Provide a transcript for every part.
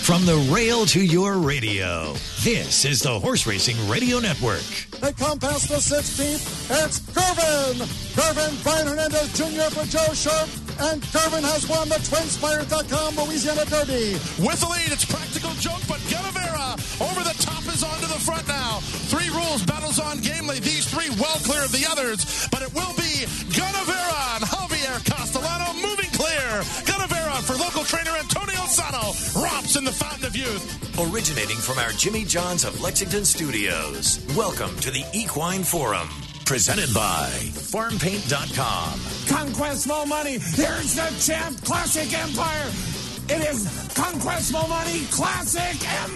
From the rail to your radio, this is the Horse Racing Radio Network. They come past the 16th. It's Gervin. Gervin Brian Hernandez Jr. for Joe Sharp. And Gervin has won the TwinSpires.com Louisiana Derby. With the lead, it's Practical Joke, but Guevara over the top is onto the front now. Three rules, battles on Gamely. These three well clear of the others, but it will be Guevara and Javier Castellano moving clear. Guevara for local trainer Antonio Sano romps in the Fountain of Youth. Originating from our Jimmy John's of Lexington studios, welcome to the Equine Forum. Presented by FarmPaint.com. Conquest Mo Money. Here's the champ, Classic Empire. It is Conquest Mo Money, Classic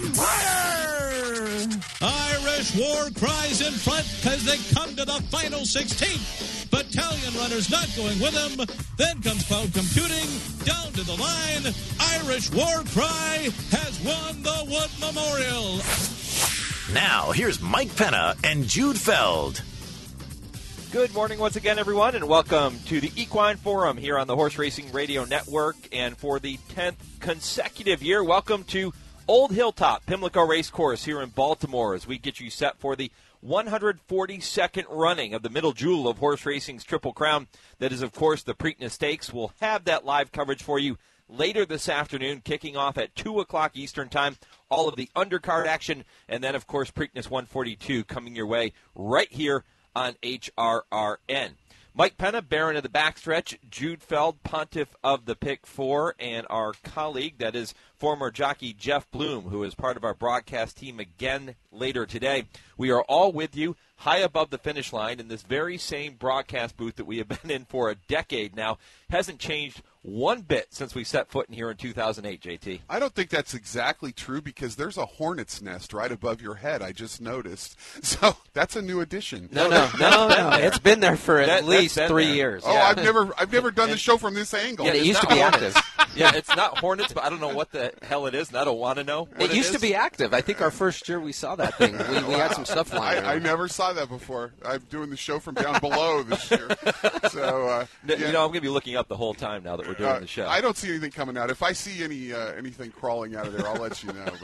Empire. Irish War Cries in front as they come to the final 16. Battalion runners not going with them. Then comes Cloud Computing down to the line. Irish War Cry has won the Wood Memorial. Now, here's Mike Penna and Jude Feld. Good morning once again, everyone, and welcome to the Equine Forum here on the Horse Racing Radio Network. And for the 10th consecutive year, welcome to Old Hilltop, Pimlico Racecourse here in Baltimore as we get you set for the 142nd running of the middle jewel of horse racing's Triple Crown. That is, of course, the Preakness Stakes. We'll have that live coverage for you later this afternoon, kicking off at 2 o'clock Eastern Time. All of the undercard action, and then, of course, Preakness 142 coming your way right here on HRRN. Mike Penna, Baron of the Backstretch, Jude Feld, Pontiff of the Pick 4, and our colleague, that is former jockey Jeff Bloom, who is part of our broadcast team again later today. We are all with you high above the finish line in this very same broadcast booth that we have been in for a decade now. Hasn't changed one bit since we set foot in here in 2008, JT. I don't think that's exactly true because there's a hornet's nest right above your head, I just noticed. So that's a new addition. No. It's been there for at least 3 years. Oh, yeah. I've never done the show from this angle. Yeah, it used to be active. Yeah, it's not hornets, but I don't know what the hell it is, and I don't want to know what it used to be active. I think our first year we saw that thing. We had some stuff flying I never saw that before. I'm doing the show from down below this year. So, I'm going to be looking up the whole time now that we're doing the show. I don't see anything coming out. If I see anything crawling out of there, I'll let you know.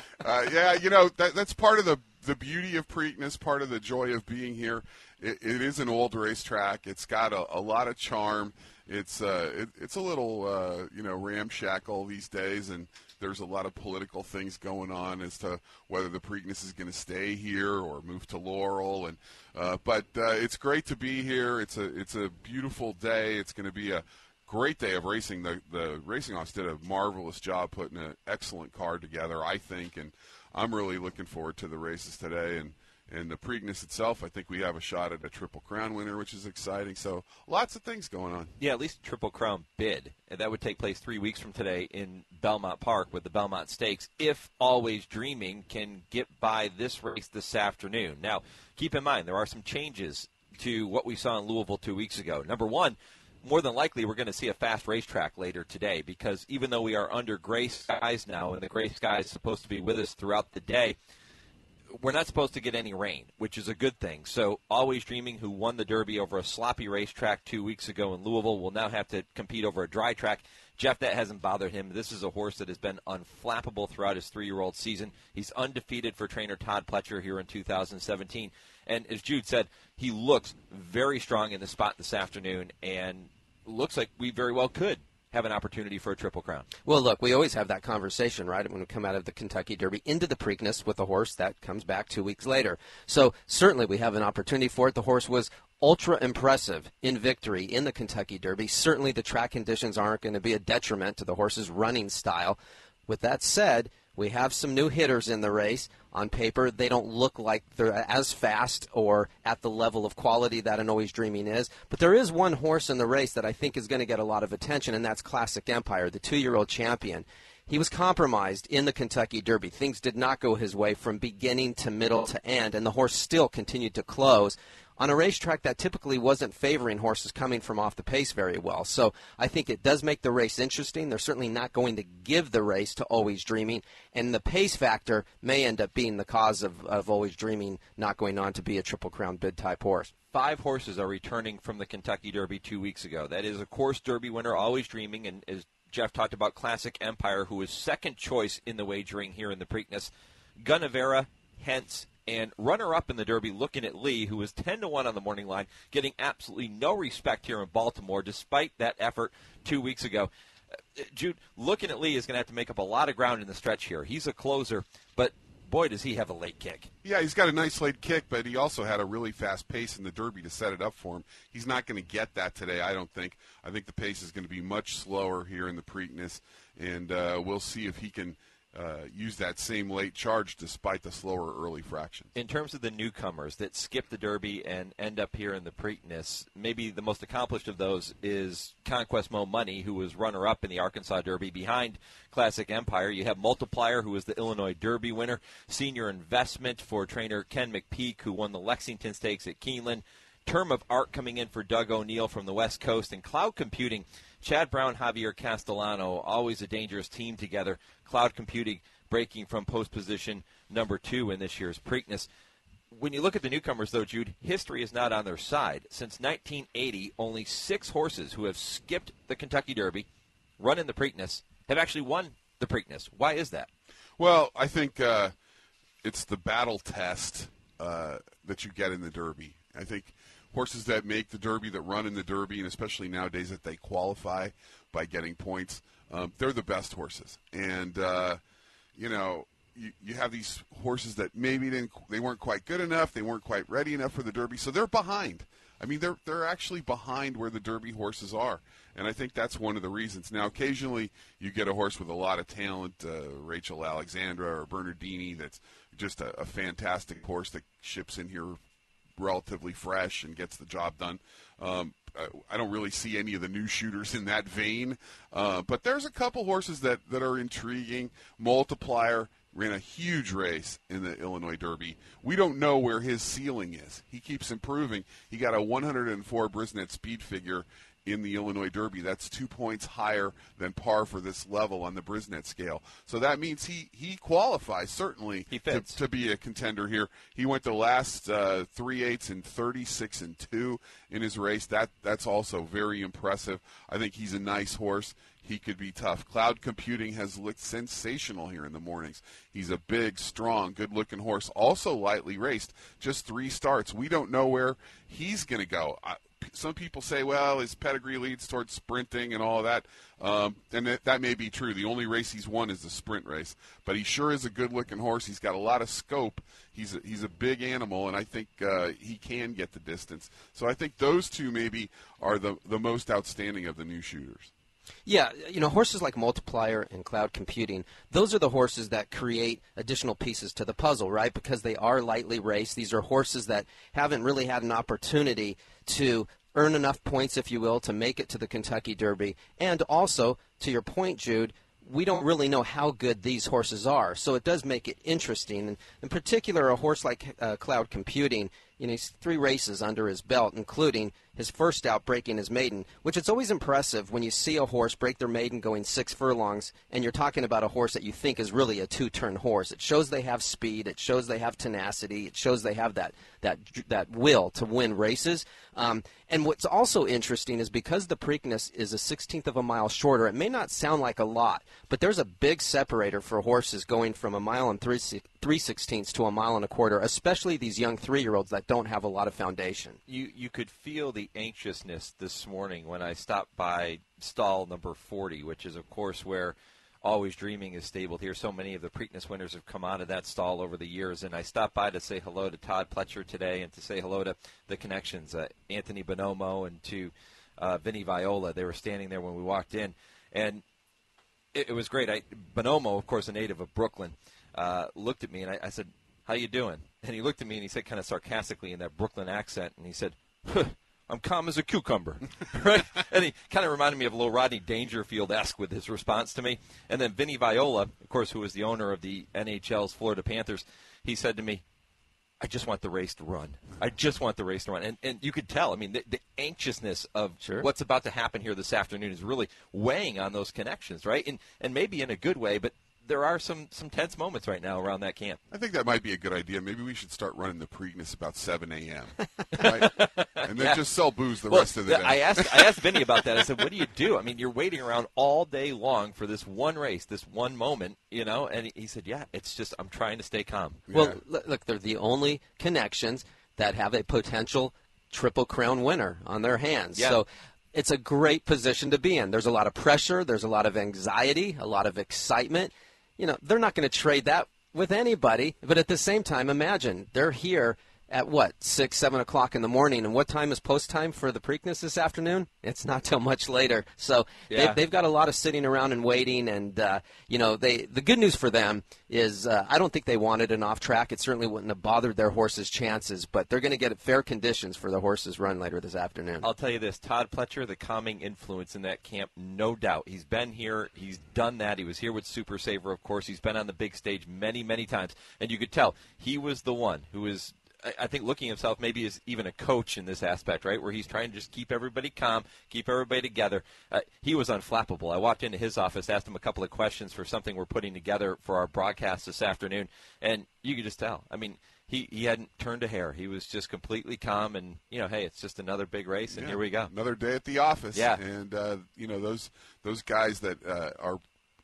But that's part of the beauty of Preakness, part of the joy of being here. It is an old racetrack. It's got a lot of charm. It's a little ramshackle these days, and there's a lot of political things going on as to whether the Preakness is going to stay here or move to Laurel. But it's great to be here. It's a beautiful day. It's going to be a great day of racing. The racing office did a marvelous job putting an excellent card together, I think, and I'm really looking forward to the races today. And the Preakness itself, I think we have a shot at a Triple Crown winner, which is exciting. So lots of things going on. Yeah, at least a Triple Crown bid. And that would take place 3 weeks from today in Belmont Park with the Belmont Stakes, if Always Dreaming can get by this race this afternoon. Now, keep in mind, there are some changes to what we saw in Louisville 2 weeks ago. Number one, more than likely we're going to see a fast racetrack later today because even though we are under gray skies now and the gray sky is supposed to be with us throughout the day, we're not supposed to get any rain, which is a good thing. So Always Dreaming, who won the Derby over a sloppy racetrack 2 weeks ago in Louisville, will now have to compete over a dry track. Jeff, that hasn't bothered him. This is a horse that has been unflappable throughout his 3-year-old season. He's undefeated for trainer Todd Pletcher here in 2017. And as Jude said, he looks very strong in the spot this afternoon and looks like we very well could have an opportunity for a Triple Crown. Well, look, we always have that conversation, right, when we come out of the Kentucky Derby into the Preakness with a horse that comes back 2 weeks later. So certainly we have an opportunity for it. The horse was ultra impressive in victory in the Kentucky Derby. Certainly the track conditions aren't going to be a detriment to the horse's running style. With that said, we have some new hitters in the race. On paper, they don't look like they're as fast or at the level of quality that an Always Dreaming is. But there is one horse in the race that I think is going to get a lot of attention, and that's Classic Empire, the 2-year-old champion. He was compromised in the Kentucky Derby. Things did not go his way from beginning to middle to end, and the horse still continued to close on a racetrack that typically wasn't favoring horses coming from off the pace very well. So I think it does make the race interesting. They're certainly not going to give the race to Always Dreaming, and the pace factor may end up being the cause of Always Dreaming not going on to be a Triple Crown bid type horse. 5 horses are returning from the Kentucky Derby 2 weeks ago. That is a course Derby winner, Always Dreaming, and as Jeff talked about Classic Empire, who was second choice in the wagering here in the Preakness. Gunnevera, Hence, and runner-up in the Derby, Looking at Lee, who was 10-1 on the morning line, getting absolutely no respect here in Baltimore, despite that effort 2 weeks ago. Jude, Looking at Lee is going to have to make up a lot of ground in the stretch here. He's a closer, but boy, does he have a late kick. Yeah, he's got a nice late kick, but he also had a really fast pace in the Derby to set it up for him. He's not going to get that today, I don't think. I think the pace is going to be much slower here in the Preakness, and we'll see if he can use that same late charge despite the slower early fractions. In terms of the newcomers that skip the Derby and end up here in the Preakness, maybe the most accomplished of those is Conquest Mo Money, who was runner-up in the Arkansas Derby behind Classic Empire. You have Multiplier, who was the Illinois Derby winner, Senior Investment for trainer Ken McPeak, who won the Lexington Stakes at Keeneland, Term of Art coming in for Doug O'Neill from the West Coast, and Cloud Computing, Chad Brown, Javier Castellano, always a dangerous team together. Cloud Computing breaking from post position number 2 in this year's Preakness. When you look at the newcomers, though, Jude, history is not on their side. Since 1980, only 6 horses who have skipped the Kentucky Derby, run in the Preakness, have actually won the Preakness. Why is that? Well, I think it's the battle test that you get in the Derby. I think horses that make the Derby, that run in the Derby, and especially nowadays that they qualify by getting points, they're the best horses. And, you have these horses that maybe they weren't quite good enough, they weren't quite ready enough for the Derby, so they're behind. I mean, they're actually behind where the Derby horses are, and I think that's one of the reasons. Now, occasionally you get a horse with a lot of talent, Rachel Alexandra or Bernardini, that's just a fantastic horse that ships in here relatively fresh and gets the job done. I don't really see any of the new shooters in that vein, but there's a couple horses that are intriguing. Multiplier ran a huge race in the Illinois Derby. We don't know where his ceiling is. He keeps improving. He got a 104 Brisnet speed figure in the Illinois Derby. That's 2 points higher than par for this level on the Brisnet scale. So that means he qualifies, certainly, to be a contender here. He went the last 3/8 and 36-2 in his race. That's also very impressive. I think he's a nice horse. He could be tough. Cloud Computing has looked sensational here in the mornings. He's a big, strong, good-looking horse, also lightly raced, just 3 starts. We don't know where he's going to go. Some people say, well, his pedigree leads towards sprinting and all of that, and that may be true. The only race he's won is the sprint race, but he sure is a good-looking horse. He's got a lot of scope. He's a big animal, and I think he can get the distance. So I think those two maybe are the most outstanding of the new shooters. Yeah, horses like Multiplier and Cloud Computing, those are the horses that create additional pieces to the puzzle, right? Because they are lightly raced. These are horses that haven't really had an opportunity to earn enough points, if you will, to make it to the Kentucky Derby. And also, to your point, Jude, we don't really know how good these horses are. So it does make it interesting. And in particular, a horse like Cloud Computing, he's 3 races under his belt, including his first out breaking his maiden, which it's always impressive when you see a horse break their maiden going 6 furlongs, and you're talking about a horse that you think is really a 2-turn horse. It shows they have speed. It shows they have tenacity. It shows they have that will to win races. And what's also interesting is because the Preakness is a 16th of a mile shorter, it may not sound like a lot, but there's a big separator for horses going from 1 mile and 3/16 to 1 mile and a quarter, especially these young 3-year-olds that don't have a lot of foundation. You could feel the anxiousness this morning when I stopped by stall number 40, which is, of course, where Always Dreaming is stabled here. So many of the Preakness winners have come out of that stall over the years, and I stopped by to say hello to Todd Pletcher today and to say hello to the connections, Anthony Bonomo and to Vinny Viola. They were standing there when we walked in, and it was great. Bonomo, of course, a native of Brooklyn, looked at me, and I said, "How you doing?" And he looked at me, and he said kind of sarcastically in that Brooklyn accent, and he said, "I'm calm as a cucumber," right? And he kind of reminded me of a little Rodney Dangerfield-esque with his response to me. And then Vinny Viola, of course, who is the owner of the NHL's Florida Panthers, he said to me, "I just want the race to run. I just want the race to run." And you could tell, I mean, the anxiousness of what's about to happen here this afternoon is really weighing on those connections, right? And maybe in a good way, but there are some tense moments right now around that camp. I think that might be a good idea. Maybe we should start running the Preakness about 7 a.m. Right? And then just sell booze the rest of the day. I asked Vinny about that. I said, what do you do? I mean, you're waiting around all day long for this one race, this one moment, and he said, yeah, it's just I'm trying to stay calm. Yeah. Well, look, they're the only connections that have a potential Triple Crown winner on their hands. Yeah. So it's a great position to be in. There's a lot of pressure. There's a lot of anxiety, a lot of excitement. They're not going to trade that with anybody. But at the same time, imagine they're here at 6, 7 o'clock in the morning. And what time is post time for the Preakness this afternoon? It's not till much later. So they've got a lot of sitting around and waiting. And, the good news for them is I don't think they wanted an off track. It certainly wouldn't have bothered their horses' chances. But they're going to get fair conditions for the horses' run later this afternoon. I'll tell you this, Todd Pletcher, the calming influence in that camp, no doubt. He's been here. He's done that. He was here with Super Saver, of course. He's been on the big stage many, many times. And you could tell he was the one who was, I think, looking himself maybe as even a coach in this aspect, right, where he's trying to just keep everybody calm, keep everybody together. He was unflappable. I walked into his office, asked him a couple of questions for something we're putting together for our broadcast this afternoon, and you could just tell. I mean, he hadn't turned a hair. He was just completely calm, and, hey, it's just another big race, and here we go. Another day at the office. Yeah. And, those guys that are,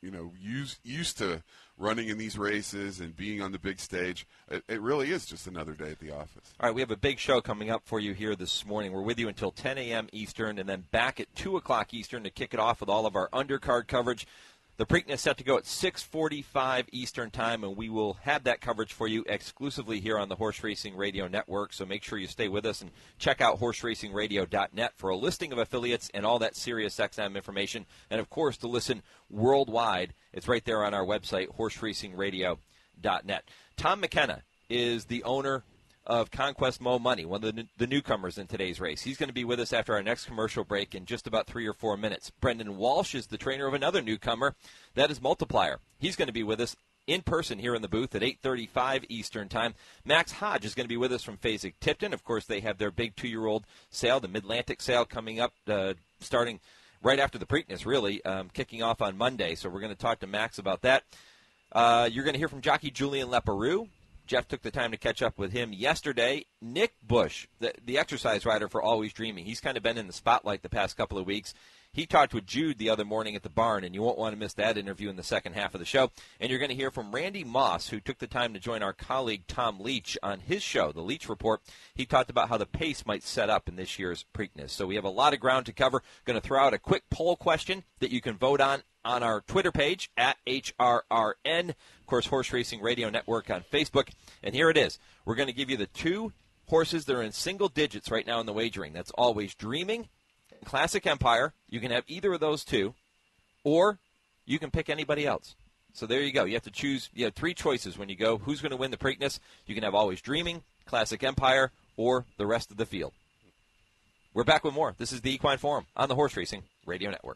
used to running in these races and being on the big stage, it really is just another day at the office. All right, we have a big show coming up for you here this morning. We're with you until 10 a.m. Eastern, and then back at 2 o'clock Eastern to kick it off with all of our undercard coverage. The Preakness set to go at 6:45 Eastern Time, and we will have that coverage for you exclusively here on the Horse Racing Radio Network. So make sure you stay with us and check out horseracingradio.net for a listing of affiliates and all that SiriusXM information. And, of course, to listen worldwide, it's right there on our website, horseracingradio.net. Tom McKenna is the owner of Conquest Mo Money, one of the newcomers in today's race. He's going to be with us after our next commercial break in just about 3 or 4 minutes. Brendan Walsh is the trainer of another newcomer. That is Multiplier. He's going to be with us in person here in the booth at 8:35 Eastern Time. Max Hodge is going to be with us from Fasig-Tipton. Of course, they have their big 2-year-old sale, the Mid-Atlantic sale, coming up starting right after the Preakness, really, kicking off on Monday. So we're going to talk to Max about that. You're going to hear from jockey Julian Leparoux. Jeff took the time to catch up with him yesterday. Nick Bush, the exercise rider for Always Dreaming, he's kind of been in the spotlight the past couple of weeks. He talked with Jude the other morning at the barn, and you won't want to miss that interview in the second half of the show. And you're going to hear from Randy Moss, who took the time to join our colleague Tom Leach on his show, The Leach Report. He talked about how the pace might set up in this year's Preakness. So we have a lot of ground to cover. Going to throw out a quick poll question that you can vote on our Twitter page, at HRRN. Of course, Horse Racing Radio Network on Facebook. And here it is. We're going to give you the 2 horses that are in single digits right now in the wagering. That's Always Dreaming, Classic Empire. You can have either of those 2, or you can pick anybody else. So there you go. You have to choose. You have 3 choices when you go. Who's going to win the Preakness? You can have Always Dreaming, Classic Empire, or the rest of the field. We're back with more. This is the Equine Forum on the Horse Racing Radio Network.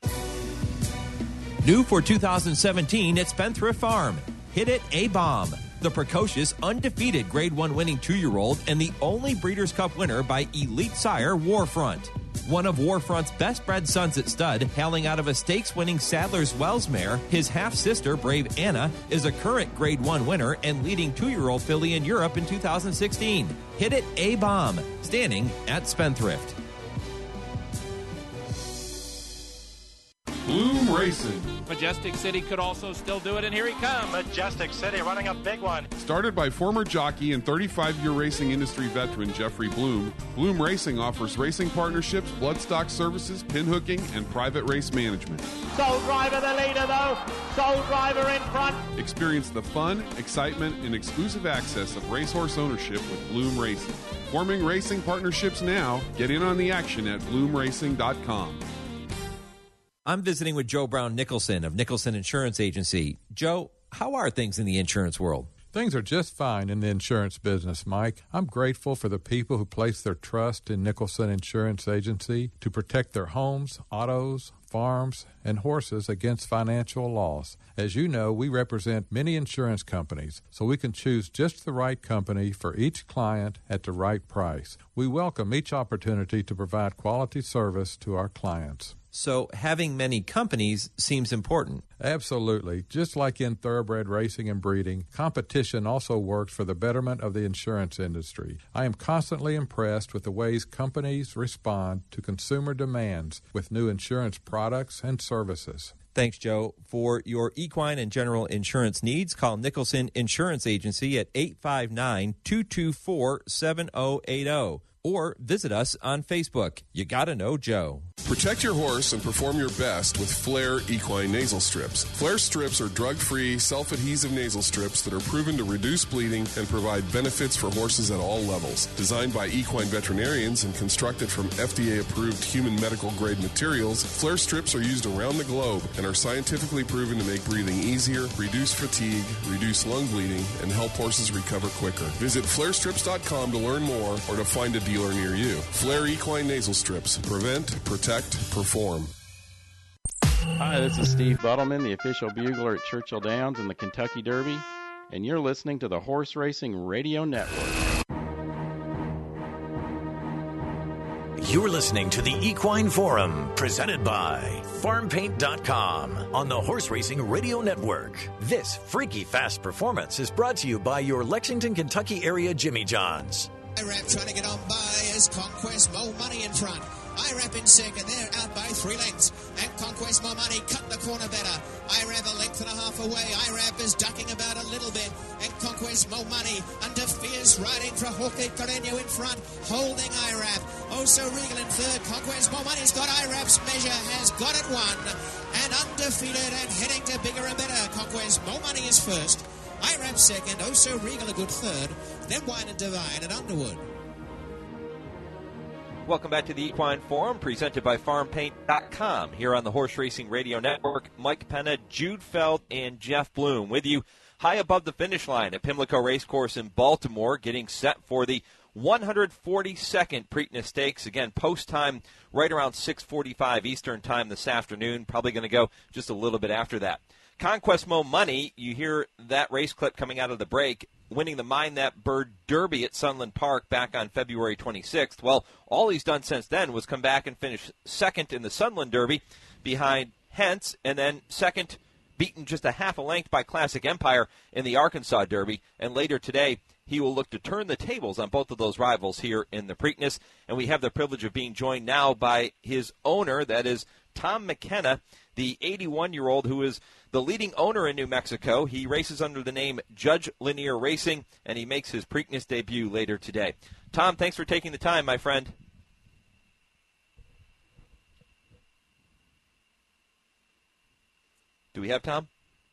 New for 2017 at Spendthrift Farm. Hit It A-Bomb, the precocious, undefeated Grade 1 winning 2-year-old and the only Breeders' Cup winner by elite sire Warfront. One of Warfront's best-bred sons at stud, hailing out of a stakes-winning Sadler's Wells mare, his half-sister, Brave Anna, is a current Grade 1 winner and leading 2-year-old filly in Europe in 2016. Hit It A-Bomb, standing at Spendthrift. Bloom Racing. Majestic City could also still do it, and here he comes. Majestic City running a big one. Started by former jockey and 35-year racing industry veteran Jeffrey Bloom, Bloom Racing offers racing partnerships, bloodstock services, pinhooking, and private race management. Soul Driver the leader, though. Soul Driver in front. Experience the fun, excitement, and exclusive access of racehorse ownership with Bloom Racing. Forming racing partnerships now. Get in on the action at bloomracing.com. I'm visiting with Joe Brown Nicholson of Nicholson Insurance Agency. Joe, how are things in the insurance world? Things are just fine in the insurance business, Mike. I'm grateful for the people who place their trust in Nicholson Insurance Agency to protect their homes, autos, farms, and horses against financial loss. As you know, we represent many insurance companies, so we can choose just the right company for each client at the right price. We welcome each opportunity to provide quality service to our clients. So having many companies seems important. Absolutely. Just like in thoroughbred racing and breeding, competition also works for the betterment of the insurance industry. I am constantly impressed with the ways companies respond to consumer demands with new insurance products and services. Thanks, Joe. For your equine and general insurance needs, call Nicholson Insurance Agency at 859-224-7080 or visit us on Facebook. You gotta know Joe. Protect your horse and perform your best with Flair Equine Nasal Strips. Flair strips are drug-free, self-adhesive nasal strips that are proven to reduce bleeding and provide benefits for horses at all levels. Designed by equine veterinarians and constructed from FDA-approved human medical-grade materials, Flair strips are used around the globe and are scientifically proven to make breathing easier, reduce fatigue, reduce lung bleeding, and help horses recover quicker. Visit FlairStrips.com to learn more or to find a dealer near you. Flair Equine Nasal Strips. Prevent, protect, perform. Hi, this is Steve Buttleman, the official bugler at Churchill Downs in the Kentucky Derby, and you're listening to the Horse Racing Radio Network. You're listening to the Equine Forum, presented by FarmPaint.com on the Horse Racing Radio Network. This freaky fast performance is brought to you by your Lexington, Kentucky area Jimmy John's. IRAP trying to get on by as Conquest More Money in front. IRAP in second, they're out by 3 lengths. And Conquest More Money cut the corner better. IRAP a length and a half away. IRAP is ducking about a little bit. And Conquest More Money under fierce riding for Jorge Carreño in front, holding IRAP. Oh, so Regal in third. Conquest More Money's got IRAP's measure, has got it won. And undefeated and heading to bigger and better. Conquest More Money is first. IRAP second, Oh So Regal a good third, then Wine and Divine at Underwood. Welcome back to the Equine Forum, presented by FarmPaint.com here on the Horse Racing Radio Network. Mike Penna, Jude Feld, and Jeff Bloom with you high above the finish line at Pimlico Racecourse in Baltimore, getting set for the 142nd Preakness Stakes. Again, post time right around 6:45 Eastern time this afternoon. Probably going to go just a little bit after that. Conquest Mo Money, you hear that race clip coming out of the break, winning the Mind That Bird Derby at Sunland Park back on February 26th. Well, all he's done since then was come back and finish second in the Sunland Derby behind Hentz, and then second, beaten just a half a length by Classic Empire in the Arkansas Derby. And later today, he will look to turn the tables on both of those rivals here in the Preakness. And we have the privilege of being joined now by his owner, that is Tom McKenna, the 81-year-old who is the leading owner in New Mexico. He races under the name Judge Lanier Racing, and he makes his Preakness debut later today. Tom, thanks for taking the time, my friend. Do we have Tom?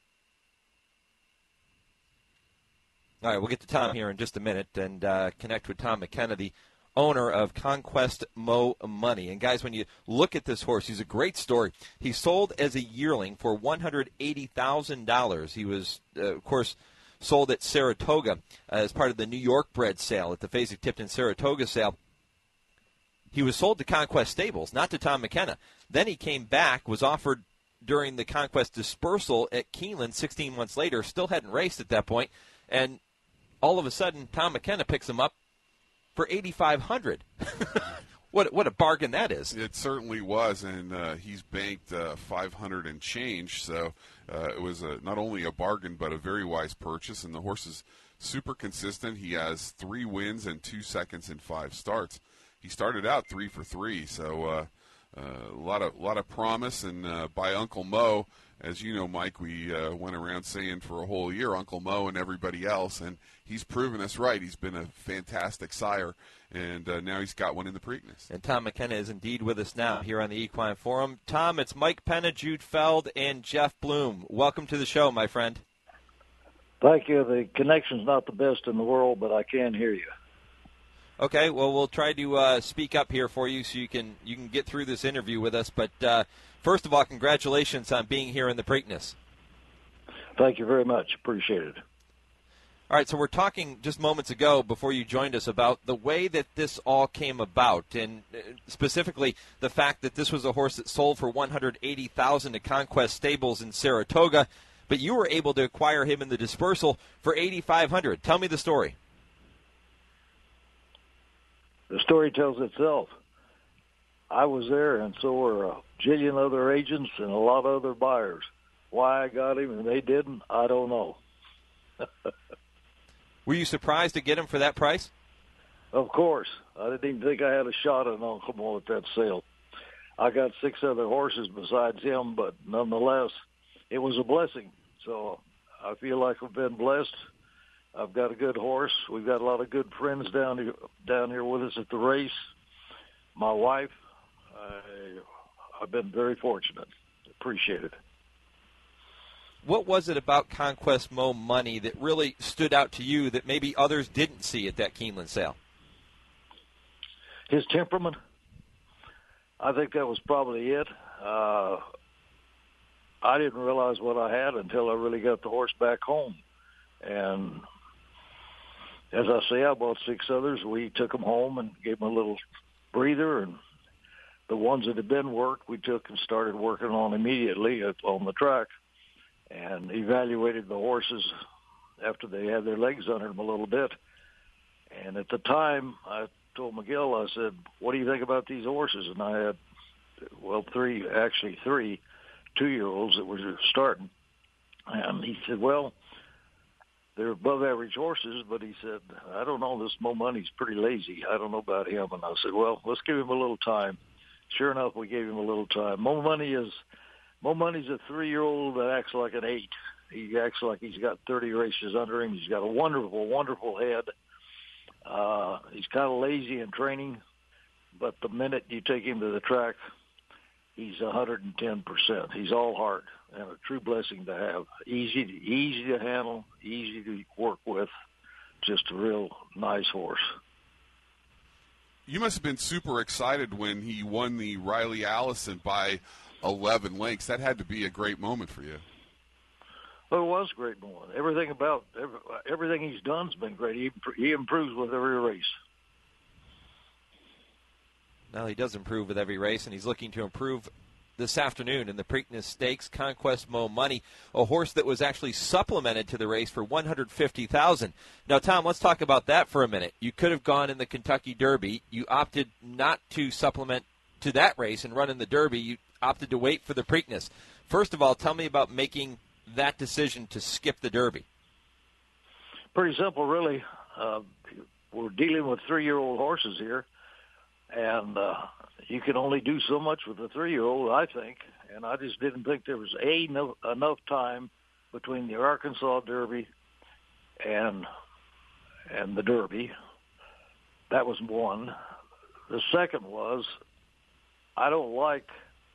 All right, we'll get to Tom here in just a minute and connect with Tom McKenna, the owner of Conquest Mo Money. And guys, when you look at this horse, he's a great story. He sold as a yearling for $180,000. He was, of course, sold at Saratoga as part of the New York bred sale at the Fasig-Tipton Saratoga sale. He was sold to Conquest Stables, not to Tom McKenna. Then he came back, was offered during the Conquest dispersal at Keeneland 16 months later, still hadn't raced at that point, and all of a sudden Tom McKenna picks him up for $8,500. What a bargain that is. It certainly was, and he's banked $500 and change, so it was not only a bargain but a very wise purchase, and the horse is super consistent. He has 3 wins and 2 seconds in 5 starts. He started out 3 for 3, so a lot of promise, and by Uncle Mo, as you know, Mike, we went around saying for a whole year, Uncle Mo and everybody else, and he's proven us right. He's been a fantastic sire, and now he's got one in the Preakness. And Tom McKenna is indeed with us now here on the Equine Forum. Tom, it's Mike Penna, Jude Feld, and Jeff Bloom. Welcome to the show, my friend. Thank you. The connection's not the best in the world, but I can hear you. Okay, well, we'll try to speak up here for you so you can get through this interview with us. But first of all, congratulations on being here in the Preakness. Thank you very much. Appreciate it. All right, so we're talking just moments ago before you joined us about the way that this all came about, and specifically the fact that this was a horse that sold for $180,000 to Conquest Stables in Saratoga, but you were able to acquire him in the dispersal for $8,500. Tell me the story. The story tells itself. I was there, and so were jillion other agents and a lot of other buyers. Why I got him and they didn't, I don't know. Were you surprised to get him for that price? Of course. I didn't even think I had a shot at Uncle Mo at that sale. I got 6 other horses besides him, but nonetheless, it was a blessing. So I feel like I've been blessed. I've got a good horse. We've got a lot of good friends down here with us at the race. My wife, I've been very fortunate. Appreciate it. What was it about Conquest Mo Money that really stood out to you that maybe others didn't see at that Keeneland sale? His temperament. I think that was probably it. I didn't realize what I had until I really got the horse back home. And as I say, I bought 6 others. We took them home and gave them a little breather. And the ones that had been worked, we took and started working on immediately on the track and evaluated the horses after they had their legs under them a little bit. And at the time, I told Miguel, I said, what do you think about these horses? And I had, 3 2-year-olds that were starting. And he said, well, they're above average horses, but he said, I don't know, this Mo Money's pretty lazy. I don't know about him. And I said, well, let's give him a little time. Sure enough, we gave him a little time. Mo Money's a 3-year-old that acts like an 8. He acts like he's got 30 races under him. He's got a wonderful, wonderful head. He's kind of lazy in training, but the minute you take him to the track, he's 110%. He's all heart and a true blessing to have. Easy to handle, easy to work with. Just a real nice horse. You must have been super excited when he won the Riley Allison by 11 lengths. That had to be a great moment for you. Well, it was a great moment. Everything he's done's been great. He improves with every race. Well, he does improve with every race, and he's looking to improve this afternoon in the Preakness Stakes. Conquest Mo Money, a horse that was actually supplemented to the race for $150,000. Now, Tom, let's talk about that for a minute. You could have gone in the Kentucky Derby. You opted not to supplement to that race and run in the Derby. You opted to wait for the Preakness. First of all, tell me about making that decision to skip the Derby. Pretty simple, really. We're dealing with 3-year-old horses here, and you can only do so much with a 3-year-old, I think. And I just didn't think there was enough time between the Arkansas Derby and the Derby. That was one. The second was, I don't like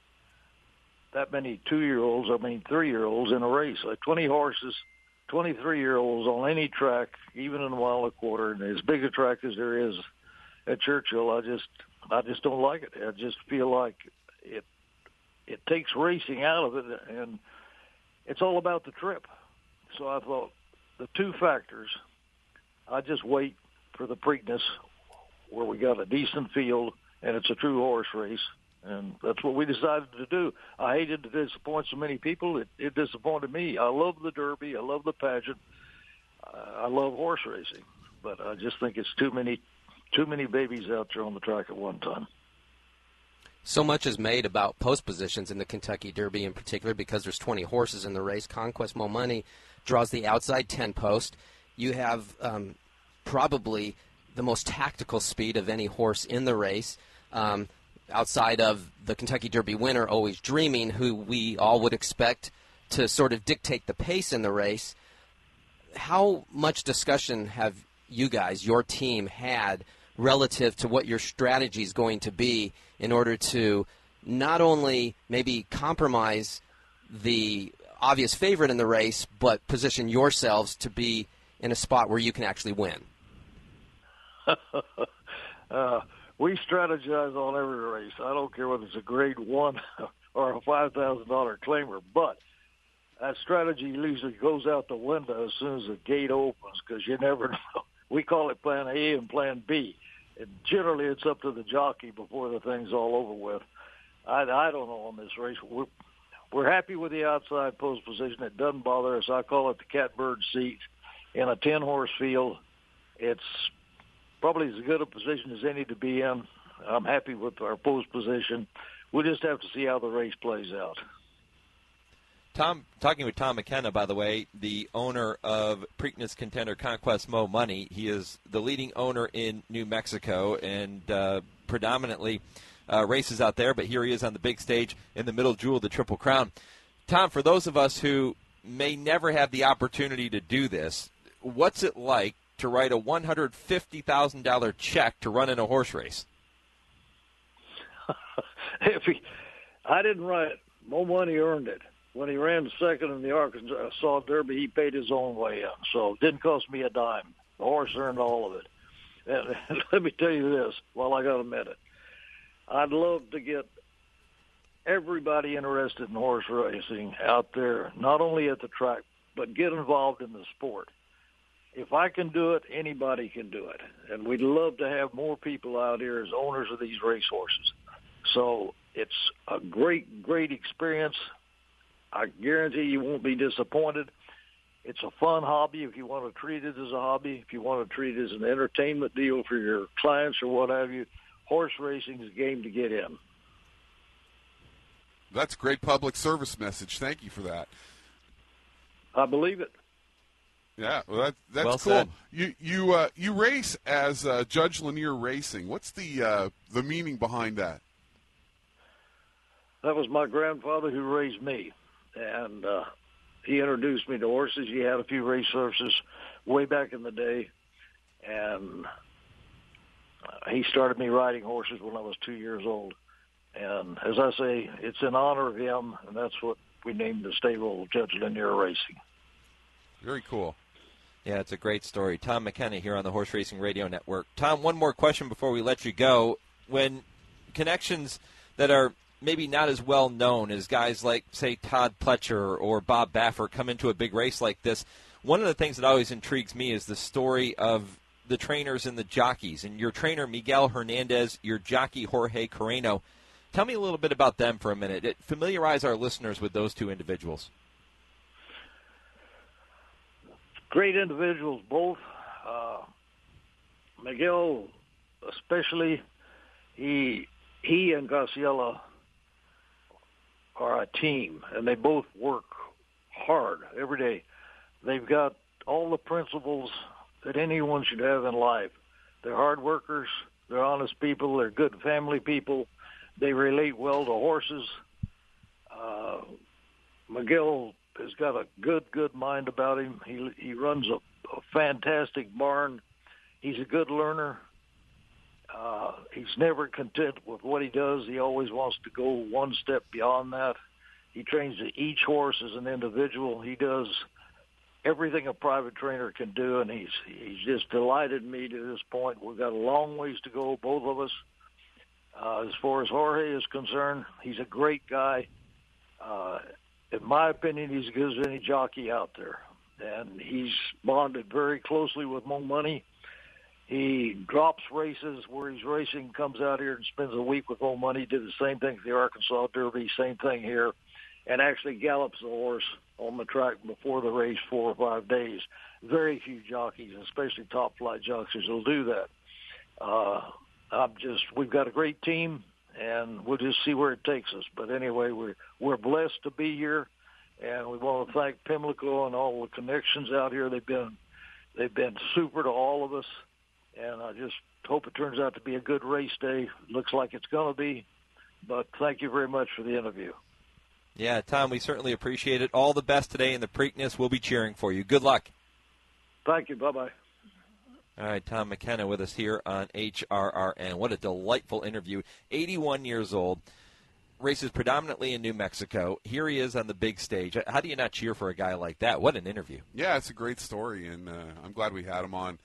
that many 3-year-olds in a race. Like 20 horses, 23-year-olds on any track, even in a mile and a quarter, and as big a track as there is at Churchill, I just don't like it. I just feel like it takes racing out of it, and it's all about the trip. So I thought the 2 factors, I just wait for the Preakness where we got a decent field and it's a true horse race. And that's what we decided to do. I hated to disappoint so many people. It disappointed me. I love the Derby. I love the pageant. I love horse racing. But I just think it's too many babies out there on the track at one time. So much is made about post positions in the Kentucky Derby in particular because there's 20 horses in the race. Conquest Mo Money draws the outside 10 post. You have probably the most tactical speed of any horse in the race. Outside of the Kentucky Derby winner, Always Dreaming, who we all would expect to sort of dictate the pace in the race. How much discussion have you guys, your team, had relative to what your strategy is going to be in order to not only maybe compromise the obvious favorite in the race, but position yourselves to be in a spot where you can actually win? We strategize on every race. I don't care whether it's a grade 1 or a $5,000 claimer, but that strategy usually goes out the window as soon as the gate opens because you never know. We call it plan A and plan B. And generally, it's up to the jockey before the thing's all over with. I don't know on this race. We're happy with the outside post position. It doesn't bother us. I call it the catbird seat. In a 10-horse field, it's probably as good a position as any to be in. I'm happy with our post position. we'll just have to see how the race plays out. Tom, talking with Tom McKenna, by the way, the owner of Preakness contender Conquest Mo Money. He is the leading owner in New Mexico and predominantly races out there, but here he is on the big stage in the middle jewel of the Triple Crown. Tom, for those of us who may never have the opportunity to do this, what's it like to write a $150,000 check to run in a horse race? I didn't write it. Mo Money earned it. When he ran second in the Arkansas Derby, he paid his own way in, so it didn't cost me a dime. The horse earned all of it. And let me tell you this, while I got a minute. I'd love to get everybody interested in horse racing out there, not only at the track, but get involved in the sport. If I can do it, anybody can do it. And we'd love to have more people out here as owners of these racehorses. So it's a great, great experience. I guarantee you won't be disappointed. It's a fun hobby if you want to treat it as a hobby. If you want to treat it as an entertainment deal for your clients or what have you, horse racing is a game to get in. That's a great public service message. Thank you for that. I believe it. Yeah, well, that's well cool. said. You race as Judge Lanier Racing. What's the meaning behind that? That was my grandfather who raised me, and he introduced me to horses. He had a few race horses way back in the day, and he started me riding horses when I was 2 years old. And as I say, it's in honor of him, and that's what we named the stable, Judge Lanier Racing. Very cool. Yeah, it's a great story. Tom McKenna here on the Horse Racing Radio Network. Tom, one more question before we let you go. When connections that are maybe not as well known as guys like, say, Todd Pletcher or Bob Baffert come into a big race like this, one of the things that always intrigues me is the story of the trainers and the jockeys. And your trainer, Miguel Hernandez, your jockey, Jorge Carreno. Tell me a little bit about them for a minute. Familiarize our listeners with those two individuals. Great individuals, both. Miguel, especially, he and Graciela are a team, and they both work hard every day. They've got all the principles that anyone should have in life. They're hard workers. They're honest people. They're good family people. They relate well to horses. Miguel has got a good mind about him. He runs a fantastic barn. He's a good learner. He's never content with what he does. He always wants to go one step beyond that. He trains each horse as an individual. He does everything a private trainer can do, and he's just delighted me to this point. We've got a long ways to go, both of us. As far as Jorge is concerned, he's a great guy. In my opinion, he's as good as any jockey out there. And he's bonded very closely with Mo Money. He drops races where he's racing, comes out here and spends a week with Mo Money, did the same thing at the Arkansas Derby, same thing here, and actually gallops the horse on the track before the race 4 or 5 days. Very few jockeys, especially top-flight jockeys, will do that. We've got a great team, and we'll just see where it takes us. But anyway, we're blessed to be here, and we want to thank Pimlico and all the connections out here. They've been super to all of us, and I just hope it turns out to be a good race day. Looks like it's going to be, but thank you very much for the interview. Yeah, Tom, we certainly appreciate it. All the best today in the Preakness. We'll be cheering for you. Good luck. Thank you. Bye-bye. All right, Tom McKenna with us here on HRRN. What a delightful interview. 81 years old, races predominantly in New Mexico. Here he is on the big stage. How do you not cheer for a guy like that? What an interview. Yeah, it's a great story, and I'm glad we had him on.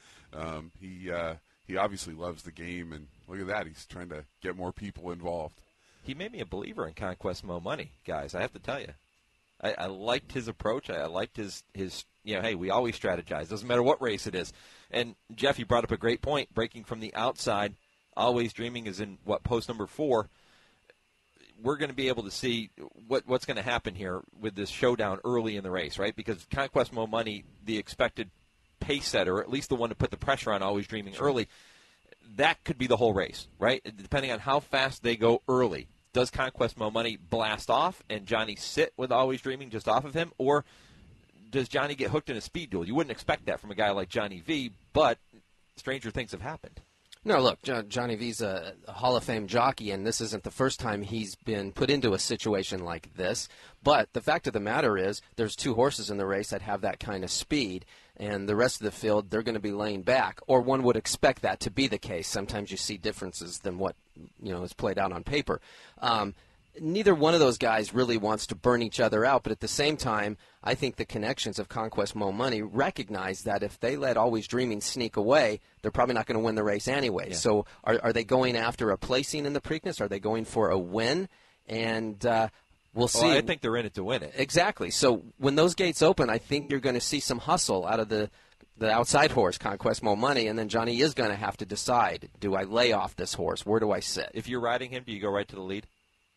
He obviously loves the game, and look at that. He's trying to get more people involved. He made me a believer in Conquest Mo Money, guys, I have to tell you. I liked his approach. I liked his hey, we always strategize. Doesn't matter what race it is. And, Jeff, you brought up a great point. Breaking from the outside, always dreaming is in, post number 4. We're going to be able to see what's going to happen here with this showdown early in the race, right? Because Conquest Mo Money, the expected pace setter, or at least the one to put the pressure on, always dreaming early, that could be the whole race, right? Depending on how fast they go early. does Conquest Mo Money blast off and Johnny sit with Always Dreaming just off of him, or does Johnny get hooked in a speed duel? You wouldn't expect that from a guy like Johnny V, but stranger things have happened. No, look, Johnny V's a Hall of Fame jockey, and this isn't the first time he's been put into a situation like this. But the fact of the matter is there's 2 horses in the race that have that kind of speed, and the rest of the field, they're going to be laying back, or one would expect that to be the case. Sometimes you see differences than what is played out on paper. Neither one of those guys really wants to burn each other out, but at the same time, I think the connections of Conquest Mo Money recognize that if they let Always Dreaming sneak away, they're probably not going to win the race anyway. Yeah. So are they going after a placing in the Preakness? Are they going for a win? And we'll see. Well, I think they're in it to win it. Exactly. So when those gates open, I think you're going to see some hustle out of the outside horse, Conquest Mo Money, and then Johnny is going to have to decide, do I lay off this horse? Where do I sit? If you're riding him, do you go right to the lead?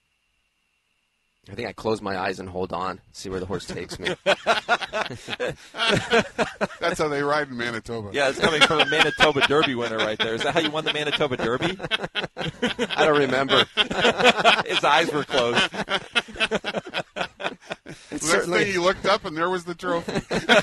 I think I close my eyes and hold on, see where the horse takes me. That's how they ride in Manitoba. Yeah, it's coming from a Manitoba Derby winner right there. Is that how you won the Manitoba Derby? I don't remember. His eyes were closed. Certainly, he looked up and there was the trophy.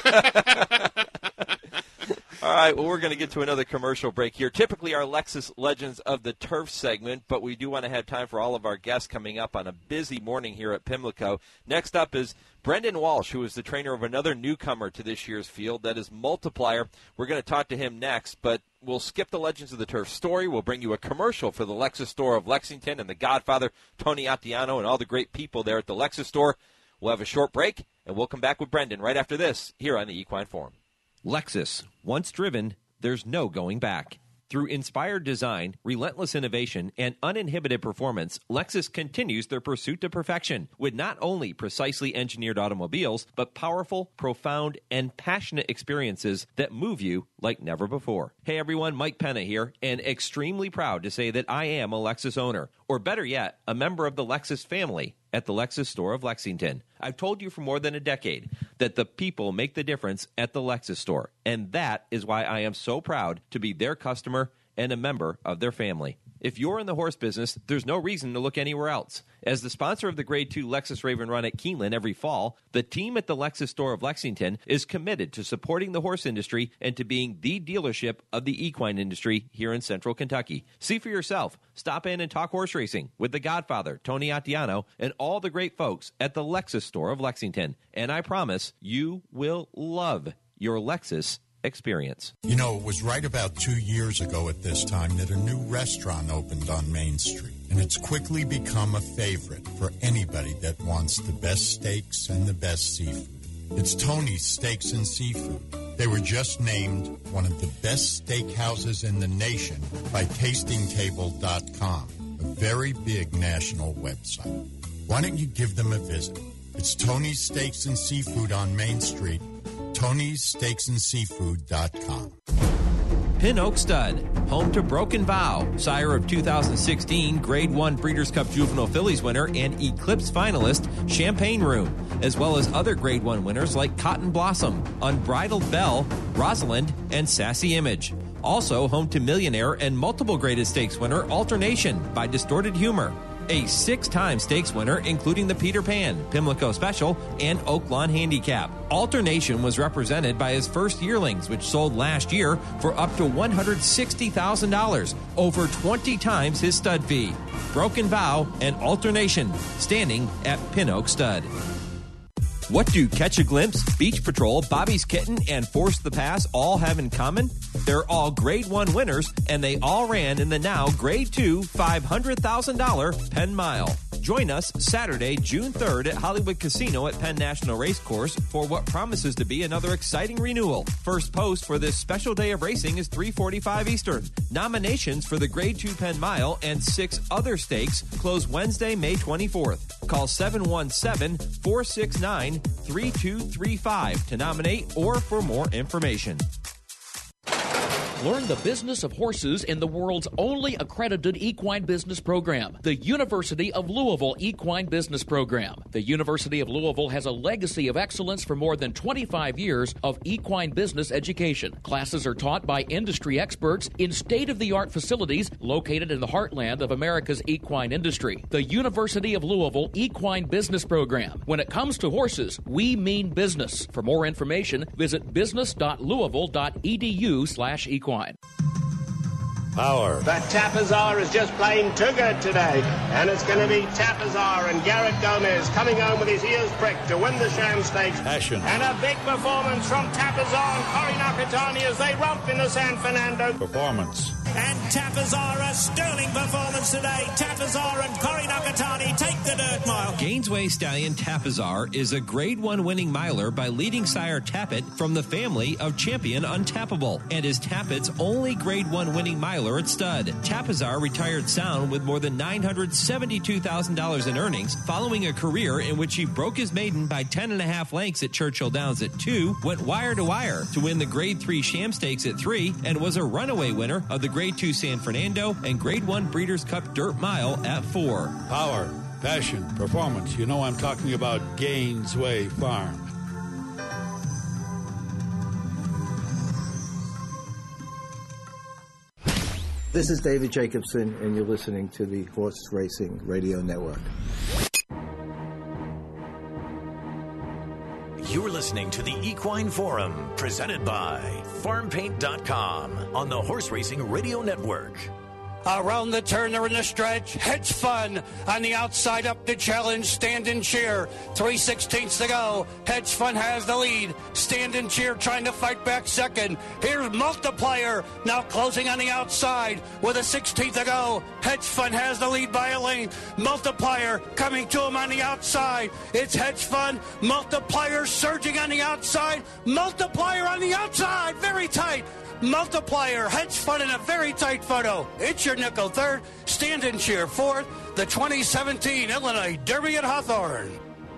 All right, well, we're going to get to another commercial break here. Typically our Lexus Legends of the Turf segment, but we do want to have time for all of our guests coming up on a busy morning here at Pimlico. Next up is Brendan Walsh, who is the trainer of another newcomer to this year's field. That is Multiplier. We're going to talk to him next, but we'll skip the Legends of the Turf story. We'll bring you a commercial for the Lexus store of Lexington and the Godfather, Tony Attiano, and all the great people there at the Lexus store. We'll have a short break, and we'll come back with Brendan right after this here on the Equine Forum. Lexus. Once driven, there's no going back. Through inspired design, relentless innovation, and uninhibited performance, Lexus continues their pursuit to perfection with not only precisely engineered automobiles, but powerful, profound, and passionate experiences that move you like never before. Hey everyone, Mike Penna here, and extremely proud to say that I am a Lexus owner, or better yet, a member of the Lexus family at the Lexus store of Lexington. I've told you for more than a decade that the people make the difference at the Lexus store, and that is why I am so proud to be their customer and a member of their family. If you're in the horse business, there's no reason to look anywhere else. As the sponsor of the Grade 2 Lexus Raven Run at Keeneland every fall, the team at the Lexus store of Lexington is committed to supporting the horse industry and to being the dealership of the equine industry here in Central Kentucky. See for yourself. Stop in and talk horse racing with the Godfather, Tony Attiano, and all the great folks at the Lexus store of Lexington. And I promise you will love your Lexus experience. You know, it was right about 2 years ago at this time that a new restaurant opened on Main Street, and it's quickly become a favorite for anybody that wants the best steaks and the best seafood. It's Tony's Steaks and Seafood. They were just named one of the best steakhouses in the nation by TastingTable.com, a very big national website. Why don't you give them a visit? It's Tony's Steaks and Seafood on Main Street, Tony'sSteaksandSeafood.com. Pin Oak Stud, home to Broken Vow, sire of 2016 Grade 1 Breeders' Cup Juvenile Fillies winner and Eclipse finalist Champagne Room, as well as other Grade 1 winners like Cotton Blossom, Unbridled Belle, Rosalind, and Sassy Image. Also home to Millionaire and multiple graded stakes winner Alternation by Distorted Humor. A 6-time stakes winner, including the Peter Pan, Pimlico Special, and Oaklawn Handicap. Alternation was represented by his first yearlings, which sold last year for up to $160,000, over 20 times his stud fee. Broken Vow and Alternation, standing at Pin Oak Stud. What do Catch a Glimpse, Beach Patrol, Bobby's Kitten, and Force the Pass all have in common? They're all Grade 1 winners, and they all ran in the now Grade 2 $500,000 Penn Mile. Join us Saturday, June 3rd at Hollywood Casino at Penn National Racecourse for what promises to be another exciting renewal. First post for this special day of racing is 3:45 Eastern. Nominations for the Grade 2 Penn Mile and 6 other stakes close Wednesday, May 24th. Call 717-469-3235 to nominate or for more information. Learn the business of horses in the world's only accredited equine business program, the University of Louisville Equine Business Program. The University of Louisville has a legacy of excellence for more than 25 years of equine business education. Classes are taught by industry experts in state-of-the-art facilities located in the heartland of America's equine industry. The University of Louisville Equine Business Program. When it comes to horses, we mean business. For more information, visit business.louisville.edu/equine. Power. But Tapazar is just plain too good today. And it's going to be Tapazar and Garrett Gomez coming home with his ears pricked to win the Sham Stakes. Passion. And a big performance from Tapazar and Cory Nakatani as they romp in the San Fernando. Performance. And Tapazar, a sterling performance today. Tapazar and Cory Nakatani take the dirt mile. Gainesway Stallion Tapazar is a Grade 1 winning miler by leading sire Tappet from the family of Champion Untappable, and is Tappet's only Grade 1 winning miler at stud. Tapazar retired sound with more than $972,000 in earnings following a career in which he broke his maiden by 10.5 lengths at Churchill Downs at 2, went wire to wire to win the Grade 3 Sham Stakes at 3, and was a runaway winner of the Grade 2 San Fernando and Grade 1 Breeders' Cup Dirt Mile at 4. Power, passion, performance. You know I'm talking about Gainesway Farm. This is David Jacobson, and you're listening to the Horse Racing Radio Network. You're listening to the Equine Forum, presented by FarmPaint.com on the Horse Racing Radio Network. Around the turn, they're in the stretch. Hedge Fund on the outside up the challenge. Stand and Cheer. 3/16 to go. Hedge Fund has the lead. Stand and Cheer trying to fight back second. Here's Multiplier now closing on the outside with a 16th to go. Hedge Fund has the lead by a length. Multiplier coming to him on the outside. It's Hedge Fund. Multiplier surging on the outside. Multiplier on the outside. Very tight. Multiplier, Hedge Fund in a very tight photo. It's your nickel third. Stand and Cheer fourth. The 2017 Illinois Derby at Hawthorne.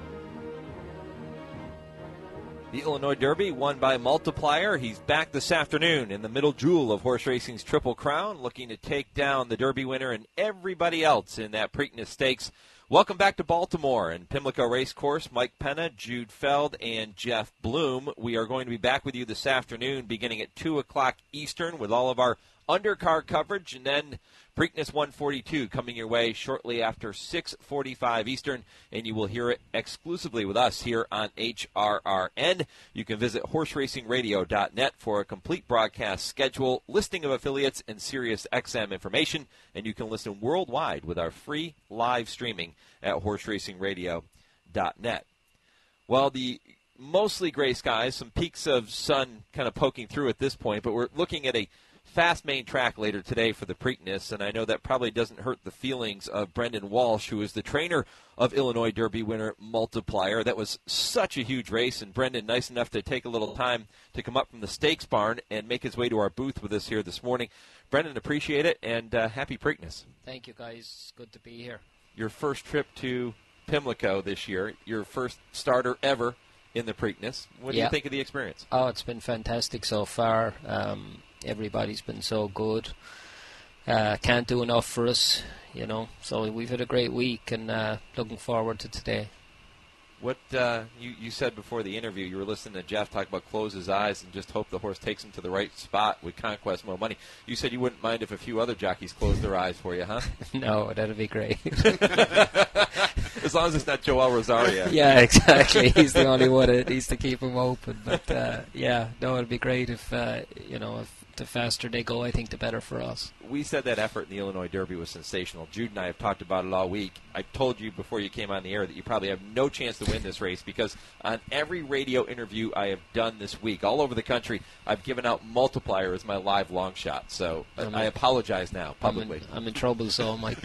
The Illinois Derby won by Multiplier. He's back this afternoon in the middle jewel of horse racing's Triple Crown, looking to take down the Derby winner and everybody else in that Preakness Stakes. Welcome back to Baltimore and Pimlico Racecourse. Mike Penna, Jude Feld, and Jeff Bloom. We are going to be back with you this afternoon beginning at 2 o'clock Eastern with all of our undercard coverage, and then Preakness 142 coming your way shortly after 6:45 Eastern, and you will hear it exclusively with us here on HRRN. You can visit horseracingradio.net for a complete broadcast schedule, listing of affiliates, and Sirius XM information, and you can listen worldwide with our free live streaming at horseracingradio.net. Well, the mostly gray skies, some peaks of sun kind of poking through at this point, but we're looking at a fast main track later today for the Preakness, and I know that probably doesn't hurt the feelings of Brendan Walsh, who is the trainer of Illinois Derby winner Multiplier. That was such a huge race, and Brendan, nice enough to take a little time to come up from the stakes barn and make his way to our booth with us here this morning. Brendan, appreciate it, and happy Preakness. Thank you, guys. Good to be here. Your first trip to Pimlico this year, your first starter ever in the Preakness. What do you think of the experience? Oh, it's been fantastic so far. Everybody's been so good. Can't do enough for us, you know. So we've had a great week, and looking forward to today. What you said before the interview, you were listening to Jeff talk about close his eyes and just hope the horse takes him to the right spot with Conquest Mo Money. You said you wouldn't mind if a few other jockeys closed their eyes for you, huh? No, that'd be great. As long as it's not Joel Rosario. Yeah, exactly. He's the only one that needs to keep him open. But, it'd be great if the faster they go, I think the better for us. We said that effort in the Illinois Derby was sensational. Jude and I have talked about it all week. I told you before you came on the air that you probably have no chance to win this race because on every radio interview I have done this week, all over the country, I've given out Multiplier as my live long shot. So I apologize now publicly. I'm in trouble, so Mike.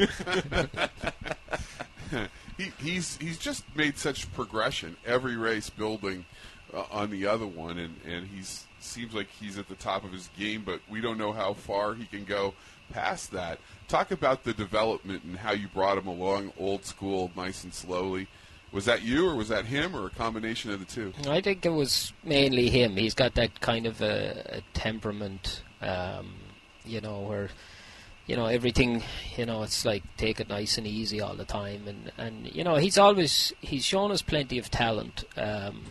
He's just made such progression every race building on the other one, and he's seems like he's at the top of his game, but we don't know how far he can go past that. Talk about the development and how you brought him along old school, nice and slowly. Was that you, or was that him, or a combination of the two? I think it was mainly him. He's got that kind of a temperament Where everything, it's like take it nice and easy all the time, and he's shown us plenty of talent, and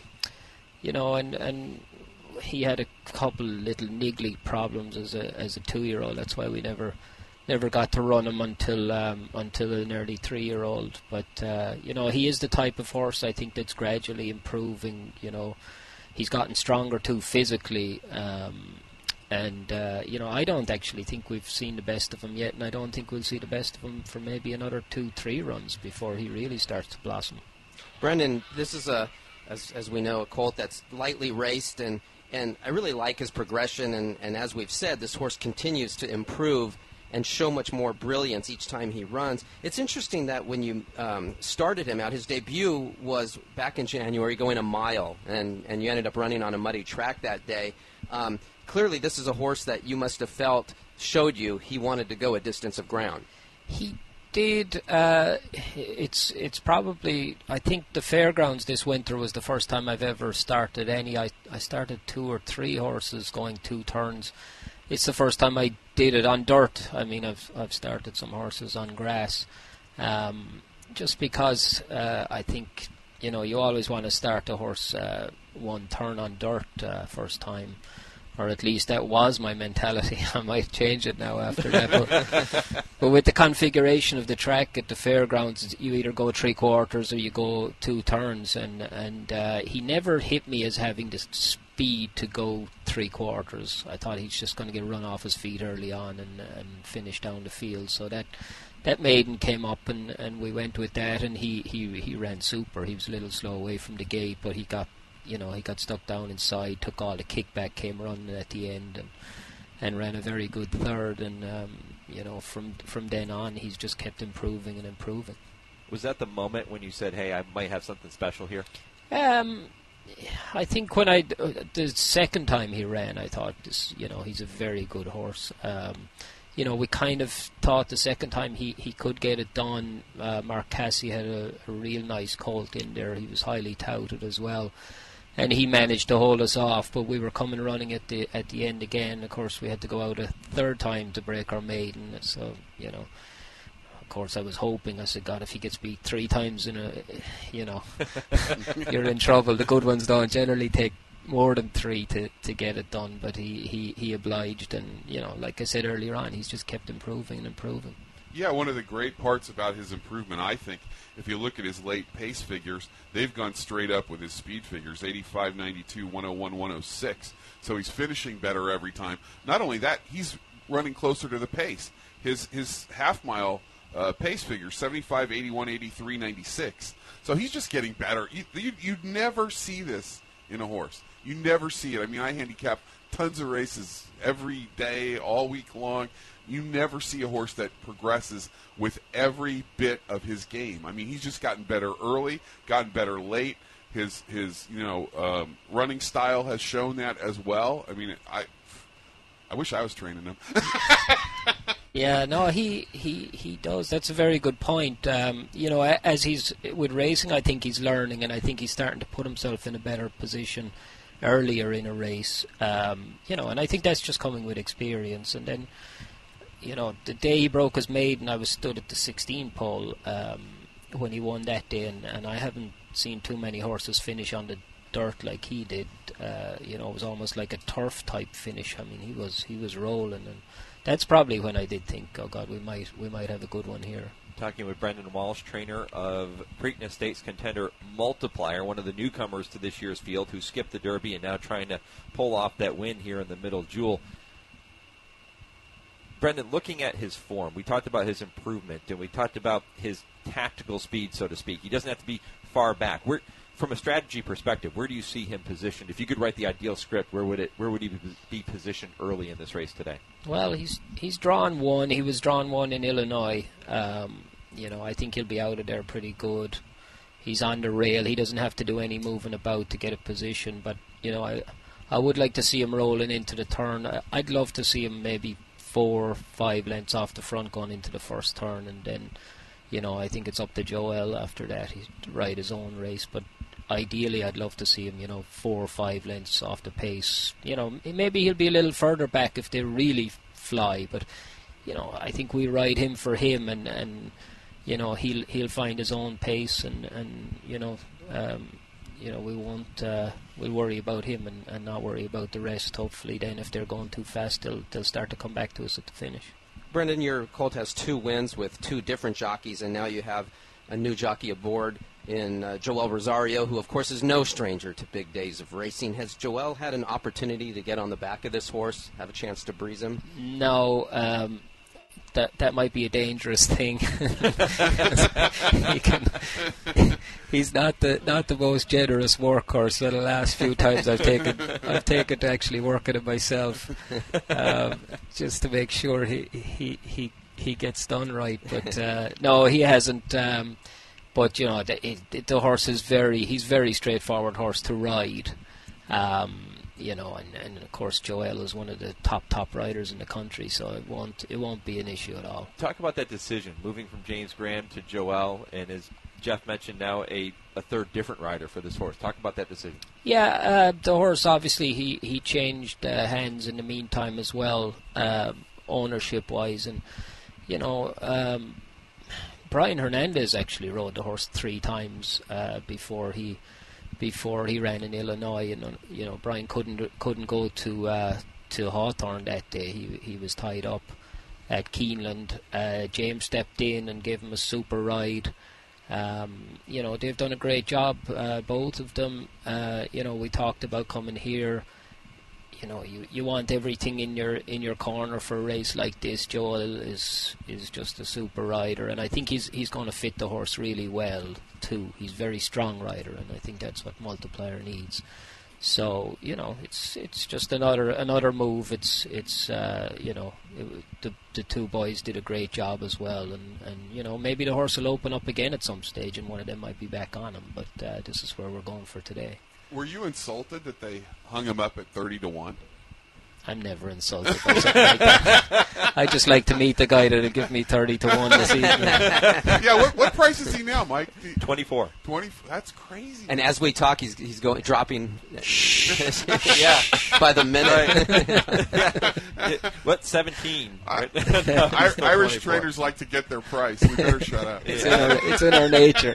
he had a couple little niggly problems as a 2-year-old. That's why we never got to run him until an early 3-year-old. But he is the type of horse I think that's gradually improving. He's gotten stronger too physically. I don't actually think we've seen the best of him yet, and I don't think we'll see the best of him for maybe another 2-3 runs before he really starts to blossom. Brendan, this is as we know, a colt that's lightly raced, and I really like his progression, and as we've said, this horse continues to improve and show much more brilliance each time he runs. It's interesting that when you started him out, his debut was back in January going a mile, and you ended up running on a muddy track that day. Clearly, this is a horse that you must have felt showed you he wanted to go a distance of ground. He did. It's probably, I think the fairgrounds this winter was the first time I've ever started any. I started 2 or 3 horses going 2 turns. It's the first time I did it on dirt. I mean, I've started some horses on grass, just because I think you always want to start a horse 1 turn on dirt first time. Or at least that was my mentality. I might change it now after that. But with the configuration of the track at the fairgrounds, you either go 3/4 or you go 2 turns. And he never hit me as having the speed to go 3/4. I thought he's just going to get run off his feet early on and finish down the field. So that maiden came up and we went with that, and he ran super. He was a little slow away from the gate, but he got stuck down inside, took all the kickback, came running at the end, and ran a very good third. And from then on, he's just kept improving and improving. Was that the moment when you said, "Hey, I might have something special here"? I think when the second time he ran, I thought he's a very good horse. We kind of thought the second time he could get it done. Mark Cassie had a real nice colt in there. He was highly touted as well. And he managed to hold us off, but we were coming running at the end again. Of course, we had to go out a third time to break our maiden. So, of course, I was hoping. I said, God, if he gets beat 3 times in you're in trouble. The good ones don't generally take more than 3 to get it done. But he obliged, and like I said earlier on, he's just kept improving and improving. Yeah, one of the great parts about his improvement, I think, if you look at his late pace figures, they've gone straight up with his speed figures, 85, 92, 101, 106. So he's finishing better every time. Not only that, he's running closer to the pace. His half-mile pace figures, 75, 81, 83, 96. So he's just getting better. You never see this in a horse. You never see it. I mean, I handicap tons of races every day, all week long. You never see a horse that progresses with every bit of his game. I mean, he's just gotten better early, gotten better late. His running style has shown that as well. I mean, I wish I was training him. Yeah, no, he does. That's a very good point. As he's with racing, I think he's learning, and I think he's starting to put himself in a better position earlier in a race. And I think that's just coming with experience. And then, the day he broke his maiden, I was stood at the 16 pole when he won that day, and I haven't seen too many horses finish on the dirt like he did. It was almost like a turf type finish. I mean, he was rolling, and that's probably when I did think, oh God, we might have a good one here. Talking with Brendan Walsh, trainer of Preakness Stakes contender Multiplier, one of the newcomers to this year's field, who skipped the Derby and now trying to pull off that win here in the Middle Jewel. Brendan, looking at his form, we talked about his improvement, and we talked about his tactical speed, so to speak. He doesn't have to be far back. From a strategy perspective, where do you see him positioned? If you could write the ideal script, where would he be positioned early in this race today? Well, he's drawn one. He was drawn one in Illinois. I think he'll be out of there pretty good. He's on the rail. He doesn't have to do any moving about to get a position. But I would like to see him rolling into the turn. I'd love to see him maybe 4 or 5 lengths off the front going into the first turn, and then I think it's up to Joel after that. He's to ride his own race, but ideally I'd love to see him, 4 or 5 lengths off the pace. Maybe he'll be a little further back if they really fly, but I think we ride him for him, and he'll find his own pace, and we won't we'll worry about him and not worry about the rest. Hopefully then if they're going too fast they'll start to come back to us at the finish. Brendan, your colt has 2 wins with 2 different jockeys, and now you have a new jockey aboard in Joel Rosario, who of course is no stranger to big days of racing. Has Joel had an opportunity to get on the back of this horse, have a chance to breeze him? No, that might be a dangerous thing. He's not the most generous workhorse. So the last few times I've taken to actually working it myself, just to make sure he gets done right. But no, he hasn't. But the horse is he's very straightforward horse to ride. And of course Joel is one of the top riders in the country, so it won't be an issue at all. Talk about that decision, moving from James Graham to Joel, and as Jeff mentioned, now a third different rider for this horse. Talk about that decision. Yeah, the horse obviously he changed hands in the meantime as well, ownership wise, and Brian Hernandez actually rode the horse 3 times before he ran in Illinois, and Brian couldn't go to Hawthorne that day. He was tied up at Keeneland. James stepped in and gave him a super ride. They've done a great job, both of them. We talked about coming here. You want everything in your corner for a race like this. Joel is just a super rider, and I think he's going to fit the horse really well too. He's a very strong rider, and I think that's what Multiplier needs. So it's just another move. The 2 boys did a great job as well, and maybe the horse will open up again at some stage, and one of them might be back on him. But this is where we're going for today. Were you insulted that they hung him up at 30-1? I'm never insulted by something like that. I just like to meet the guy that'll give me 30-1 this evening. Yeah, what price is he now, Mike? 24. 20. That's crazy. And as we talk, he's dropping. Yeah, by the minute. Yeah. What 17? Right? Irish trainers like to get their price. We better shut up. It's in our nature.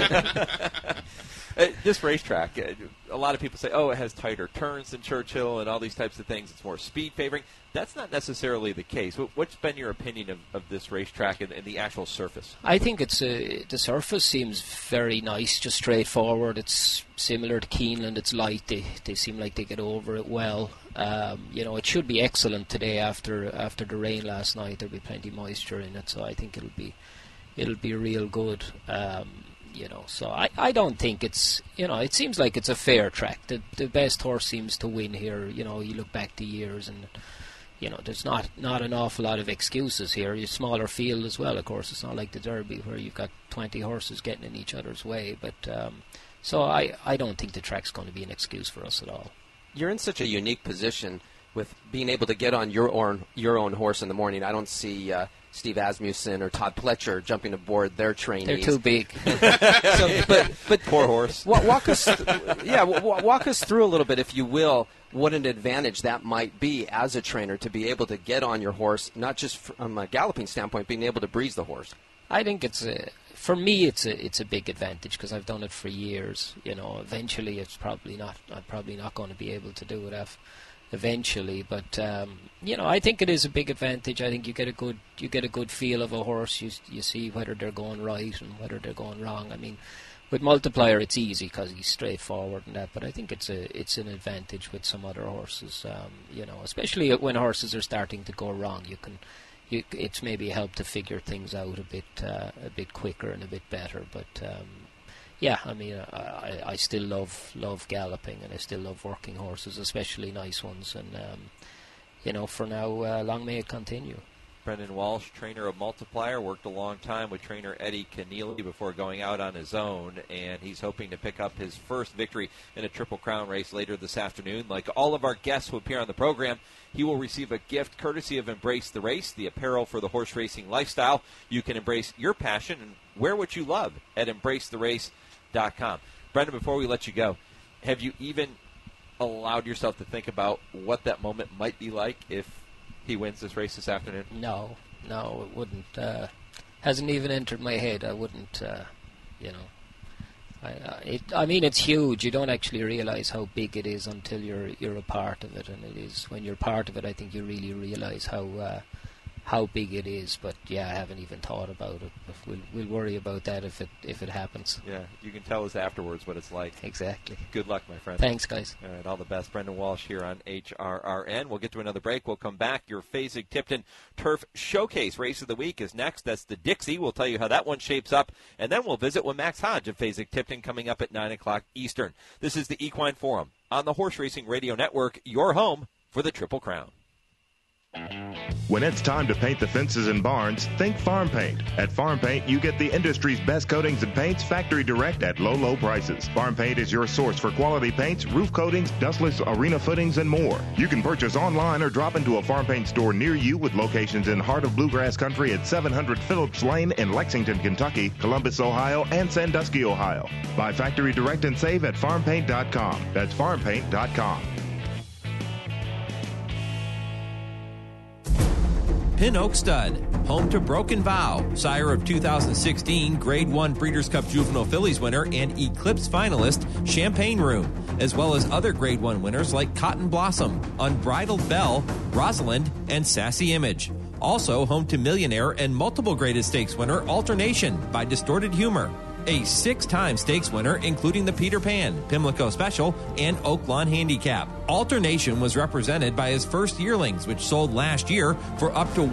This racetrack, a lot of people say, it has tighter turns than Churchill and all these types of things. It's more speed favoring. That's not necessarily the case. What's been your opinion of this racetrack and the actual surface? I think the surface seems very nice, just straightforward. It's similar to Keeneland. It's light. They seem like they get over it well. It should be excellent today after the rain last night. There'll be plenty of moisture in it, so I think it'll be real good. So I don't think it's, it seems like it's a fair track. The best horse seems to win here. You look back the years, and there's not an awful lot of excuses here. You're a smaller field as well, of course. It's not like the Derby where you've got 20 horses getting in each other's way. But so I don't think the track's going to be an excuse for us at all. You're in such a unique position with being able to get on your own horse in the morning. I don't see Steve Asmussen or Todd Pletcher jumping aboard their trainees. They're too big. But poor horse. Walk us through a little bit, if you will, what an advantage that might be as a trainer to be able to get on your horse, not just from a galloping standpoint, being able to breeze the horse. I think for me it's a big advantage because I've done it for years. Eventually I'm probably not going to be able to do it eventually, but I think it is a big advantage. I think you get a good feel of a horse. You see whether they're going right and whether they're going wrong. I mean, with Multiplier it's easy because he's straightforward and that, but I think it's an advantage with some other horses. Especially when horses are starting to go wrong, it's maybe a help to figure things out a bit quicker and a bit better. But I still love galloping, and I still love working horses, especially nice ones. And for now, long may it continue. Brendan Walsh, trainer of Multiplier, worked a long time with trainer Eddie Keneally before going out on his own, and he's hoping to pick up his first victory in a Triple Crown race later this afternoon. Like all of our guests who appear on the program, he will receive a gift courtesy of Embrace the Race, the apparel for the horse racing lifestyle. You can embrace your passion and wear what you love at EmbraceTheRace.com. Brendan, before we let you go, have you even allowed yourself to think about what that moment might be like if he wins this race this afternoon? No, it wouldn't. Hasn't even entered my head. I wouldn't, I mean, it's huge. You don't actually realize how big it is until you're a part of it, and it is when you're part of it. I think you really realize how big it is. But yeah, I haven't even thought about it. But we'll worry about that if it happens. Yeah, you can tell us afterwards what it's like. Exactly. Good luck, my friend. Thanks, guys. All right, all the best. Brendan Walsh here on HRRN. We'll get to another break. We'll come back. Your Fasig-Tipton Turf Showcase Race of the Week is next. That's the Dixie. We'll tell you how that one shapes up. And then we'll visit with Max Hodge of Fasig-Tipton coming up at 9 o'clock Eastern. This is the Equine Forum on the Horse Racing Radio Network, your home for the Triple Crown. When it's time to paint the fences and barns, think Farm Paint. At Farm Paint, you get the industry's best coatings and paints factory direct at low, low prices. Farm Paint is your source for quality paints, roof coatings, dustless arena footings, and more. You can purchase online or drop into a Farm Paint store near you with locations in heart of Bluegrass Country at 700 Phillips Lane in Lexington, Kentucky, Columbus, Ohio, and Sandusky, Ohio. Buy factory direct and save at farmpaint.com. That's farmpaint.com. Pin Oak Stud, home to Broken Vow, sire of 2016 Grade 1 Breeders' Cup Juvenile Fillies winner and Eclipse finalist Champagne Room, as well as other Grade 1 winners like Cotton Blossom, Unbridled Belle, Rosalind, and Sassy Image. Also home to Millionaire and multiple graded stakes winner Alternation by Distorted Humor. A 6-time stakes winner, including the Peter Pan, Pimlico Special, and Oaklawn Handicap. Alternation was represented by his first yearlings, which sold last year for up to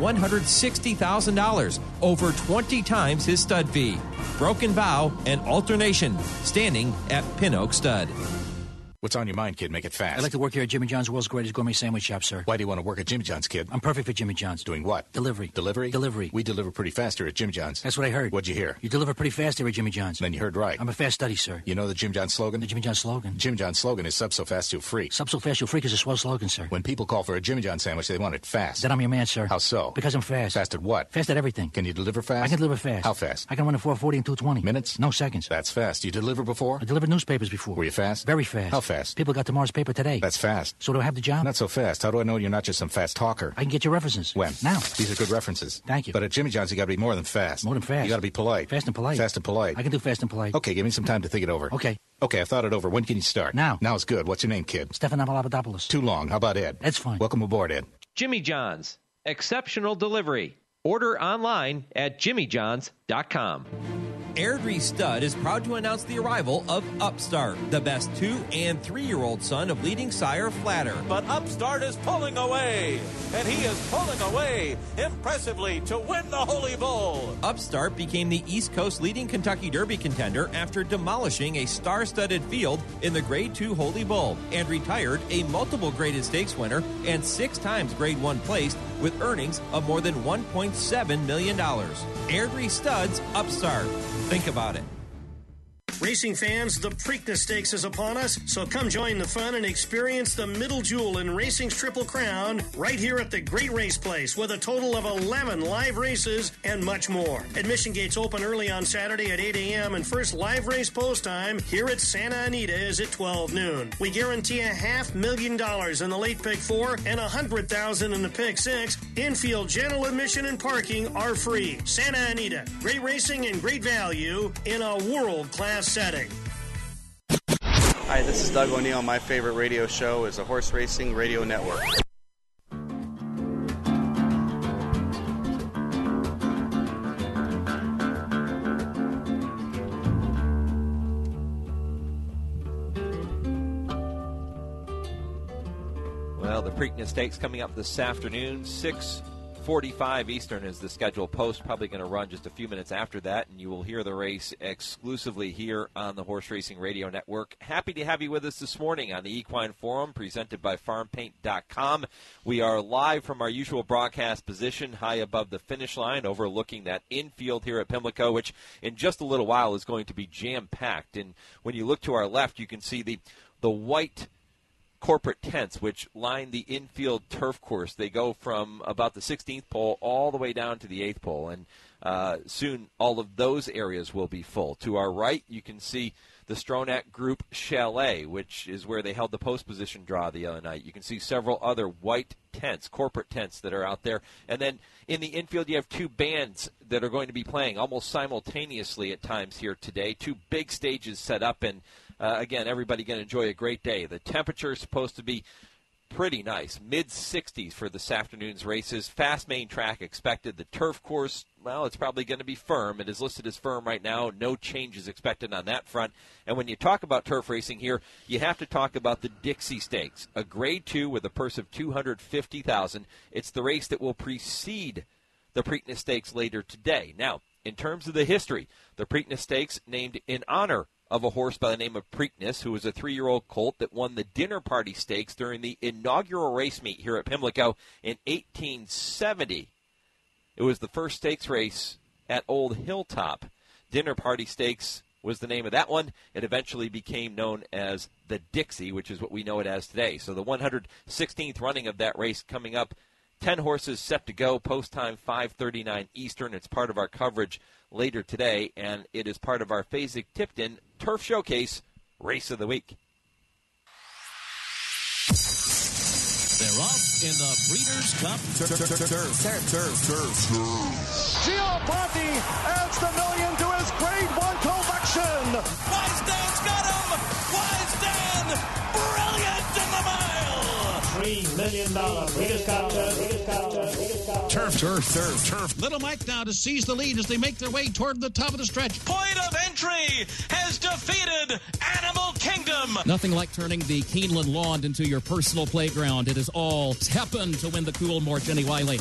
$160,000, over 20 times his stud fee. Broken Vow and Alternation, standing at Pin Oak Stud. What's on your mind, kid? Make it fast. I'd like to work here at Jimmy John's, world's greatest gourmet sandwich shop, sir. Why do you want to work at Jimmy John's, kid? I'm perfect for Jimmy John's. Doing what? Delivery. Delivery? Delivery. We deliver pretty fast here at Jimmy John's. That's what I heard. What'd you hear? You deliver pretty fast here at Jimmy John's. Then you heard right. I'm a fast study, sir. You know the Jimmy John's slogan? The Jimmy John's slogan? Jimmy John's slogan is sub so fast you'll freak. Sub so fast you'll freak is a swell slogan, sir. When people call for a Jimmy John's sandwich, they want it fast. Then I'm your man, sir. How so? Because I'm fast. Fast at what? Fast at everything. Can you deliver fast? I can deliver fast. How fast? I can run a 440 and 220. Minutes? No, seconds. That's fast. You deliver before? I delivered newspapers before. Were you fast? Very fast. How fast? People got tomorrow's paper today. That's fast. So do I have the job? Not so fast. How do I know you're not just some fast talker? I can get your references. When? Now. These are good references. Thank you. But at Jimmy John's, you got to be more than fast. More than fast. You got to be polite. Fast and polite. Fast and polite. I can do fast and polite. Okay, give me some time to think it over. Okay. Okay, I've thought it over. When can you start? Now. Now's good. What's your name, kid? Stefan Papadopoulos. Too long. How about Ed? Ed's fine. Welcome aboard, Ed. Jimmy John's, exceptional delivery. Order online at jimmyjohns.com. Airdrie Stud is proud to announce the arrival of Upstart, the best 2- and 3-year-old son of leading sire Flatter. But Upstart is pulling away, and he is pulling away impressively to win the Holy Bull. Upstart became the East Coast leading Kentucky Derby contender after demolishing a star-studded field in the Grade 2 Holy Bull and retired a multiple graded stakes winner and 6 times Grade 1 placed with earnings of more than $1.7 million. Airdrie Stud's Upstart. Think about it. Racing fans, the Preakness Stakes is upon us, so come join the fun and experience the middle jewel in racing's Triple Crown right here at the Great Race Place with a total of 11 live races and much more. Admission gates open early on Saturday at 8 a.m. and first live race post time here at Santa Anita is at 12 noon. We guarantee $500,000 in the late pick 4 and $100,000 in the pick 6. Infield general admission and parking are free. Santa Anita, great racing and great value in a world-class setting. Hi, this is Doug O'Neill. My favorite radio show is the Horse Racing Radio Network. Well, the Preakness Stakes coming up this afternoon, 6:45 Eastern is the scheduled post. Probably going to run just a few minutes after that, and you will hear the race exclusively here on the Horse Racing Radio Network. Happy to have you with us this morning on the Equine Forum, presented by FarmPaint.com. We are live from our usual broadcast position, high above the finish line, overlooking that infield here at Pimlico, which in just a little while is going to be jam-packed. And when you look to our left, you can see the white corporate tents which line the infield turf course. They go from about the 16th pole all the way down to the 8th pole, and soon all of those areas will be full. To our right, you can see the Stronach Group Chalet, which is where they held the post position draw the other night. You can see several other white tents, corporate tents that are out there. And then in the infield, you have two bands that are going to be playing almost simultaneously at times here today. Two big stages set up, and again, everybody going to enjoy a great day. The temperature is supposed to be pretty nice, mid-60s for this afternoon's races. Fast main track expected. The turf course, well, it's probably going to be firm. It is listed as firm right now. No changes expected on that front. And when you talk about turf racing here, you have to talk about the Dixie Stakes, a Grade 2 with a purse of $250,000. It's the race that will precede the Preakness Stakes later today. Now, in terms of the history, the Preakness Stakes named in honor of a horse by the name of Preakness, who was a 3-year-old colt that won the Dinner Party Stakes during the inaugural race meet here at Pimlico in 1870. It was the first stakes race at Old Hilltop. Dinner Party Stakes was the name of that one. It eventually became known as the Dixie, which is what we know it as today. So the 116th running of that race coming up. 10 horses set to go, post time 5:39 Eastern. It's part of our coverage later today, and it is part of our Fasig-Tipton Turf Showcase Race of the Week. They're off in the Breeders' Cup. Gio Ponte adds the million to his Grade 1 collection. Wisedan's got him. Wisedan, brilliant in the mile. $3 million Breeders' Cup. Turf. Little Mike now to seize the lead as they make their way toward the top of the stretch. Point of entry has defeated Animal Kingdom. Nothing like turning the Keeneland lawn into your personal playground. It is all Tepin to win the Coolmore, Jenny Wiley.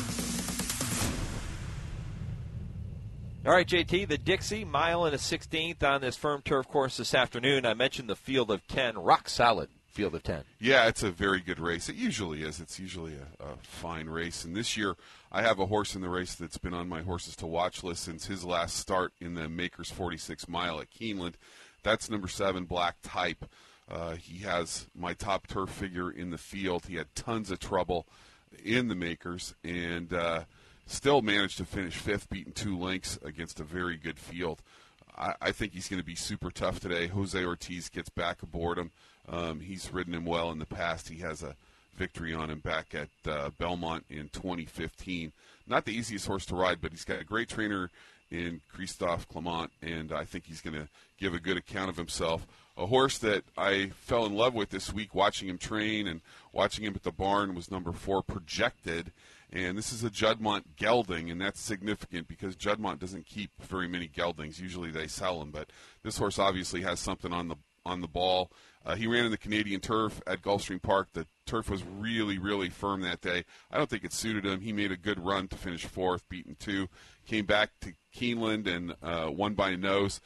All right, JT, the Dixie, mile and a 16th on this firm turf course this afternoon. I mentioned the field of 10, rock solid field of 10. Yeah, it's a very good race. It usually is. It's usually a fine race. And this year, I have a horse in the race that's been on my horses to watch list since his last start in the Makers 46 mile at Keeneland. That's number 7, Black Type. He has my top turf figure in the field. He had tons of trouble in the Makers and still managed to finish 5th, beating 2 lengths against a very good field. I think he's going to be super tough today. Jose Ortiz gets back aboard him. He's ridden him well in the past. He has a victory on him back at Belmont in 2015. Not the easiest horse to ride, but he's got a great trainer in Christophe Clement, and I think he's going to give a good account of himself. A horse that I fell in love with this week watching him train and watching him at the barn was number 4, Projected. And this is a Juddmonte gelding, and that's significant because Juddmonte doesn't keep very many geldings. Usually they sell them, but this horse obviously has something on the ball. He ran in the Canadian turf at Gulfstream Park. The turf was really, really firm that day. I don't think it suited him. He made a good run to finish 4th, beaten 2. Came back to Keeneland and won by nose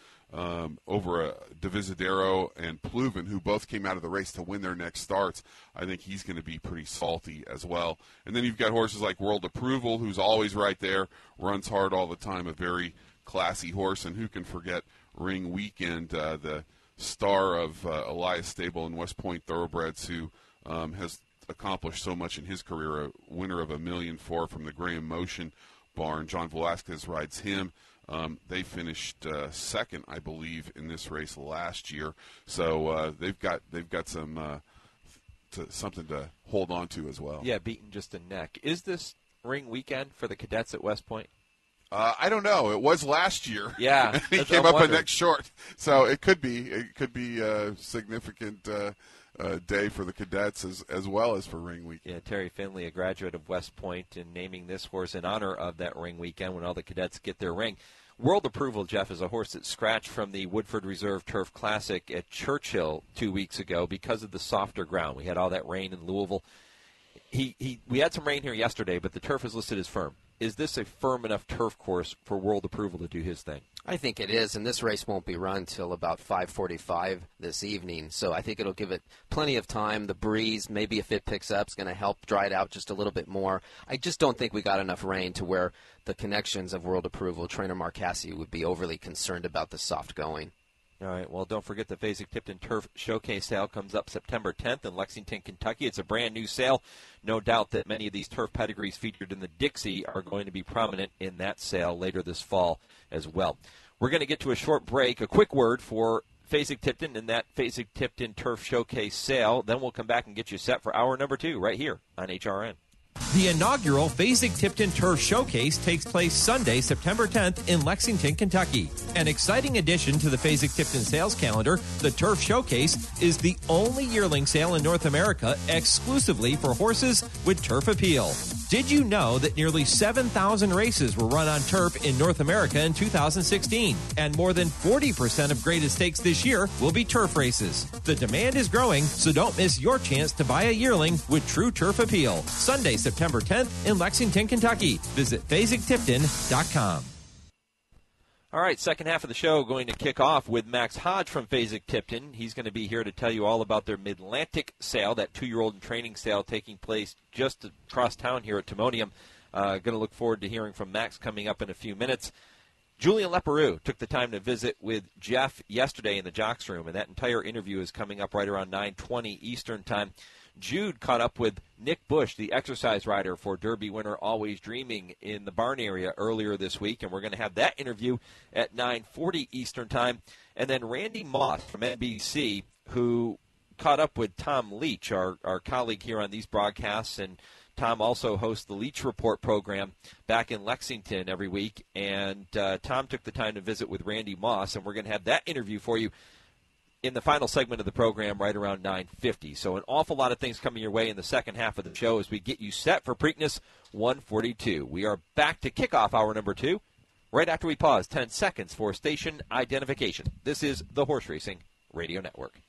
over Divisadero and Pluven, who both came out of the race to win their next starts. I think he's going to be pretty salty as well. And then you've got horses like World Approval, who's always right there, runs hard all the time, a very classy horse. And who can forget Ring Weekend, the star of Elias Stable and West Point Thoroughbreds, who has accomplished so much in his career, a winner of $1.4 million from the Graham Motion barn. John Velasquez rides him. They finished second, I believe, in this race last year. So they've got some something to hold on to as well. Yeah, beaten just a neck. Is this Ring Weekend for the cadets at West Point? I don't know. It was last year. Yeah, he came up a neck short, so it could be a significant day for the cadets as well as for Ring Weekend. Yeah, Terry Finley, a graduate of West Point, and naming this horse in honor of that Ring Weekend when all the cadets get their ring. World Approval, Jeff, is a horse that scratched from the Woodford Reserve Turf Classic at Churchill 2 weeks ago because of the softer ground. We had all that rain in Louisville. We had some rain here yesterday, but the turf is listed as firm. Is this a firm enough turf course for World Approval to do his thing? I think it is, and this race won't be run till about 5:45 this evening, so I think it'll give it plenty of time. The breeze, maybe if it picks up, is going to help dry it out just a little bit more. I just don't think we got enough rain to where the connections of World Approval, trainer Mark Cassidy, would be overly concerned about the soft going. All right, well, don't forget the Fasig-Tipton Turf Showcase sale comes up September 10th in Lexington, Kentucky. It's a brand-new sale. No doubt that many of these turf pedigrees featured in the Dixie are going to be prominent in that sale later this fall as well. We're going to get to a short break. A quick word for Fasig-Tipton and that Fasig-Tipton Turf Showcase sale. Then we'll come back and get you set for hour number 2 right here on HRN. The inaugural Fasig-Tipton Turf Showcase takes place Sunday, September 10th in Lexington, Kentucky. An exciting addition to the Fasig-Tipton sales calendar, the Turf Showcase is the only yearling sale in North America exclusively for horses with turf appeal. Did you know that nearly 7,000 races were run on turf in North America in 2016? And more than 40% of graded stakes this year will be turf races. The demand is growing, so don't miss your chance to buy a yearling with true turf appeal. Sunday, September 10th in Lexington, Kentucky. Visit FasigTipton.com. All right, second half of the show going to kick off with Max Hodge from Fasig-Tipton. He's going to be here to tell you all about their Mid-Atlantic sale, that 2-year-old and training sale taking place just across town here at Timonium. Going to look forward to hearing from Max coming up in a few minutes. Julian Leparoux took the time to visit with Jeff yesterday in the Jocks Room, and that entire interview is coming up right around 9:20 Eastern Time. Jude caught up with Nick Bush, the exercise rider for Derby winner Always Dreaming, in the barn area earlier this week, and we're going to have that interview at 9:40 Eastern Time. And then Randy Moss from NBC, who caught up with Tom Leach, our colleague here on these broadcasts, and Tom also hosts the Leach Report program back in Lexington every week, and Tom took the time to visit with Randy Moss, and we're going to have that interview for you in the final segment of the program right around 9:50. So an awful lot of things coming your way in the second half of the show as we get you set for Preakness 142. We are back to kick off hour number 2 right after we pause 10 seconds for station identification. This is the Horse Racing Radio Network.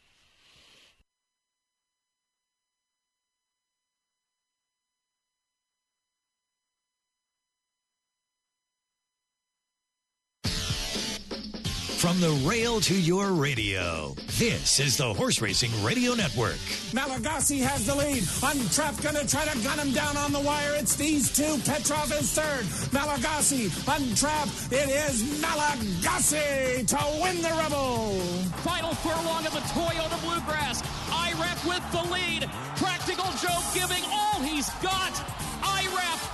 From the rail to your radio, this is the Horse Racing Radio Network. Malagasy has the lead. Untrapped gonna try to gun him down on the wire. It's these two. Petrov is third. Malagasy, Untrapped. It is Malagasy to win the Rebel. Final furlong of the Toyota Bluegrass. IRAP with the lead. Practical Joe giving all he's got. IRAP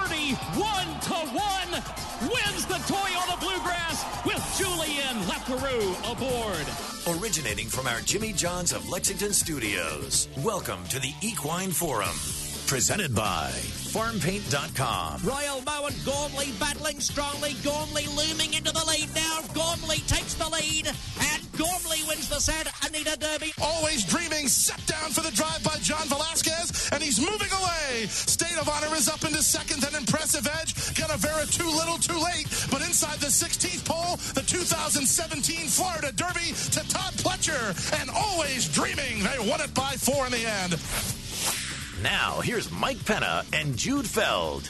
31-1 wins the Toyota Bluegrass with Julian Leparoux aboard. Originating from our Jimmy John's of Lexington studios, welcome to the Equine Forum. Presented by FarmPaint.com. Royal Mow and Gormley battling strongly. Gormley looming into the lead now. Gormley takes the lead, and Gormley wins the Santa Anita Derby. Always Dreaming set down for the drive by John Velasquez, and he's moving away. State of Honor is up into second, an impressive edge. Canavera too little, too late, but inside the 16th pole, the 2017 Florida Derby to Todd Pletcher, and Always Dreaming. They won it by 4 in the end. Now, here's Mike Penna and Jude Feld.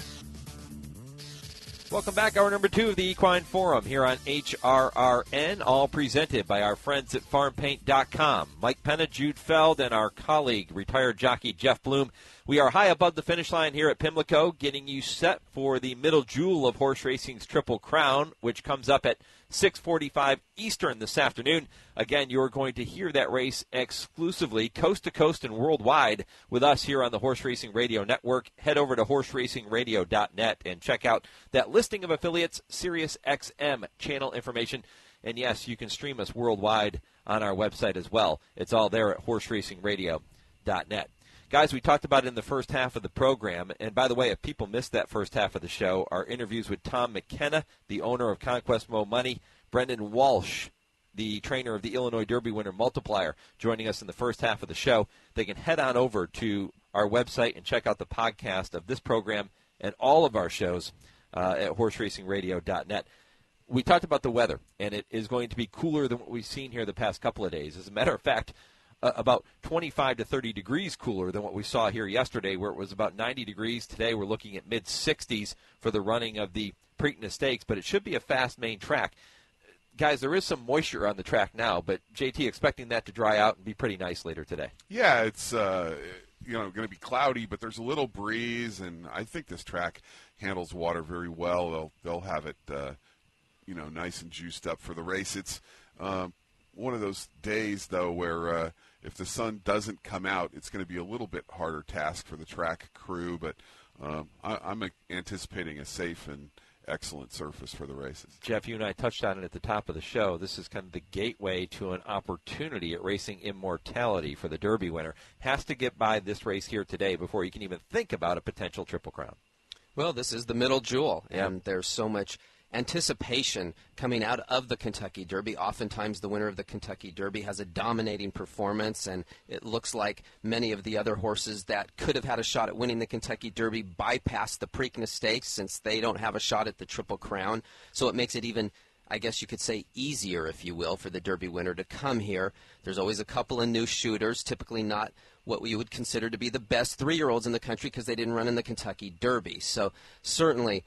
Welcome back. Hour number 2 of the Equine Forum here on HRRN, all presented by our friends at FarmPaint.com. Mike Penna, Jude Feld, and our colleague, retired jockey Jeff Bloom. We are high above the finish line here at Pimlico, getting you set for the middle jewel of horse racing's Triple Crown, which comes up at 6:45 Eastern this afternoon. Again, you're going to hear that race exclusively, coast to coast and worldwide, with us here on the Horse Racing Radio Network. Head over to horseracingradio.net and check out that listing of affiliates, Sirius XM channel information. And yes, you can stream us worldwide on our website as well. It's all there at horseracingradio.net. Guys, we talked about it in the first half of the program, and by the way, if people missed that first half of the show, our interviews with Tom McKenna, the owner of Conquest Mo Money, Brendan Walsh, the trainer of the Illinois Derby winner Multiplier, joining us in the first half of the show. They can head on over to our website and check out the podcast of this program and all of our shows at horseracingradio.net. We talked about the weather, and it is going to be cooler than what we've seen here the past couple of days. As a matter of fact, about 25 to 30 degrees cooler than what we saw here yesterday, where it was about 90 degrees. Today we're looking at mid-60s for the running of the Preakness Stakes, but it should be a fast main track. Guys, there is some moisture on the track now, but JT expecting that to dry out and be pretty nice later today. Yeah, it's going to be cloudy, but there's a little breeze, and I think this track handles water very well. They'll have it nice and juiced up for the race. It's one of those days, though, where if the sun doesn't come out, it's going to be a little bit harder task for the track crew, but I'm anticipating a safe excellent surface for the races. Jeff, you and I touched on it at the top of the show. This is kind of the gateway to an opportunity at Racing Immortality for the Derby winner. Has to get by this race here today before you can even think about a potential Triple Crown. Well, this is the middle jewel, and there's so much anticipation coming out of the Kentucky Derby. Oftentimes the winner of the Kentucky Derby has a dominating performance, and it looks like many of the other horses that could have had a shot at winning the Kentucky Derby bypass the Preakness Stakes since they don't have a shot at the Triple Crown. So it makes it even, I guess you could say, easier, if you will, for the Derby winner to come here. There's always a couple of new shooters, typically not what we would consider to be the best 3-year-olds in the country because they didn't run in the Kentucky Derby. So certainly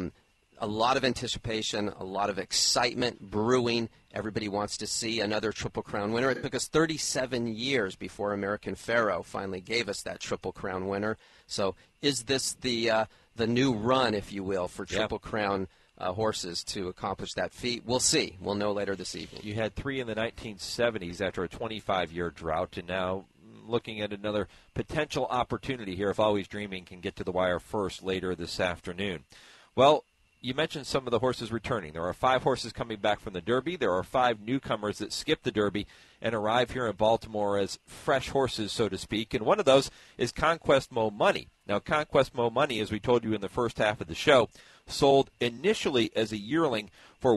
a lot of anticipation, a lot of excitement brewing. Everybody wants to see another Triple Crown winner. It took us 37 years before American Pharoah finally gave us that Triple Crown winner. So is this the new run, if you will, for Triple Crown horses to accomplish that feat? We'll see. We'll know later this evening. You had 3 in the 1970s after a 25-year drought, and now looking at another potential opportunity here if Always Dreaming can get to the wire first later this afternoon. Well, you mentioned some of the horses returning. There are 5 horses coming back from the Derby. There are 5 newcomers that skip the Derby and arrive here in Baltimore as fresh horses, so to speak. And one of those is Conquest Mo Money. Now, Conquest Mo Money, as we told you in the first half of the show, sold initially as a yearling for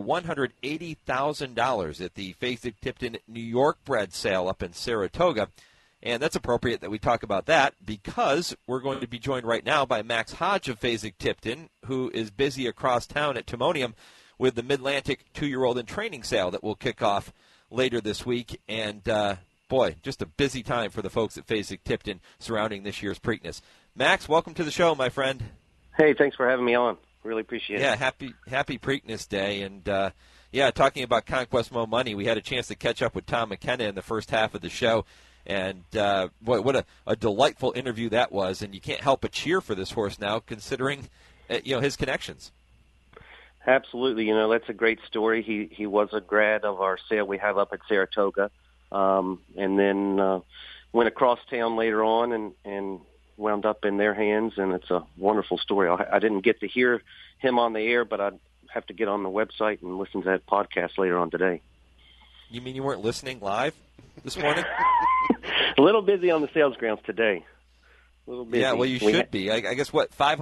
$180,000 at the Fasig-Tipton New York bred sale up in Saratoga. And that's appropriate that we talk about that because we're going to be joined right now by Max Hodge of Fasig-Tipton, who is busy across town at Timonium with the Mid-Atlantic 2-year-old in training sale that will kick off later this week. And, boy, just a busy time for the folks at Fasig-Tipton surrounding this year's Preakness. Max, welcome to the show, my friend. Hey, thanks for having me on. Really appreciate it. Yeah, happy Preakness Day. And, talking about Conquest Mo Money, we had a chance to catch up with Tom McKenna in the first half of the show. And, boy, what a delightful interview that was. And you can't help but cheer for this horse now, considering, his connections. Absolutely. That's a great story. He was a grad of our sale we have up at Saratoga. And then went across town later on and wound up in their hands. And it's a wonderful story. I didn't get to hear him on the air, but I'd have to get on the website and listen to that podcast later on today. You mean you weren't listening live this morning? A little busy on the sales grounds today. A little busy. Yeah, well, you should be. I guess,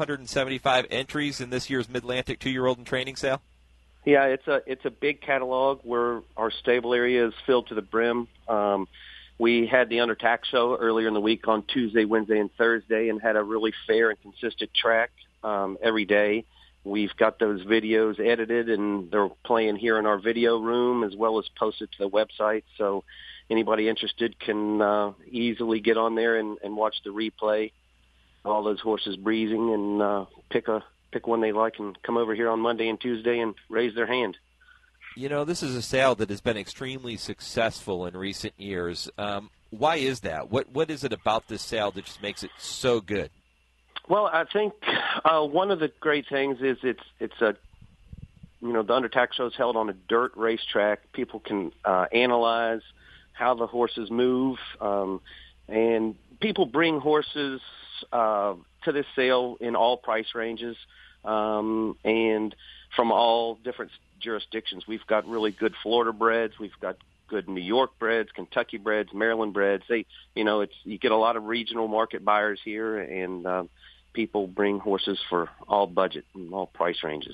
575 entries in this year's Mid-Atlantic 2-year-old in training sale? Yeah, it's a big catalog where our stable area is filled to the brim. We had the Under Tack show earlier in the week on Tuesday, Wednesday, and Thursday and had a really fair and consistent track every day. We've got those videos edited, and they're playing here in our video room as well as posted to the website. So anybody interested can easily get on there and watch the replay. All those horses breezing and pick one they like and come over here on Monday and Tuesday and raise their hand. This is a sale that has been extremely successful in recent years. Why is that? What is it about this sale that just makes it so good? Well, I think one of the great things is it's a the Under Tack show is held on a dirt racetrack. People can analyze how the horses move, and people bring horses to this sale in all price ranges and from all different jurisdictions. We've got really good Florida breds. We've got good New York breds, Kentucky breds, Maryland breds. You get a lot of regional market buyers here, and people bring horses for all budget and all price ranges.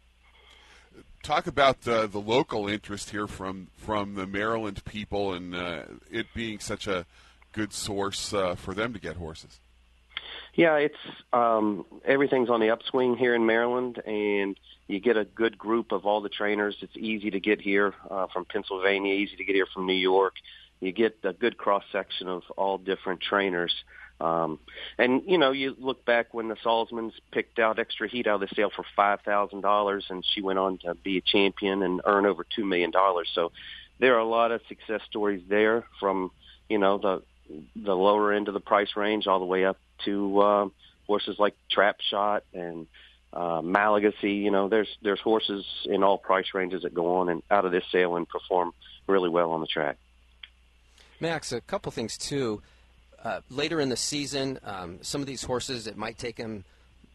Talk about the local interest here from the Maryland people and it being such a good source for them to get horses. Yeah, it's everything's on the upswing here in Maryland, and you get a good group of all the trainers. It's easy to get here from Pennsylvania, easy to get here from New York. You get a good cross-section of all different trainers. And, you look back when the Salzmans picked out Extra Heat out of the sale for $5,000, and she went on to be a champion and earn over $2 million. So there are a lot of success stories there from, the lower end of the price range all the way up to horses like Trap Shot and Malagasy. There's horses in all price ranges that go on and out of this sale and perform really well on the track. Max, a couple things, too. Later in the season, some of these horses, it might take them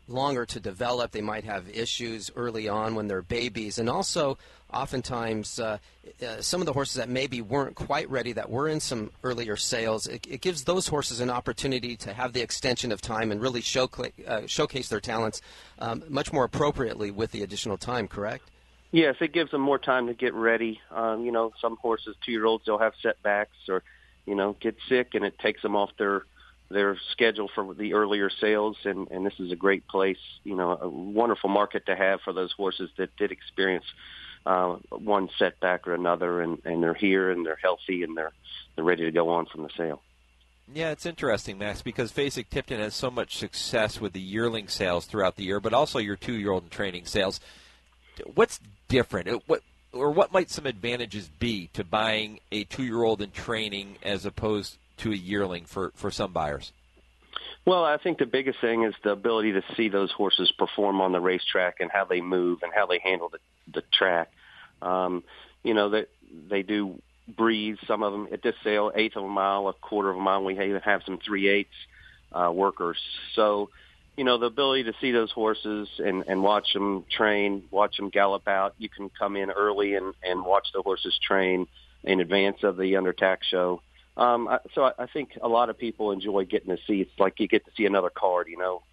longer to develop. They might have issues early on when they're babies. And also, oftentimes, some of the horses that maybe weren't quite ready, that were in some earlier sales, it gives those horses an opportunity to have the extension of time and really showcase their talents much more appropriately with the additional time, correct? Yes, it gives them more time to get ready. Some horses, 2-year-olds, they'll have setbacks or, get sick, and it takes them off their schedule for the earlier sales, and this is a great place, a wonderful market to have for those horses that did experience one setback or another, and they're here and they're healthy and they're ready to go on from the sale. Yeah, it's interesting, Max, because Fasig-Tipton has so much success with the yearling sales throughout the year, but also your 2-year-old and training sales. What's different? What might some advantages be to buying a 2-year-old in training as opposed to a yearling for some buyers? Well, I think the biggest thing is the ability to see those horses perform on the racetrack and how they move and how they handle the track. That they do breeze, some of them at this sale, 1/8 of a mile, 1/4 of a mile. We even have some 3/8 workers. So, the ability to see those horses and watch them train, watch them gallop out. You can come in early and watch the horses train in advance of the Undertax show. So I think a lot of people enjoy getting to see. It's like you get to see another card,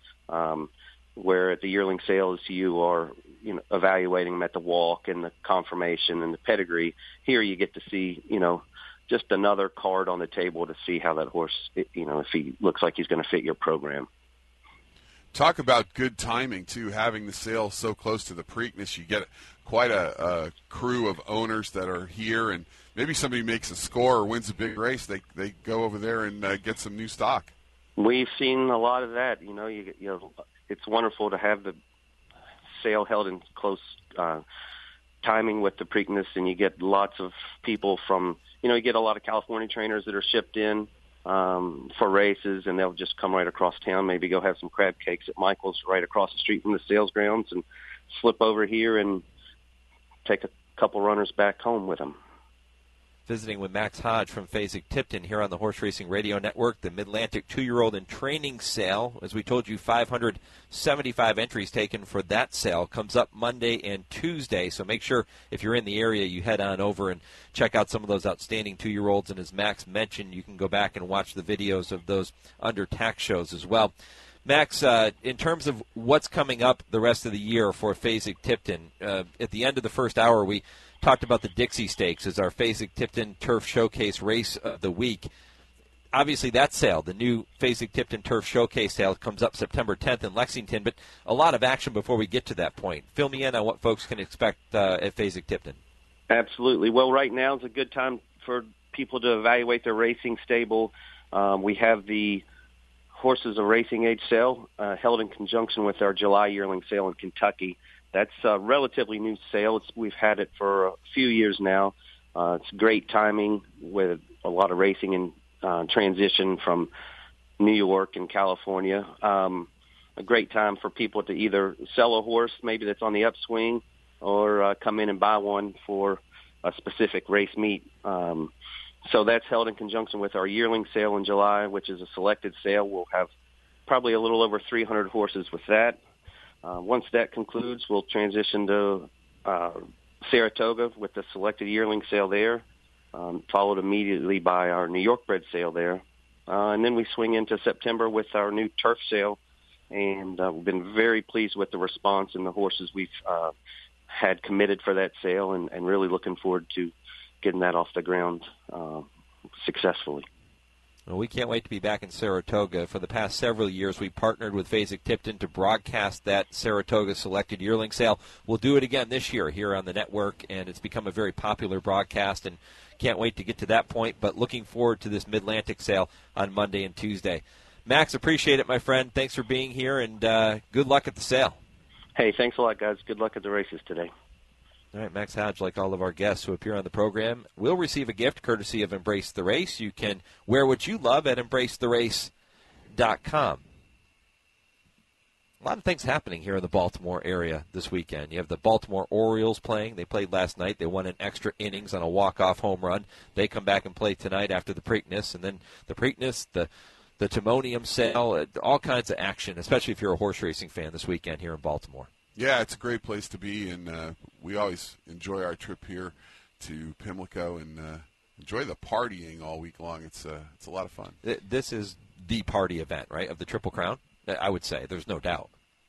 where at the yearling sales you are, evaluating them at the walk and the conformation and the pedigree. Here you get to see, just another card on the table to see how that horse, if he looks like he's going to fit your program. Talk about good timing, too, having the sale so close to the Preakness. You get quite a crew of owners that are here, and maybe somebody makes a score or wins a big race. They go over there and get some new stock. We've seen a lot of that. It's wonderful to have the sale held in close timing with the Preakness, and you get lots of people from, you get a lot of California trainers that are shipped in for races, and they'll just come right across town, maybe go have some crab cakes at Michael's right across the street from the sales grounds and slip over here and take a couple runners back home with them. Visiting with Max Hodge from Fasig-Tipton here on the Horse Racing Radio Network, the Mid-Atlantic 2-year-old and training sale. As we told you, 575 entries taken for that sale. Comes up Monday and Tuesday, so make sure if you're in the area you head on over and check out some of those outstanding 2-year-olds. And as Max mentioned, you can go back and watch the videos of those Undertax shows as well. Max, in terms of what's coming up the rest of the year for Fasig-Tipton, at the end of the first hour we talked about the Dixie Stakes as our Fasig-Tipton Turf Showcase race of the week. Obviously, that sale, the new Fasig-Tipton Turf Showcase sale, comes up September 10th in Lexington, but a lot of action before we get to that point. Fill me in on what folks can expect at Fasig-Tipton. Absolutely. Well, right now is a good time for people to evaluate their racing stable. We have the Horses of Racing Age sale held in conjunction with our July yearling sale in Kentucky. That's a relatively new sale. We've had it for a few years now. It's great timing with a lot of racing in transition from New York and California. A great time for people to either sell a horse maybe that's on the upswing or come in and buy one for a specific race meet. So that's held in conjunction with our yearling sale in July, which is a selected sale. We'll have probably a little over 300 horses with that. Once that concludes, we'll transition to Saratoga with the selected yearling sale there, followed immediately by our New York bred sale there. And then we swing into September with our new turf sale, and we've been very pleased with the response and the horses we've had committed for that sale, and really looking forward to getting that off the ground successfully. Well, we can't wait to be back in Saratoga. For the past several years, we partnered with Fasig-Tipton to broadcast that Saratoga selected yearling sale. We'll do it again this year here on the network, and it's become a very popular broadcast, and can't wait to get to that point, but looking forward to this Mid-Atlantic sale on Monday and Tuesday. Max, appreciate it, my friend. Thanks for being here, and good luck at the sale. Hey, thanks a lot, guys. Good luck at the races today. All right, Max Hodge, like all of our guests who appear on the program, will receive a gift courtesy of Embrace the Race. You can wear what you love at EmbraceTheRace.com. A lot of things happening here in the Baltimore area this weekend. You have the Baltimore Orioles playing. They played last night. They won an extra innings on a walk-off home run. They come back and play tonight after the Preakness. And then the Preakness, the the Timonium sale, all kinds of action, especially if you're a horse racing fan this weekend here in Baltimore. Yeah, it's a great place to be, and we always enjoy our trip here to Pimlico and enjoy the partying all week long. It's a lot of fun. This is the party event, right, of the Triple Crown? I would say. There's no doubt.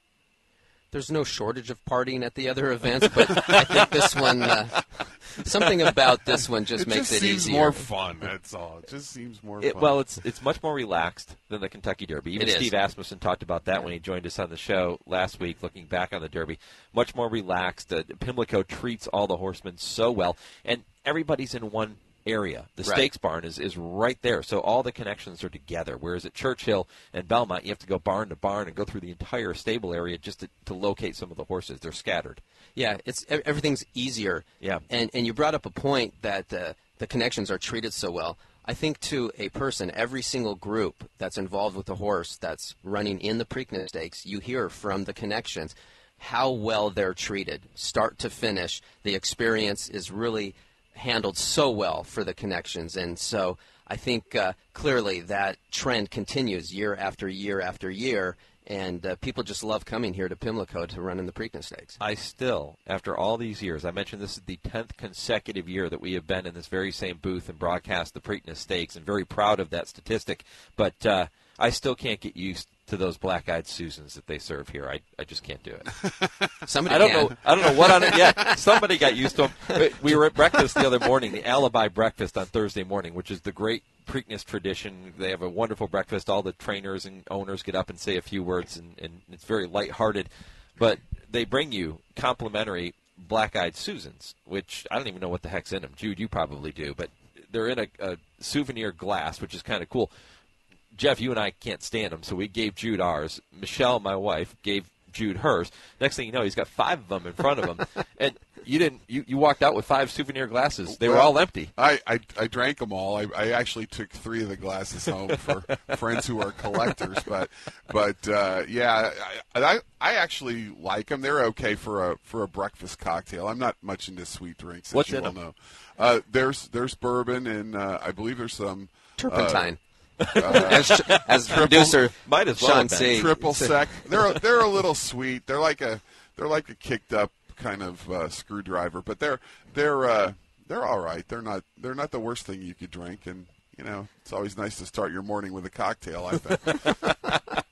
There's no shortage of partying at the other events, but I think this one, something about this one just makes it easier. It just seems more fun, that's all. It just seems more fun. Well, it's much more relaxed than the Kentucky Derby. Even Steve Asmussen talked about that when he joined us on the show last week, looking back on the Derby. Much more relaxed. Pimlico treats all the horsemen so well, and everybody's in one area. The stakes barn is right there, so all the connections are together, whereas at Churchill and Belmont you have to go barn to barn and go through the entire stable area just to locate some of the horses. They're scattered. Yeah, everything's easier. Yeah. And you brought up a point that the connections are treated so well. I think to a person, every single group that's involved with the horse that's running in the Preakness Stakes, you hear from the connections how well they're treated, start to finish. The experience is really handled so well for the connections, and so I think clearly that trend continues year after year after year, and people just love coming here to Pimlico to run in the Preakness Stakes. I still, after all these years, I mentioned this is the 10th consecutive year that we have been in this very same booth and broadcast the Preakness Stakes, and very proud of that statistic, but I still can't get used to those black-eyed Susans that they serve here. I just can't do it. Somebody I don't know what on it. Yeah, somebody got used to them. We were at breakfast the other morning, the Alibi breakfast on Thursday morning, which is the great Preakness tradition. They have a wonderful breakfast. All the trainers and owners get up and say a few words, and it's very lighthearted. But they bring you complimentary black-eyed Susans, which I don't even know what the heck's in them. Jude, you probably do, but they're in a souvenir glass, which is kind of cool. Jeff, you and I can't stand them, so we gave Jude ours. Michelle, my wife, gave Jude hers. Next thing you know, he's got 5 of them in front of him. And you walked out with 5 souvenir glasses. They were all empty. I drank them all. I actually took 3 of the glasses home for friends who are collectors. But yeah, I actually like them. They're okay for a breakfast cocktail. I'm not much into sweet drinks, as What's you in well them? know. There's bourbon, and I believe there's some turpentine. As producer might as well Sean C. Triple sec. They're a little sweet. They're like a kicked up kind of screwdriver, but they're all right. They're not the worst thing you could drink, and it's always nice to start your morning with a cocktail, I think.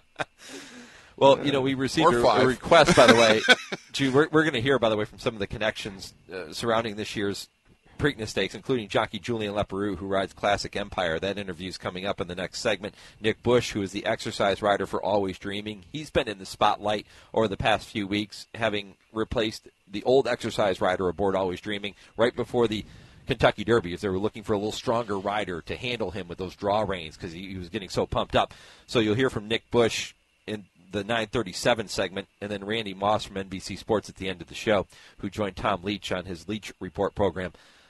Well, we received a request, by the way. Jude, we're going to hear, by the way, from some of the connections surrounding this year's Preakness Stakes, including jockey Julian Leparoux, who rides Classic Empire. That interview is coming up in the next segment. Nick Bush, who is the exercise rider for Always Dreaming. He's been in the spotlight over the past few weeks, having replaced the old exercise rider aboard Always Dreaming right before the Kentucky Derby, as they were looking for a little stronger rider to handle him with those draw reins because he was getting so pumped up. So you'll hear from Nick Bush in the 9:37 segment, and then Randy Moss from NBC Sports at the end of the show, who joined Tom Leach on his Leach Report program.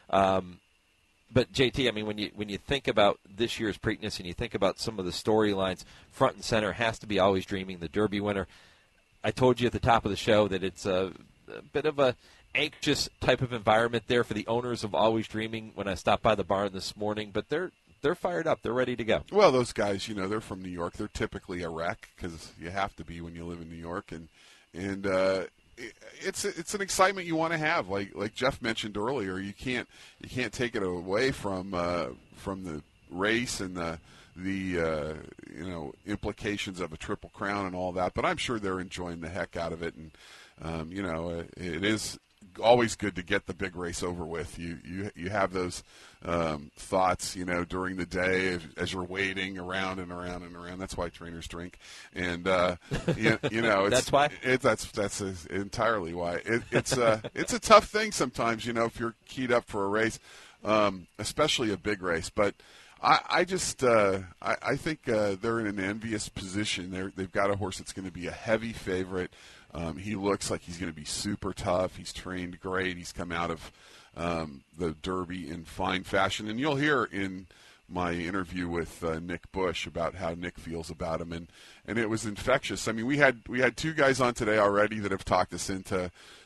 But JT, I mean, when you think about this year's Preakness and you think about some of the storylines, front and center has to be Always Dreaming, the Derby winner. I told you at the top of the show that it's a bit of a anxious type of environment there for the owners of Always Dreaming when I stopped by the barn this morning, but they're fired up. They're ready to go. Well, those guys, they're from New York. They're typically a wreck because you have to be when you live in New York, and it's an excitement you want to have. Like Jeff mentioned earlier, you can't take it away from the race and the implications of a Triple Crown and all that. But I'm sure they're enjoying the heck out of it, and it is always good to get the big race over with. You have those thoughts, during the day as you're waiting around and around and around. That's why trainers drink, and that's why. That's entirely why. It's a tough thing sometimes, if you're keyed up for a race, especially a big race. But I think they're in an envious position. They've got a horse that's going to be a heavy favorite. He looks like he's going to be super tough. He's trained great. He's come out of the Derby in fine fashion. And you'll hear in my interview with Nick Bush about how Nick feels about him. And it was infectious. I mean, we had 2 guys on today already that have talked us into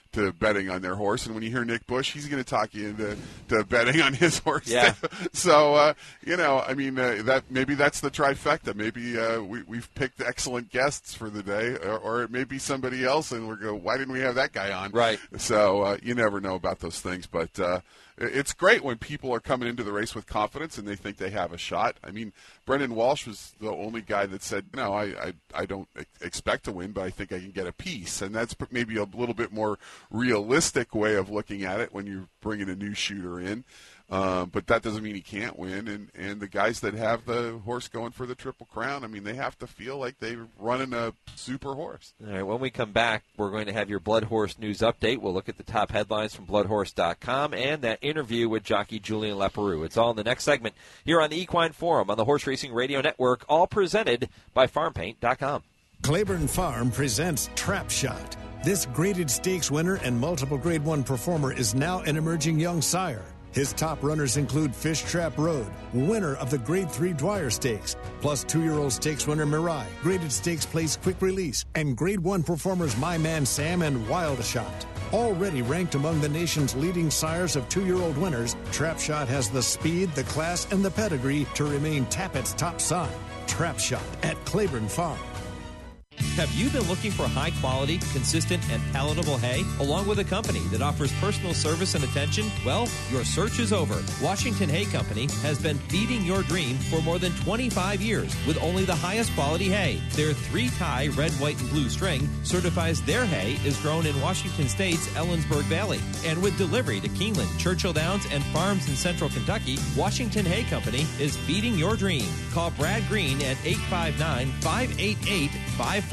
to betting on their horse. And when you hear Nick Bush, he's going to talk you into betting on his horse. Yeah. So, that maybe that's the trifecta. Maybe we've picked excellent guests for the day, or it may be somebody else, and we're going, why didn't we have that guy on? Right. So you never know about those things, but it's great when people are coming into the race with confidence and they think they have a shot. I mean, Brendan Walsh was the only guy that said, I don't expect to win, but I think I can get a piece. And that's maybe a little bit more realistic way of looking at it when you're bringing a new shooter in. But that doesn't mean he can't win. And the guys that have the horse going for the Triple Crown, I mean, they have to feel like they're running a super horse. All right, when we come back, we're going to have your Blood Horse news update. We'll look at the top headlines from bloodhorse.com and that interview with jockey Julien Leparoux. It's all in the next segment here on the Equine Forum on the Horse Racing Radio Network, all presented by FarmPaint.com. Claiborne Farm presents Trap Shot. This graded stakes winner and multiple Grade 1 performer is now an emerging young sire. His top runners include Fish Trap Road, winner of the Grade 3 Dwyer Stakes, plus 2-year-old stakes winner Mirai, graded stakes place Quick Release, and Grade 1 performers My Man Sam and Wild Shot. Already ranked among the nation's leading sires of 2-year-old winners, Trap Shot has the speed, the class, and the pedigree to remain Tappett's top son. Trap Shot at Claiborne Farm. Have you been looking for high quality, consistent, and palatable hay, along with a company that offers personal service and attention? Well, your search is over. Washington Hay Company has been feeding your dream for more than 25 years with only the highest quality hay. Their 3-tie red, white, and blue string certifies their hay is grown in Washington State's Ellensburg Valley. And with delivery to Keeneland, Churchill Downs, and farms in central Kentucky, Washington Hay Company is feeding your dream. Call Brad Green at 859-588-5480.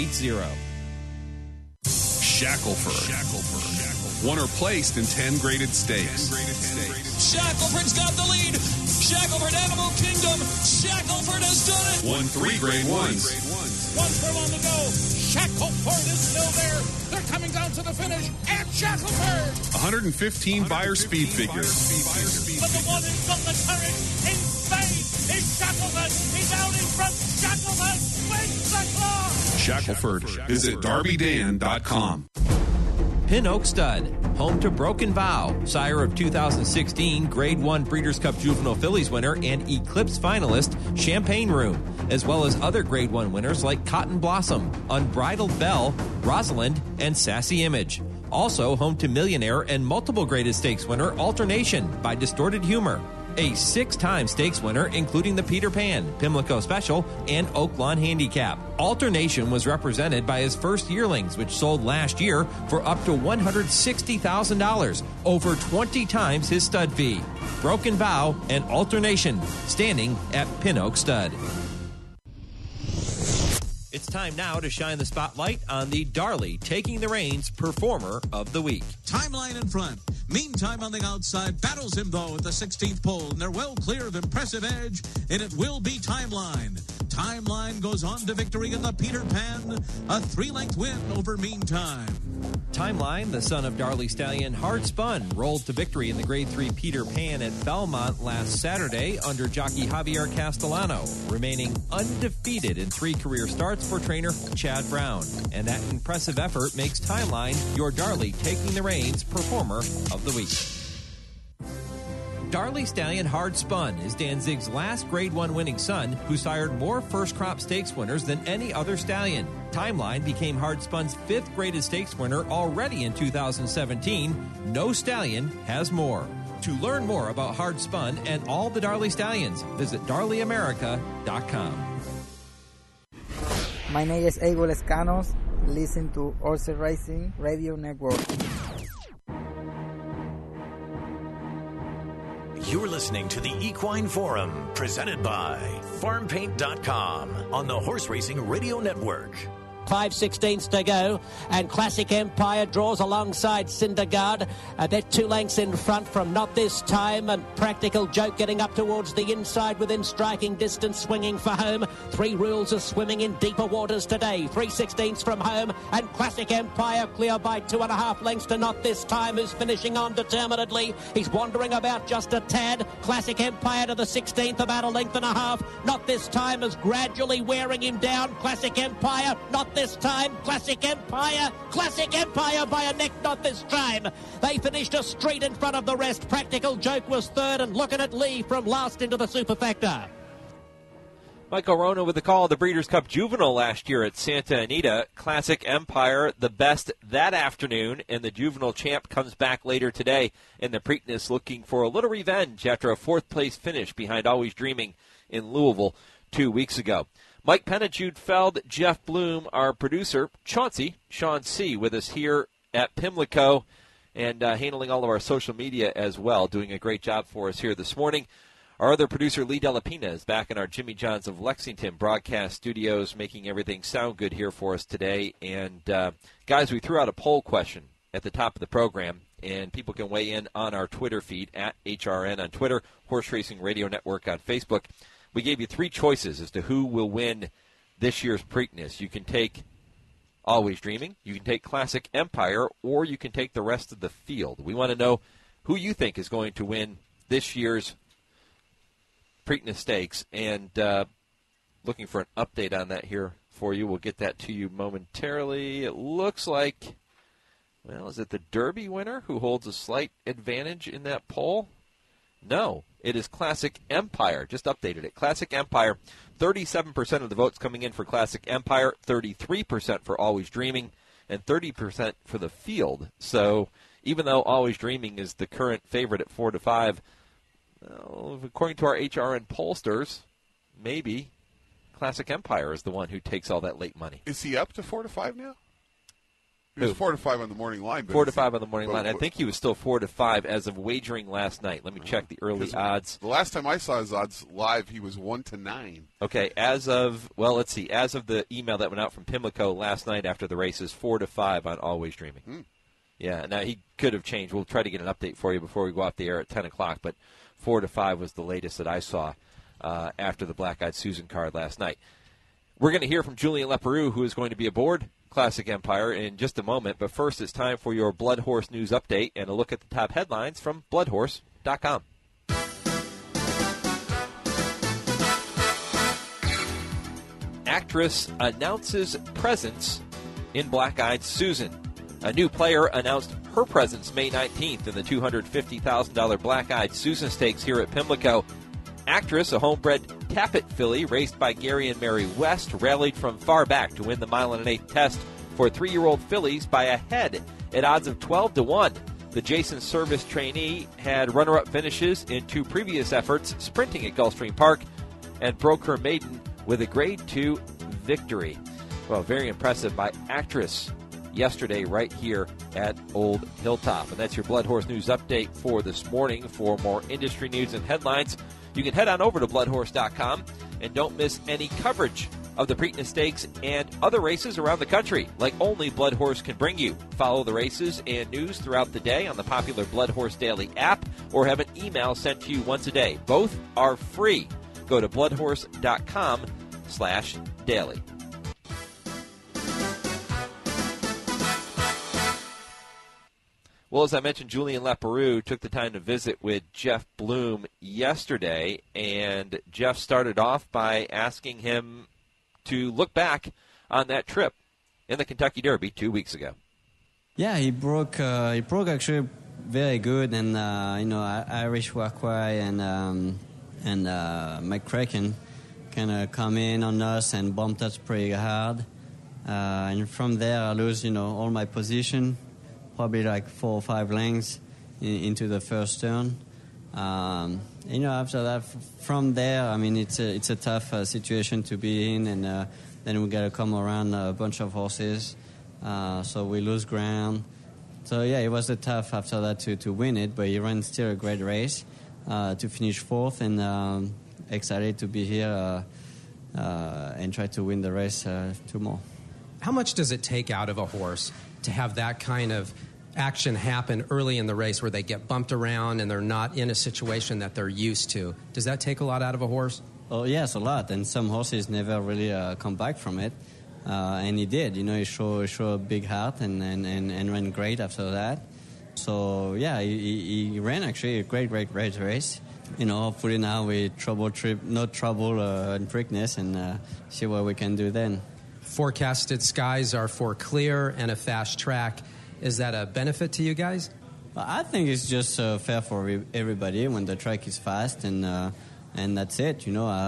Shackelford. Won or placed in 10 graded stakes. Shackelford's got the lead. Shackelford, Animal Kingdom. Shackelford has done it. Won 3 grade ones. One furlong to go. Shackelford is still there. They're coming down to the finish. And Shackelford. 115 buyer speed figure. But the one who's got the courage in Spain is Shackelford. He's out in front. Shackelford wins the claw. Shackelford. Visit DarbyDan.com. Pin Oak Stud, home to Broken Vow, sire of 2016 Grade 1 Breeders' Cup Juvenile Fillies winner and Eclipse finalist Champagne Room, as well as other Grade 1 winners like Cotton Blossom, Unbridled Belle, Rosalind, and Sassy Image. Also home to Millionaire and multiple graded stakes winner Alternation by Distorted Humor. A 6-time stakes winner, including the Peter Pan, Pimlico Special, and Oaklawn Handicap. Alternation was represented by his first yearlings, which sold last year for up to $160,000, over 20 times his stud fee. Broken Vow and Alternation, standing at Pin Oak Stud. It's time now to shine the spotlight on the Darley Taking the Reins Performer of the Week. Timeline in front. Meantime, on the outside, battles him, though, at the 16th pole, and they're well clear of Impressive Edge, and it will be Timeline. Timeline goes on to victory in the Peter Pan, a 3-length win over Meantime. Timeline, the son of Darley Stallion Hard Spun, rolled to victory in the Grade 3 Peter Pan at Belmont last Saturday under jockey Javier Castellano, remaining undefeated in 3 career starts for trainer Chad Brown. And that impressive effort makes Timeline your Darley Taking the Reins Performer of the Week. Darley Stallion Hard Spun is Danzig's last Grade 1 winning son, who sired more first crop stakes winners than any other stallion. Timeline became Hard Spun's 5th graded stakes winner already in 2017. No stallion has more. To learn more about Hard Spun and all the Darley Stallions, visit DarleyAmerica.com. My name is Abel Escanos. Listen to Horse Racing Radio Network. You're listening to the Equine Forum, presented by FarmPaint.com on the Horse Racing Radio Network. 5/16 to go, and Classic Empire draws alongside Cindergard. They're 2 lengths in front from Not This Time, and Practical Joke getting up towards the inside within striking distance, swinging for home. 3 Rules are swimming in deeper waters today. 3/16 from home, and Classic Empire clear by 2.5 lengths to Not This Time, who's finishing on determinedly. He's wandering about just a tad. Classic Empire to the 16th, about 1.5 lengths. Not This Time is gradually wearing him down. Classic Empire, Not not this time. Classic Empire by a neck, not this time. They finished a straight in front of the rest. Practical Joke was third, and looking at Lee from last into the Superfactor. Michael Rona with the call of the Breeders' Cup Juvenile last year at Santa Anita. Classic Empire, the best that afternoon, and the Juvenile champ comes back later today in the Preakness looking for a little revenge after a fourth-place finish behind Always Dreaming in Louisville 2 weeks ago. Mike Penna, Jude Feld, Jeff Bloom, our producer, Chauncey, Sean C., with us here at Pimlico and handling all of our social media as well, doing a great job for us here this morning. Our other producer, Lee Delapina, is back in our Jimmy John's of Lexington broadcast studios, making everything sound good here for us today. And, guys, we threw out a poll question at the top of the program, and people can weigh in on our Twitter feed, at HRN on Twitter, Horse Racing Radio Network on Facebook. We gave you three choices as to who will win this year's Preakness. You can take Always Dreaming, you can take Classic Empire, or you can take the rest of the field. We want to know who you think is going to win this year's Preakness Stakes, and looking for an update on that here for you. We'll get that to you momentarily. It looks like, well, is it the Derby winner who holds a slight advantage in that poll? No, it is Classic Empire. Just updated it. Classic Empire, 37% of the votes coming in for Classic Empire, 33% for Always Dreaming, and 30% for the field. So even though Always Dreaming is the current favorite at 4-5, well, according to our HRN pollsters, maybe Classic Empire is the one who takes all that late money. Is he up to 4-5 now? He was 4-5 on the morning line. 4-5 on the morning line. I think he was still 4-5 as of wagering last night. Let me check the early odds. The last time I saw his odds live, he was 1-9. Okay, as of the email that went out from Pimlico last night after the races, 4-5 on Always Dreaming. Yeah, now he could have changed. We'll try to get an update for you before we go off the air at 10 o'clock, but 4-5 was the latest that I saw after the Black Eyed Susan card last night. We're going to hear from Julien Leparoux, who is going to be aboard Classic Empire in just a moment. But first, it's time for your Blood Horse News Update and a look at the top headlines from bloodhorse.com. Actress announces presence in Black Eyed Susan. A new player announced her presence May 19th in the $250,000 Black Eyed Susan Stakes here at Pimlico. Actress, a homebred Tappet filly raced by Gary and Mary West, rallied from far back to win the mile and an eighth test for 3-year-old fillies by a head at odds of 12-1. The Jason Service trainee had runner-up finishes in two previous efforts sprinting at Gulfstream Park and broke her maiden with a Grade 2 victory. Well, very impressive by Actress yesterday right here at Old Hilltop. And that's your Blood Horse News Update for this morning. For more industry news and headlines, you can head on over to bloodhorse.com and don't miss any coverage of the Preakness Stakes and other races around the country, like only Blood Horse can bring you. Follow the races and news throughout the day on the popular Blood Horse Daily app, or have an email sent to you once a day. Both are free. Go to bloodhorse.com/daily. Well, as I mentioned, Julien Leparoux took the time to visit with Jeff Bloom yesterday, and Jeff started off by asking him to look back on that trip in the Kentucky Derby 2 weeks ago. Yeah, he broke actually very good, and Irish Warquay and McCracken kind of come in on us and bumped us pretty hard, and from there I lose all my position. Probably like 4 or 5 lengths into the first turn. After that, from there, I mean, it's a tough situation to be in, and then we got to come around a bunch of horses, so we lose ground. So yeah, it was tough after that to win it, but he ran still a great race to finish 4th, and excited to be here and try to win the race 2 more. How much does it take out of a horse to have that kind of action happen early in the race where they get bumped around and they're not in a situation that they're used to? Does that take a lot out of a horse? Oh, yes, a lot. And some horses never really come back from it. And he did. He showed a big heart and ran great after that. So, yeah, he ran actually a great race. Hopefully now we no trouble in Preakness and see what we can do then. forecasted skies are for clear and a fast track. Is that a benefit to you guys? Well, I think it's just fair for everybody when the track is fast, and that's it.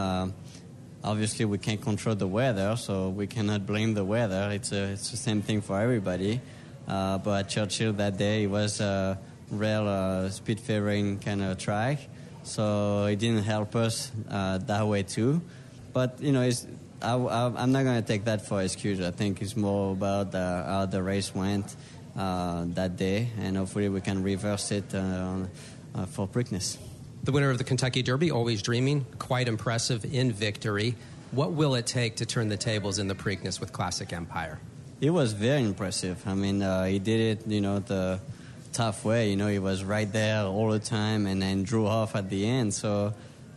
Obviously we can't control the weather, so we cannot blame the weather. It's the same thing for everybody. But at Churchill that day, it was a real speed favoring kind of track, so it didn't help us that way too. But I'm not going to take that for excuse. I think it's more about how the race went that day, and hopefully we can reverse it for Preakness. The winner of the Kentucky Derby, Always Dreaming, quite impressive in victory. What will it take to turn the tables in the Preakness with Classic Empire? It was very impressive. I mean, he did it, the tough way. He was right there all the time and then drew off at the end. So,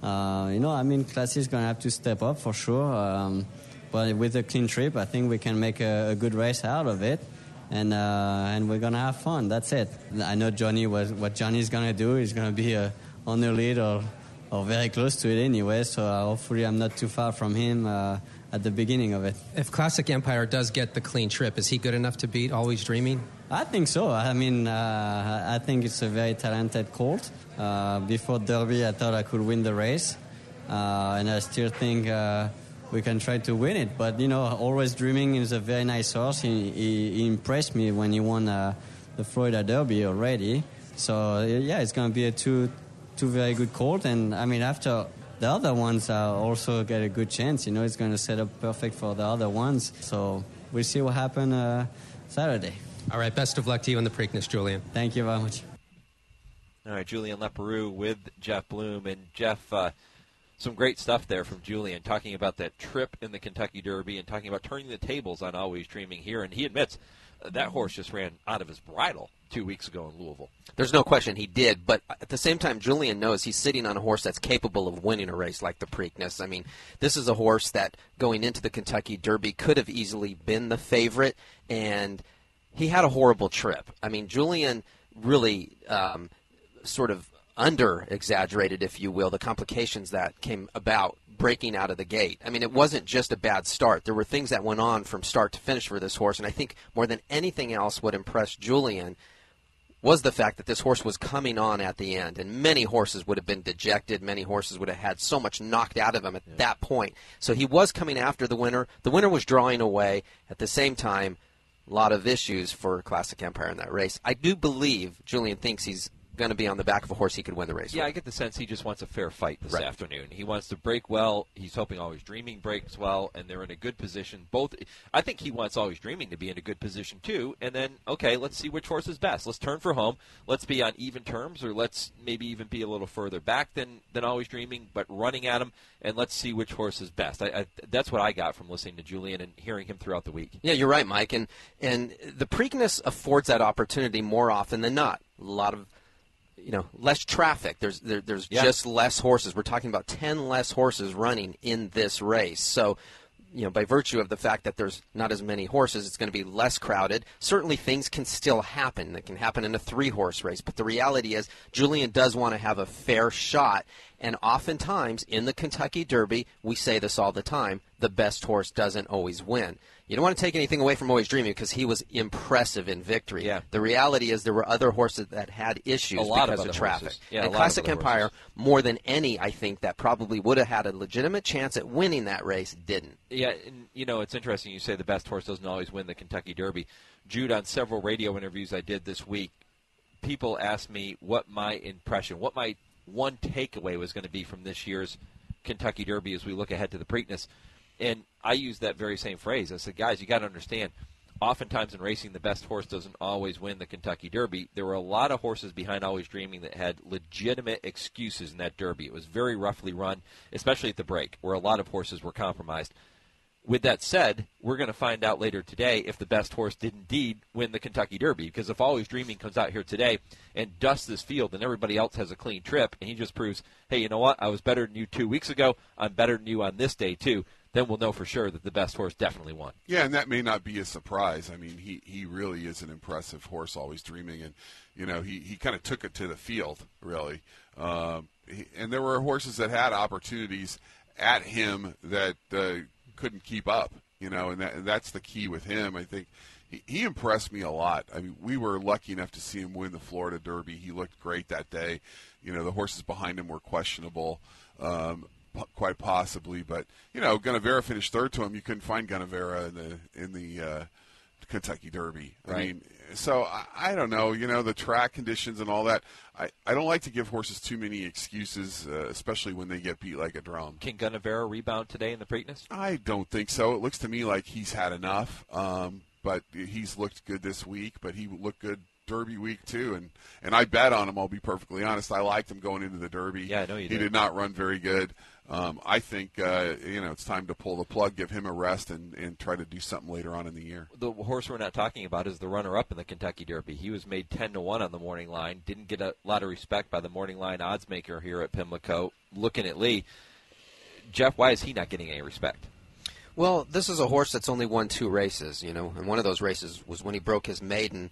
Classic is going to have to step up for sure. But with a clean trip, I think we can make a good race out of it. And we're going to have fun. That's it. I know what Johnny's going to do is going to be on the lead or very close to it anyway. So hopefully I'm not too far from him at the beginning of it. If Classic Empire does get the clean trip, is he good enough to beat Always Dreaming? I think so. I mean, I think it's a very talented colt. Before Derby, I thought I could win the race. And I still think we can try to win it. But, Always Dreaming is a very nice horse. He impressed me when he won the Florida Derby already. So, yeah, it's going to be a two very good colt. And, I mean, after the other ones also get a good chance, it's going to set up perfect for the other ones. So we'll see what happens Saturday. All right, best of luck to you in the Preakness, Julian. Thank you very much. All right, Julien Leparoux with Jeff Bloom. And, Jeff, some great stuff there from Julien, talking about that trip in the Kentucky Derby and talking about turning the tables on Always Dreaming here. And he admits that horse just ran out of his bridle 2 weeks ago in Louisville. There's no question he did, but at the same time, Julien knows he's sitting on a horse that's capable of winning a race like the Preakness. I mean, this is a horse that going into the Kentucky Derby could have easily been the favorite, and he had a horrible trip. I mean, Julien really sort of under-exaggerated, if you will, the complications that came about breaking out of the gate. I mean, it wasn't just a bad start. There were things that went on from start to finish for this horse, and I think more than anything else what impressed Julien was the fact that this horse was coming on at the end, and many horses would have been dejected. Many horses would have had so much knocked out of him at that point. So he was coming after the winner. The winner was drawing away. At the same time, a lot of issues for Classic Empire in that race. I do believe Julien thinks he's going to be on the back of a horse he could win the race with. I get the sense he just wants a fair fight this afternoon. He wants to break well. He's hoping Always Dreaming breaks well, and they're in a good position. I think he wants Always Dreaming to be in a good position too. And then, okay, let's see which horse is best. Let's turn for home. Let's be on even terms, or let's maybe even be a little further back than Always Dreaming, but running at him. And let's see which horse is best. That's what I got from listening to Julien and hearing him throughout the week. Yeah, you're right, Mike. And the Preakness affords that opportunity more often than not. A lot of less traffic. There's just less horses. We're talking about 10 less horses running in this race. So, by virtue of the fact that there's not as many horses, it's going to be less crowded. Certainly things can still happen. It can happen in a 3-horse race. But the reality is Julien does want to have a fair shot. And oftentimes in the Kentucky Derby, we say this all the time, the best horse doesn't always win. You don't want to take anything away from Always Dreaming because he was impressive in victory. Yeah. The reality is there were other horses that had issues because of traffic. Yeah, and Classic Empire, more than any, I think, that probably would have had a legitimate chance at winning that race, didn't. Yeah, and, it's interesting you say the best horse doesn't always win the Kentucky Derby. Jude, on several radio interviews I did this week, people asked me what my impression, what my one takeaway was going to be from this year's Kentucky Derby as we look ahead to the Preakness. And I used that very same phrase. I said, guys, you got to understand, oftentimes in racing, the best horse doesn't always win the Kentucky Derby. There were a lot of horses behind Always Dreaming that had legitimate excuses in that Derby. It was very roughly run, especially at the break, where a lot of horses were compromised. With that said, we're going to find out later today if the best horse did indeed win the Kentucky Derby. Because if Always Dreaming comes out here today and dusts this field and everybody else has a clean trip, and he just proves, hey, you know what, I was better than you 2 weeks ago, I'm better than you on this day too, then we'll know for sure that the best horse definitely won. Yeah, and that may not be a surprise. I mean, he really is an impressive horse, Always Dreaming, and he kind of took it to the field, really. And there were horses that had opportunities at him that couldn't keep up, and that's the key with him. I think he impressed me a lot. I mean, we were lucky enough to see him win the Florida Derby. He looked great that day. The horses behind him were questionable, quite possibly, but Gunnevera finished third to him. You couldn't find Gunnevera in the Kentucky Derby. Right. I mean, so I don't know. The track conditions and all that. I don't like to give horses too many excuses, especially when they get beat like a drum. Can Gunnevera rebound today in the Preakness? I don't think so. It looks to me like he's had enough. But he's looked good this week, but he looked good Derby week too, and I bet on him. I'll be perfectly honest. I liked him going into the Derby. Yeah, I know you did. He did not run very good. I think it's time to pull the plug, give him a rest, and try to do something later on in the year. The horse we're not talking about is the runner-up in the Kentucky Derby. He was made 10-1 on the morning line. Didn't get a lot of respect by the morning line odds maker here at Pimlico. Looking at Lee, Jeff, why is he not getting any respect? Well, this is a horse that's only won 2 races, and one of those races was when he broke his maiden.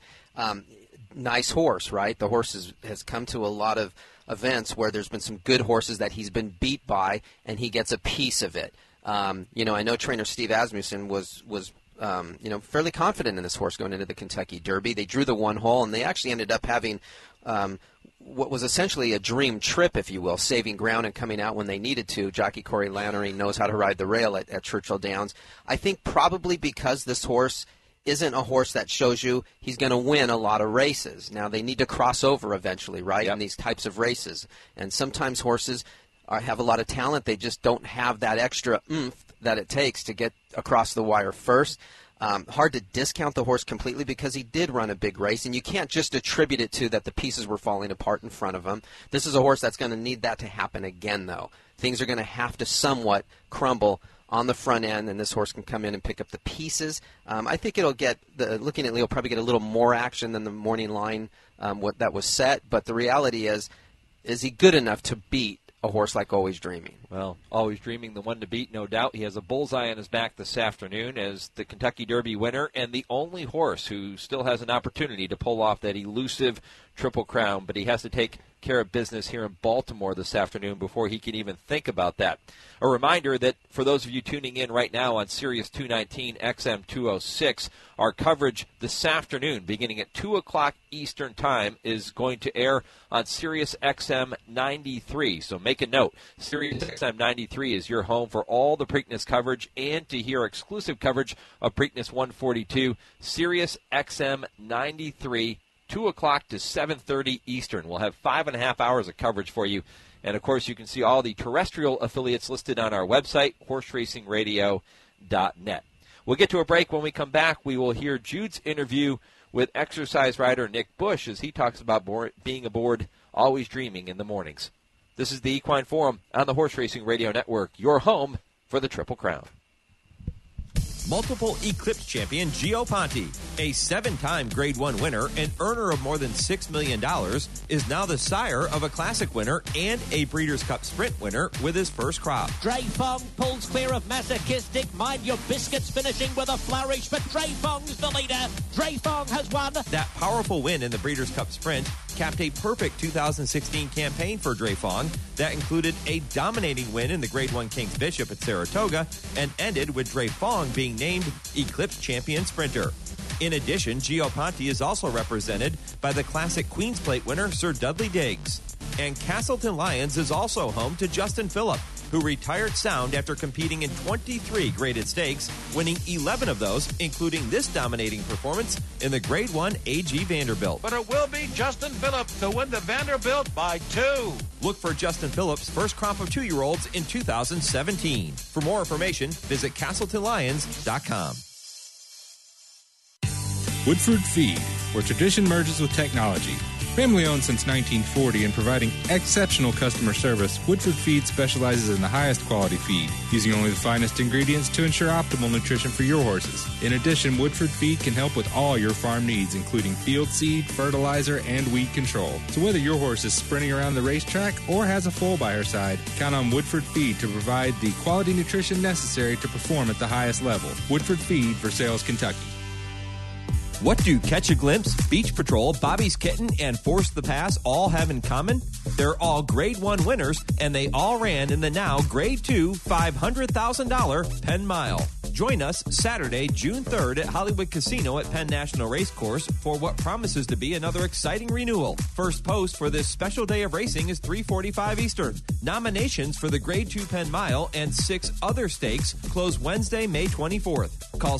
Nice horse, right? The horse has come to a lot of events where there's been some good horses that he's been beat by, and he gets a piece of it. I know trainer Steve Asmussen was fairly confident in this horse going into the Kentucky Derby. They drew the 1 hole, and they actually ended up having what was essentially a dream trip, if you will, saving ground and coming out when they needed to. Jockey Corey Lannery knows how to ride the rail at Churchill Downs. I think probably because this horse isn't a horse that shows you he's going to win a lot of races. Now, they need to cross over eventually, right, in these types of races. And sometimes horses have a lot of talent. They just don't have that extra oomph that it takes to get across the wire first. Hard to discount the horse completely because he did run a big race, and you can't just attribute it to that the pieces were falling apart in front of him. This is a horse that's going to need that to happen again, though. Things are going to have to somewhat crumble on the front end, and this horse can come in and pick up the pieces. I think it'll get, looking at Leo, probably get a little more action than the morning line that was set, but the reality is he good enough to beat a horse like Always Dreaming? Well, Always Dreaming, the one to beat, no doubt. He has a bullseye on his back this afternoon as the Kentucky Derby winner and the only horse who still has an opportunity to pull off that elusive Triple Crown, but he has to take care of business here in Baltimore this afternoon before he can even think about that. A reminder that for those of you tuning in right now on Sirius 219 XM 206, our coverage this afternoon, beginning at 2 o'clock Eastern Time, is going to air on Sirius XM 93. So make a note. Sirius XM 93 is your home for all the Preakness coverage and to hear exclusive coverage of Preakness 142. Sirius XM 93, 2 o'clock to 7:30 Eastern. We'll have 5.5 hours of coverage for you. And, of course, you can see all the terrestrial affiliates listed on our website, horseracingradio.net. We'll get to a break. When we come back, we will hear Jude's interview with exercise rider Nick Bush as he talks about being aboard Always Dreaming in the mornings. This is the Equine Forum on the Horse Racing Radio Network, your home for the Triple Crown. Multiple Eclipse champion Gio Ponte, a 7-time Grade 1 winner and earner of more than $6 million, is now the sire of a Classic winner and a Breeders' Cup Sprint winner with his first crop. Dre Fong pulls clear of Masochistic. Mind Your Biscuits finishing with a flourish, but Dre Fong's the leader. Dre Fong has won. That powerful win in the Breeders' Cup Sprint capped a perfect 2016 campaign for Dre Fong that included a dominating win in the Grade 1 King's Bishop at Saratoga and ended with Dre Fong being named Eclipse Champion Sprinter. In addition, Gio Ponte is also represented by the Classic Queen's Plate winner Sir Dudley Diggs. And Castleton Lions is also home to Justin Phillip, who retired sound after competing in 23 graded stakes, winning 11 of those, including this dominating performance in the Grade 1 AG Vanderbilt. But it will be Justin Phillip to win the Vanderbilt by 2. Look for Justin Phillip's first crop of 2-year-olds in 2017. For more information, visit CastletonLions.com. Woodford Feed, where tradition merges with technology. Family owned since 1940 and providing exceptional customer service, Woodford Feed specializes in the highest quality feed, using only the finest ingredients to ensure optimal nutrition for your horses. In addition, Woodford Feed can help with all your farm needs, including field seed, fertilizer, and weed control. So whether your horse is sprinting around the racetrack or has a foal by her side, count on Woodford Feed to provide the quality nutrition necessary to perform at the highest level. Woodford Feed, Versailles, Kentucky. What do Catch a Glimpse, Beach Patrol, Bobby's Kitten, and Force the Pass all have in common? They're all Grade 1 winners, and they all ran in the now Grade 2 $500,000 Penn Mile. Join us Saturday, June 3rd at Hollywood Casino at Penn National Racecourse for what promises to be another exciting renewal. First post for this special day of racing is 3:45 Eastern. Nominations for the Grade 2 Penn Mile and 6 other stakes close Wednesday, May 24th. Call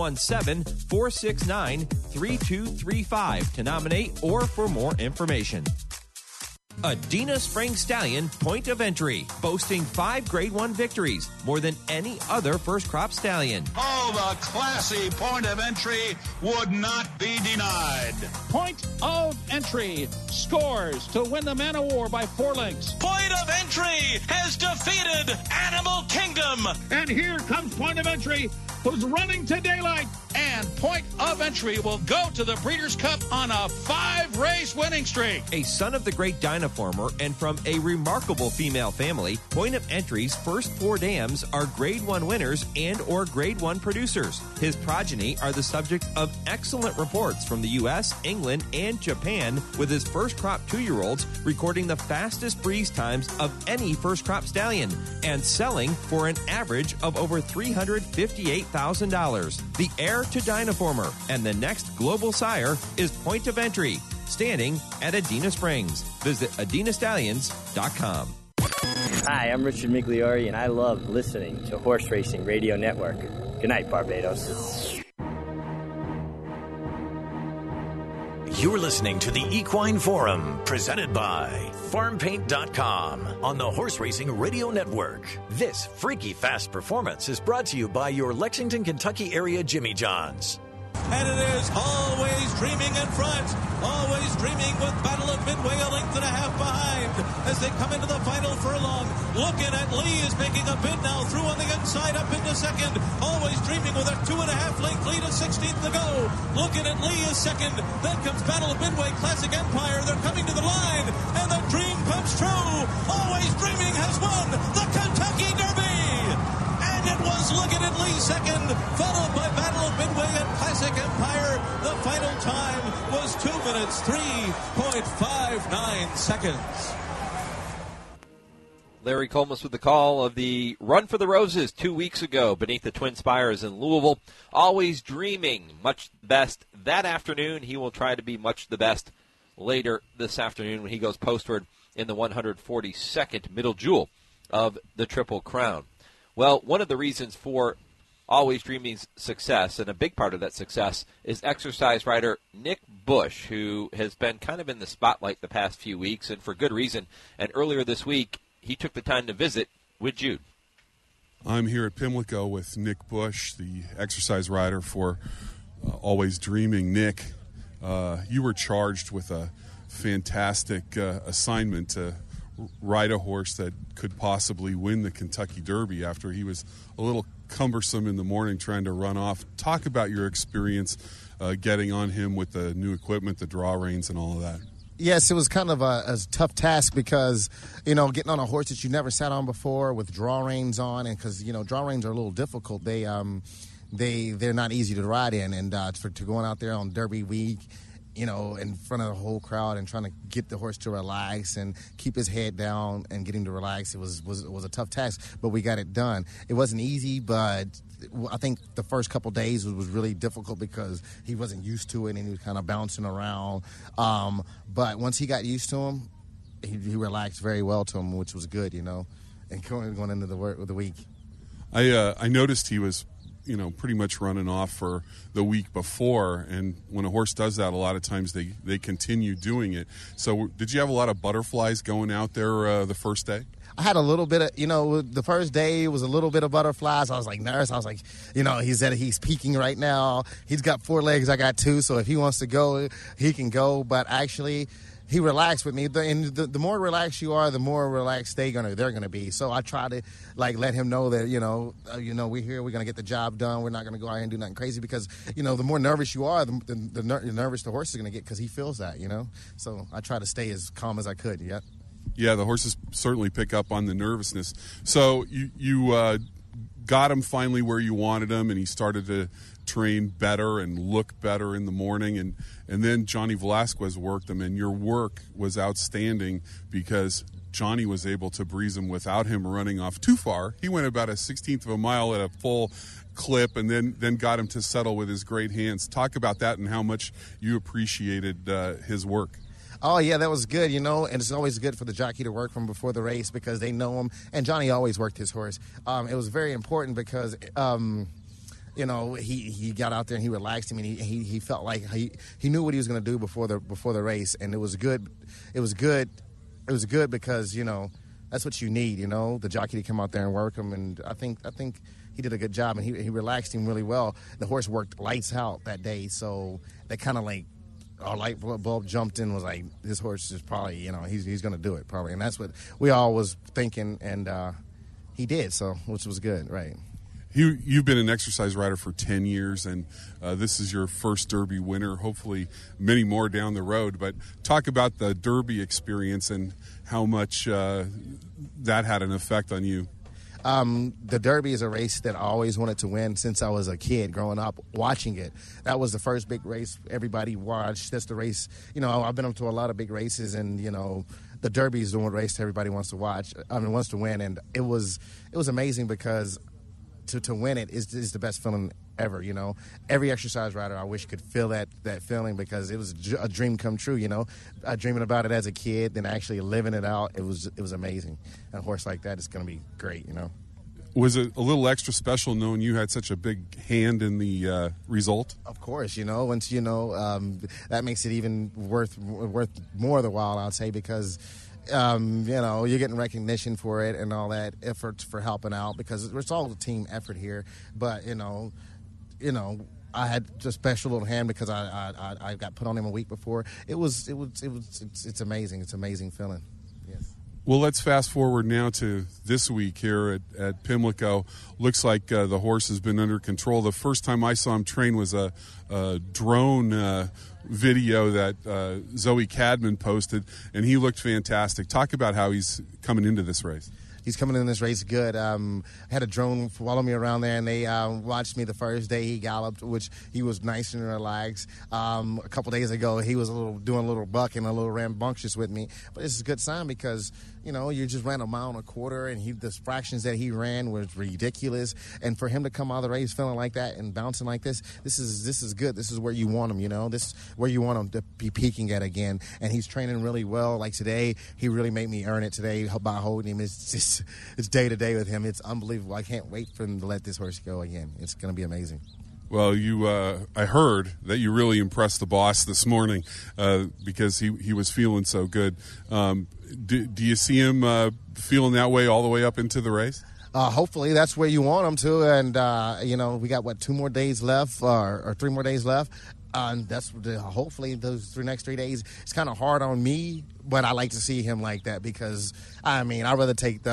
717-469-3235 to nominate or for more information. Adena Spring Stallion Point of Entry, boasting 5 Grade 1 victories, more than any other first crop stallion. Oh, the classy Point of Entry would not be denied. Point of Entry scores to win the Man of War by 4 lengths. Point of Entry has defeated Animal Kingdom. And here comes Point of Entry, who's running to daylight. And Point of Entry will go to the Breeders' Cup on a 5-race winning streak. A son of the great Dynaformer and from a remarkable female family, Point of Entry's first 4 dams are Grade 1 winners and or Grade 1 producers. His progeny are the subject of excellent reports from the U.S., England, and Japan, with his first crop 2-year-olds recording the fastest breeze times of any first crop stallion and selling for an average of over $358,000. The heir to Dynaformer and the next global sire is Point of Entry, standing at Adena Springs. Visit adenastallions.com. Hi, I'm Richard Migliori, and I love listening to Horse Racing Radio Network. Good night, Barbados. You're listening to the Equine Forum, presented by FarmPaint.com on the Horse Racing Radio Network. This freaky fast performance is brought to you by your Lexington, Kentucky area Jimmy John's. And it is Always Dreaming in front. Always Dreaming with Battle of Midway a length and a half behind as they come into the final furlong. Looking at Lee is making a bid now through on the inside up into second. Always Dreaming with a 2.5 length lead at 16th to go. Looking at Lee is second. Then comes Battle of Midway, Classic Empire. They're coming to the line and the dream comes true. Always Dreaming has won the Kentucky Derby. And it was Looking at Lee second, followed by Battle of Midway and Classic Empire. The final time was 2 minutes, 3.59 seconds. Larry Colmus with the call of the Run for the Roses 2 weeks ago beneath the Twin Spires in Louisville. Always Dreaming, much the best that afternoon. He will try to be much the best later this afternoon when he goes postward in the 142nd Middle Jewel of the Triple Crown. Well, one of the reasons for Always Dreaming's success, and a big part of that success, is exercise rider Nick Bush, who has been kind of in the spotlight the past few weeks, and for good reason. And earlier this week, he took the time to visit with Jude. I'm here at Pimlico with Nick Bush, the exercise rider for Always Dreaming. Nick, you were charged with a fantastic assignment to ride a horse that could possibly win the Kentucky Derby after he was a little cumbersome in the morning trying to run off. Talk about your experience getting on him with the new equipment, the draw reins and all of that. Yes, it was kind of a tough task because, getting on a horse that you never sat on before with draw reins on, and because, draw reins are a little difficult. They're not easy to ride in, and to going out there on Derby week, in front of the whole crowd and trying to get the horse to relax and keep his head down and get him to relax, it was a tough task, but we got it done. It wasn't easy, but I think the first couple days was really difficult because he wasn't used to it and he was kind of bouncing around. But once he got used to him, he relaxed very well to him, which was good, and going into the week. I noticed he was pretty much running off for the week before, and when a horse does that, a lot of times they continue doing it. So did you have a lot of butterflies going out there the first day? I had a little bit of, the first day was a little bit of butterflies. I was like nervous. I was like, he said he's peaking right now. He's got 4 legs, I got 2, so if he wants to go, he can go. But actually, he relaxed with me, and the more relaxed you are, the more relaxed they're gonna be. So I try to let him know that we're here, we're gonna get the job done. We're not gonna go out and do nothing crazy because the more nervous you are, the nervous the horse is gonna get because he feels that. So I try to stay as calm as I could. Yeah. Yeah, the horses certainly pick up on the nervousness. So you got him finally where you wanted him, and he started to train better and look better in the morning, and then Johnny Velasquez worked him, and your work was outstanding because Johnny was able to breeze him without him running off too far. He went about a 16th of a mile at a full clip and then got him to settle with his great hands. Talk about that and how much you appreciated his work. Oh, yeah, that was good, and it's always good for the jockey to work from before the race because they know him. And Johnny always worked his horse. It was very important because, he got out there and he relaxed him, and he felt like he knew what he was going to do before the race, and it was good. It was good because, that's what you need, the jockey to come out there and work him. And I think he did a good job, and he relaxed him really well. The horse worked lights out that day, so they kind of like, our light bulb jumped in, was like, this horse is probably, he's going to do it probably. And that's what we all was thinking, and he did, so, which was good, right. You've been an exercise rider for 10 years, and this is your first Derby winner, hopefully many more down the road. But talk about the Derby experience and how much that had an effect on you. The Derby is a race that I always wanted to win since I was a kid growing up watching it. That was the first big race everybody watched. That's the race, I've been up to a lot of big races, and, the Derby is the one race everybody wants to watch, wants to win. And it was amazing because to win it is the best feeling ever, Every exercise rider, I wish, could feel that feeling because it was a dream come true, Dreaming about it as a kid, then actually living it out, it was amazing. And a horse like that is going to be great, Was it a little extra special knowing you had such a big hand in the result? Of course, once that makes it even worth more the while, I'd say, because you're getting recognition for it and all that effort for helping out because it's all a team effort here. But I had a special little hand because I got put on him a week before. It's amazing. It's an amazing feeling. Yes. Well, let's fast forward now to this week here at Pimlico. Looks like the horse has been under control. The first time I saw him train was a drone video that Zoe Cadman posted, and he looked fantastic. Talk about how he's coming into this race. He's coming in this race good. I had a drone follow me around there, and they watched me the first day he galloped, which he was nice and relaxed. A couple days ago, he was doing a little bucking, a little rambunctious with me. But it's a good sign because, you just ran a mile and a quarter, and the fractions that he ran was ridiculous. And for him to come out of the race feeling like that and bouncing like this is good. This is where you want him, This is where you want him to be peaking at again. And he's training really well. Like today, he really made me earn it today by holding him. It's day to day with him. It's unbelievable. I can't wait for him to let this horse go again. It's going to be amazing. Well, I heard that you really impressed the boss this morning because he was feeling so good. Do you see him feeling that way all the way up into the race? Hopefully that's where you want him to. And, we got, 2 more days left or 3 more days left. That's hopefully those next 3 days. It's kind of hard on me, but I like to see him like that because I'd rather take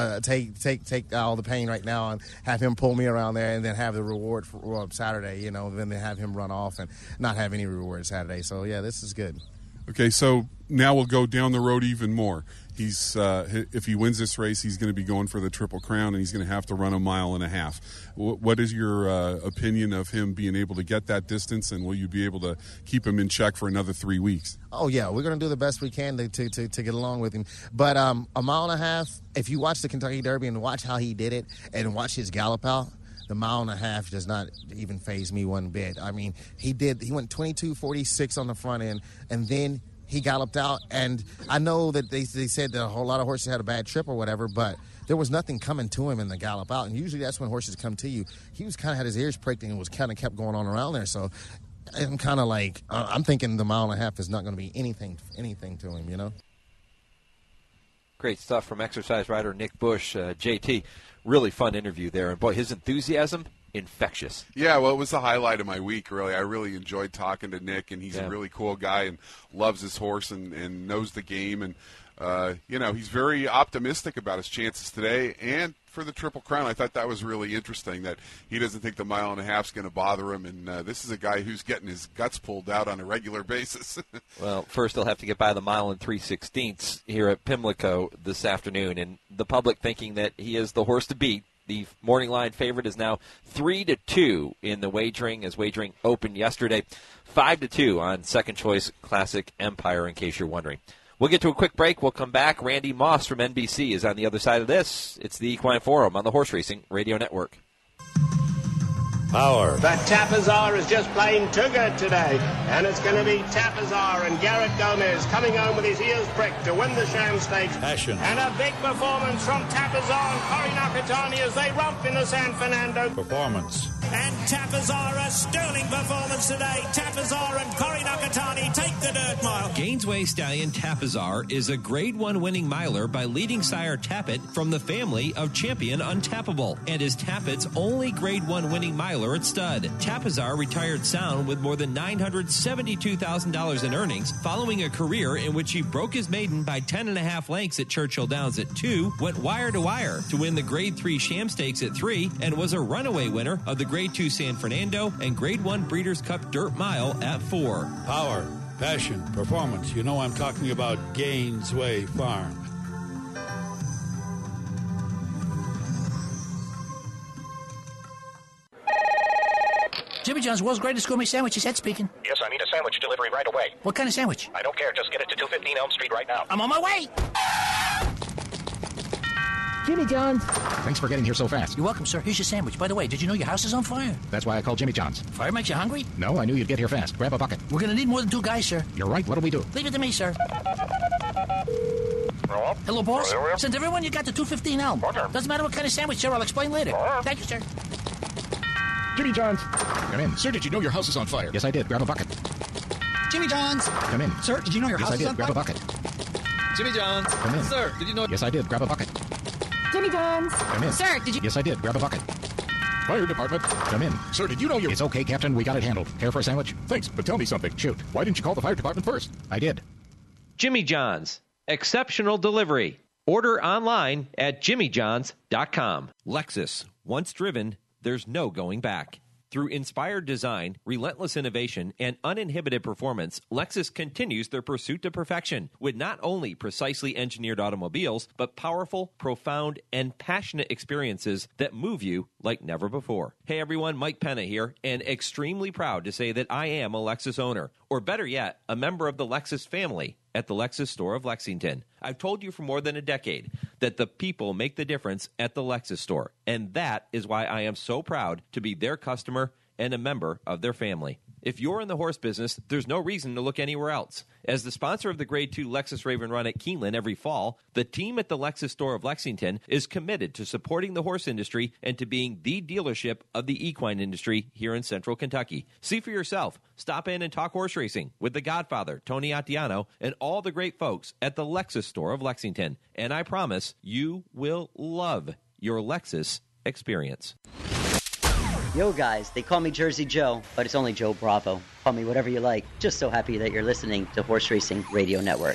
all the pain right now and have him pull me around there and then have the reward for Saturday, than to have him run off and not have any reward Saturday. So yeah, this is good. Okay, so now we'll go down the road even more. He's if he wins this race, he's going to be going for the Triple Crown, and he's going to have to run a mile and a half. What is your opinion of him being able to get that distance, and will you be able to keep him in check for another 3 weeks? Oh, yeah, we're going to do the best we can to get along with him. But a mile and a half, if you watch the Kentucky Derby and watch how he did it and watch his gallop out, the mile and a half does not even faze me one bit. He went 22:46 on the front end, and then he galloped out, and I know that they said that a whole lot of horses had a bad trip or whatever, but there was nothing coming to him in the gallop out, and usually that's when horses come to you. He was kind of had his ears pricked and was kind of kept going on around there, so I'm kind of like, I'm thinking the mile and a half is not going to be anything to him, Great stuff from exercise rider Nick Bush. JT, really fun interview there, and boy, his enthusiasm, infectious. Yeah, well, it was the highlight of my week, really. I really enjoyed talking to Nick, and he's a really cool guy and loves his horse and knows the game. And, he's very optimistic about his chances today and for the Triple Crown. I thought that was really interesting that he doesn't think the mile and a half is going to bother him. And this is a guy who's getting his guts pulled out on a regular basis. Well, first he'll have to get by the mile and 3/16 here at Pimlico this afternoon. And the public thinking that he is the horse to beat. The morning line favorite is now 3-2 in the wagering, as wagering opened yesterday. 5-2 on second choice Classic Empire, in case you're wondering. We'll get to a quick break. We'll come back. Randy Moss from NBC is on the other side of this. It's the Equine Forum on the Horse Racing Radio Network. Power. But Tapazar is just plain too good today. And it's going to be Tapazar and Garrett Gomez coming home with his ears pricked to win the Sham Stakes. Passion. And a big performance from Tapazar and Cory Nakatani as they romp in the San Fernando. Performance. And Tapazar, a sterling performance today. Tapazar and Cory Nakatani take the dirt mile. Gainesway Stallion Tapazar is a Grade 1 winning miler by leading sire Tappet from the family of Champion Untappable, and is Tappet's only Grade 1 winning miler at stud. Tapazar retired sound with more than $972,000 in earnings following a career in which he broke his maiden by 10.5 lengths at Churchill Downs at 2, went wire to wire to win the Grade 3 Sham Stakes at 3, and was a runaway winner of the Grade 2 San Fernando and Grade 1 Breeders' Cup Dirt Mile at 4. Power, passion, performance. You know I'm talking about Gainesway Farm. Jimmy John's World's Greatest Gourmet Sandwiches, Ed speaking. Yes, I need a sandwich delivery right away. What kind of sandwich? I don't care. Just get it to 215 Elm Street right now. I'm on my way. Jimmy John's. Thanks for getting here so fast. You're welcome, sir. Here's your sandwich. By the way, did you know your house is on fire? That's why I called Jimmy John's. Fire makes you hungry? No, I knew you'd get here fast. Grab a bucket. We're going to need more than 2 guys, sir. You're right. What'll we do? Leave it to me, sir. Hello, boss. Send everyone you got to 215 Elm. Doesn't matter what kind of sandwich, sir. I'll explain later. Thank you, sir. Jimmy John's. Come in. Sir, did you know your house is on fire? Yes, I did. Grab a bucket. Jimmy John's. Come in. Sir, did you know your house is on fire? Grab a bucket. Jimmy John's. Come in. Sir, did you know... Yes, I did. Grab a bucket. Jimmy John's. Come in. Sir, did you... Yes, I did. Grab a bucket. Fire department. Come in. Sir, did you know you... It's okay, Captain. We got it handled. Care for a sandwich? Thanks, but tell me something. Shoot. Why didn't you call the fire department first? I did. Jimmy John's. Exceptional delivery. Order online at jimmyjohns.com. Lexus. Once driven, there's no going back. Through inspired design, relentless innovation, and uninhibited performance, Lexus continues their pursuit to perfection with not only precisely engineered automobiles, but powerful, profound, and passionate experiences that move you like never before. Hey everyone, Mike Penna here, and extremely proud to say that I am a Lexus owner, or better yet, a member of the Lexus family at the Lexus store of Lexington. I've told you for more than a decade that the people make the difference at the Lexus store, and that is why I am so proud to be their customer and a member of their family. If you're in the horse business, there's no reason to look anywhere else. As the sponsor of the Grade 2 Lexus Raven Run at Keeneland every fall, the team at the Lexus store of Lexington is committed to supporting the horse industry and to being the dealership of the equine industry here in central Kentucky. See for yourself. Stop in and talk horse racing with the Godfather, Tony Attiano, and all the great folks at the Lexus store of Lexington. And I promise you will love your Lexus experience. Yo guys, they call me Jersey Joe, but it's only Joe Bravo. Call me whatever you like. Just so happy that you're listening to Horse Racing Radio Network.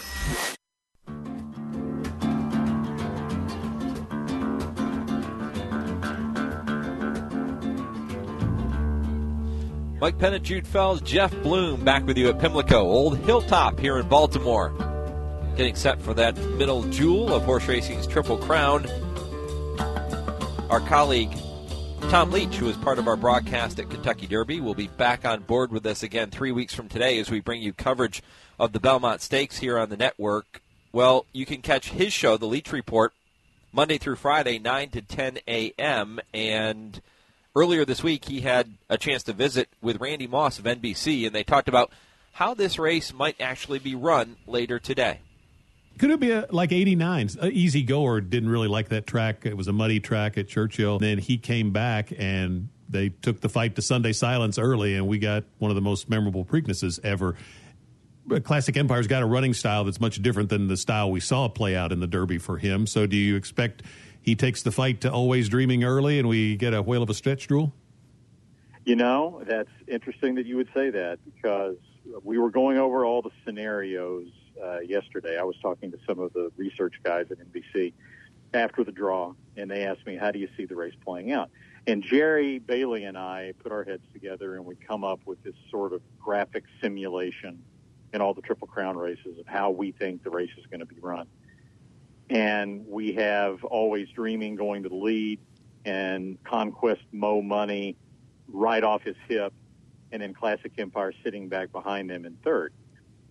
Mike Penna, Jude Fells, Jeff Bloom back with you at Pimlico, Old Hilltop here in Baltimore. Getting set for that middle jewel of horse racing's Triple Crown. Our colleague Tom Leach, who is part of our broadcast at Kentucky Derby, will be back on board with us again 3 weeks from today as we bring you coverage of the Belmont Stakes here on the network. Well, you can catch his show, The Leach Report, Monday through Friday, 9 to 10 a.m., and earlier this week he had a chance to visit with Randy Moss of NBC, and they talked about how this race might actually be run later today. Could it be like 89? Easy Goer didn't really like that track. It was a muddy track at Churchill. Then he came back, and they took the fight to Sunday Silence early, and we got one of the most memorable Preaknesses ever. Classic Empire's got a running style that's much different than the style we saw play out in the Derby for him. So do you expect he takes the fight to Always Dreaming early, and we get a whale of a stretch, Drool? You know, that's interesting that you would say that, because we were going over all the scenarios yesterday. I was talking to some of the research guys at NBC after the draw, and they asked me, how do you see the race playing out? And Jerry Bailey and I put our heads together, and we come up with this sort of graphic simulation in all the Triple Crown races of how we think the race is going to be run. And we have Always Dreaming going to the lead, and Conquest Mo Money right off his hip, and then Classic Empire sitting back behind them in third.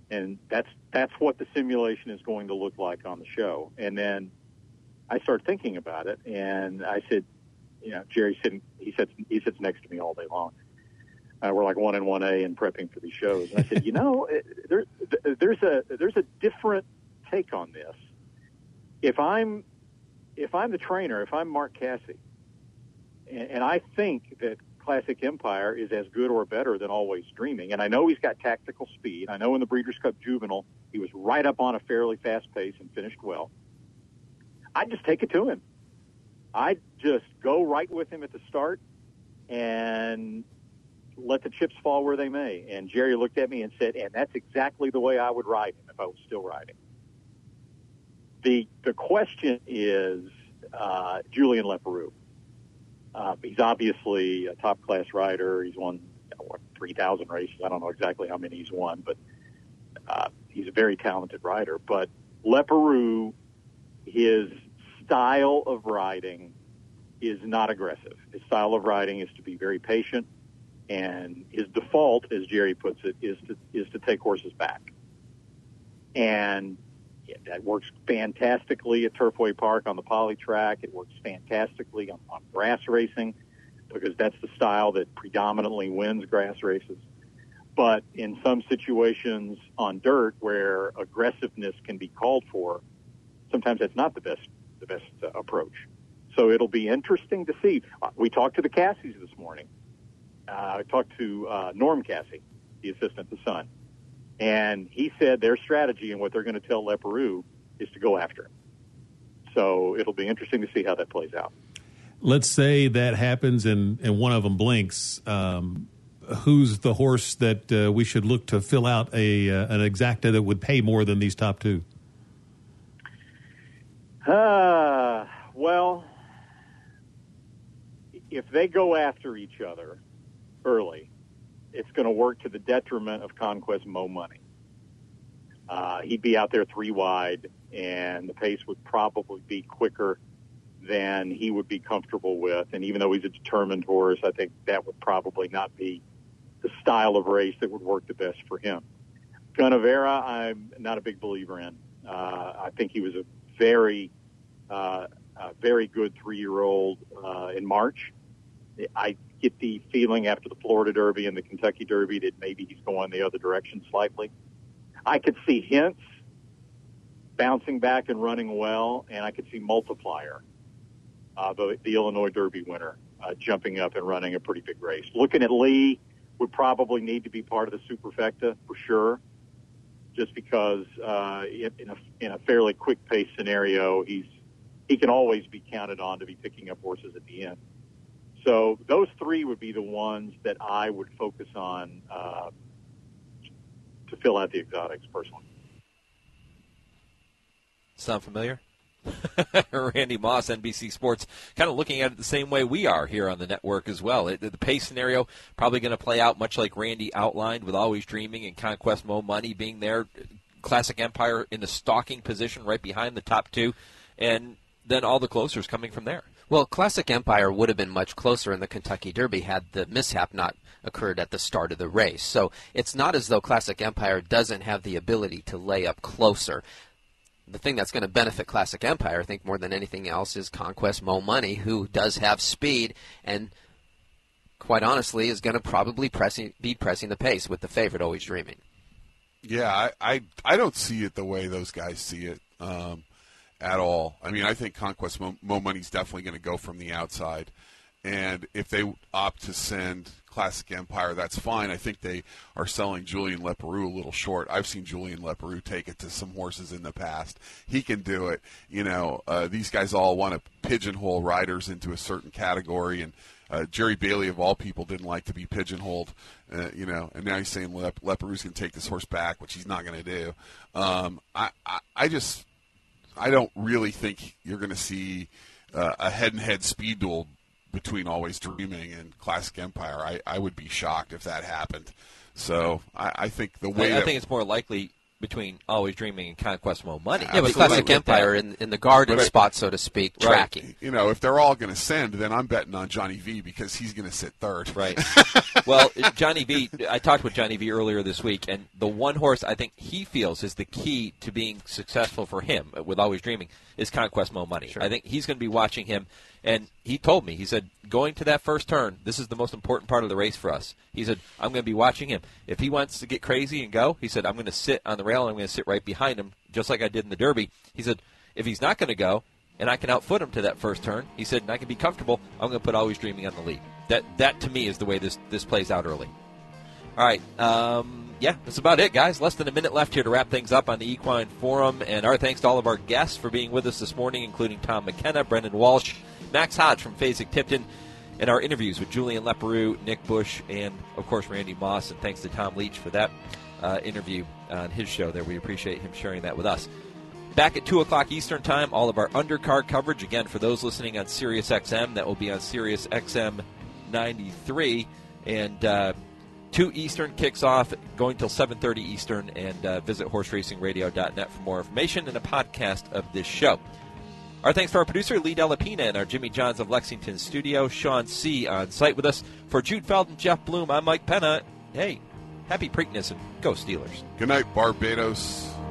And that's what the simulation is going to look like on the show. And then I started thinking about it, and I said, Jerry's sitting. He sits next to me all day long. We're like 1 and 1A in prepping for these shows. And I said, there's a different take on this. If I'm the trainer, if I'm Mark Casse, and I think that Classic Empire is as good or better than Always Dreaming, and I know he's got tactical speed. I know in the Breeders' Cup Juvenile he was right up on a fairly fast pace and finished well. I'd just take it to him. I'd just go right with him at the start and let the chips fall where they may. And Jerry looked at me and said, and that's exactly the way I would ride him if I was still riding. The question is Julien Leparoux. He's obviously a top-class rider. He's won 3,000 races. I don't know exactly how many he's won, but he's a very talented rider. But Leparoux, his style of riding is not aggressive. His style of riding is to be very patient, and his default, as Jerry puts it, is to take horses back. And that works fantastically at Turfway Park on the poly track. It works fantastically on grass racing because that's the style that predominantly wins grass races. But in some situations on dirt where aggressiveness can be called for, sometimes that's not the best approach. So it'll be interesting to see. We talked to the Casses this morning. I talked to Norm Casse, the assistant to Sun. And he said their strategy and what they're going to tell Leparoux is to go after him. So it'll be interesting to see how that plays out. Let's say that happens and one of them blinks. Who's the horse that we should look to fill out an exacta that would pay more than these top two? Well, if they go after each other early, it's going to work to the detriment of Conquest Mo Money. He'd be out there 3 wide, and the pace would probably be quicker than he would be comfortable with. And even though he's a determined horse, I think that would probably not be the style of race that would work the best for him. Gunnevera, I'm not a big believer in. I think he was a very good 3-year-old in March. I get the feeling after the Florida Derby and the Kentucky Derby that maybe he's going the other direction slightly. I could see Hintz bouncing back and running well, and I could see Multiplier, the Illinois Derby winner, jumping up and running a pretty big race. Looking at Lee would probably need to be part of the Superfecta for sure, just because in a fairly quick pace scenario, he can always be counted on to be picking up horses at the end. So those 3 would be the ones that I would focus on to fill out the exotics personally. Sound familiar? Randy Moss, NBC Sports, kind of looking at it the same way we are here on the network as well. The pace scenario probably going to play out much like Randy outlined, with Always Dreaming and Conquest Mo Money being there. Classic Empire in the stalking position right behind the top 2, and then all the closers coming from there. Well, Classic Empire would have been much closer in the Kentucky Derby had the mishap not occurred at the start of the race. So it's not as though Classic Empire doesn't have the ability to lay up closer. The thing that's going to benefit Classic Empire, I think, more than anything else, is Conquest Mo Money, who does have speed and, quite honestly, is going to probably be pressing the pace with the favorite Always Dreaming. Yeah, I don't see it the way those guys see it. At all. I mean, I think Conquest Mo Money's definitely going to go from the outside. And if they opt to send Classic Empire, that's fine. I think they are selling Julien Leparoux a little short. I've seen Julien Leparoux take it to some horses in the past. He can do it. These guys all want to pigeonhole riders into a certain category, and Jerry Bailey, of all people, didn't like to be pigeonholed, and now he's saying Leparoux's going to take this horse back, which he's not going to do. I don't really think you're going to see a head-and-head speed duel between Always Dreaming and Classic Empire. I would be shocked if that happened. So I think the way I think it's more likely between Always Dreaming and Conquest Mo Money. Yeah, but Classic Empire in the garden spot, so to speak, tracking. You know, if they're all going to send, then I'm betting on Johnny V because he's going to sit third. Right. Well, Johnny V, I talked with Johnny V earlier this week, and the one horse I think he feels is the key to being successful for him with Always Dreaming is Conquest Mo Money. Sure. I think he's going to be watching him, and he told me, he said, going to that first turn, this is the most important part of the race for us. He said, I'm going to be watching him. If he wants to get crazy and go, he said, I'm going to sit on the rail and I'm going to sit right behind him, just like I did in the Derby. He said, if he's not going to go, and I can outfoot him to that first turn, he said, and I can be comfortable, I'm going to put Always Dreaming on the lead. That to me is the way this plays out early. All right, yeah, that's about it, guys. Less than a minute left here to wrap things up on the Equine Forum, and our thanks to all of our guests for being with us this morning, including Tom McKenna, Brendan Walsh, Max Hodge from Fasig-Tipton, and our interviews with Julian Leparoux, Nick Bush, and, of course, Randy Moss. And thanks to Tom Leach for that interview on his show there. We appreciate him sharing that with us. Back at 2 o'clock Eastern Time, all of our undercard coverage. Again, for those listening on Sirius XM, that will be on Sirius XM 93. And 2 Eastern kicks off, going till 7:30 Eastern. And visit horseracingradio.net for more information and a podcast of this show. Our thanks to our producer, Lee Delapina, and our Jimmy Johns of Lexington studio, Sean C. on site with us. For Jude Feld and Jeff Bloom, I'm Mike Penna. Hey, happy Preakness and go Steelers. Good night, Barbados.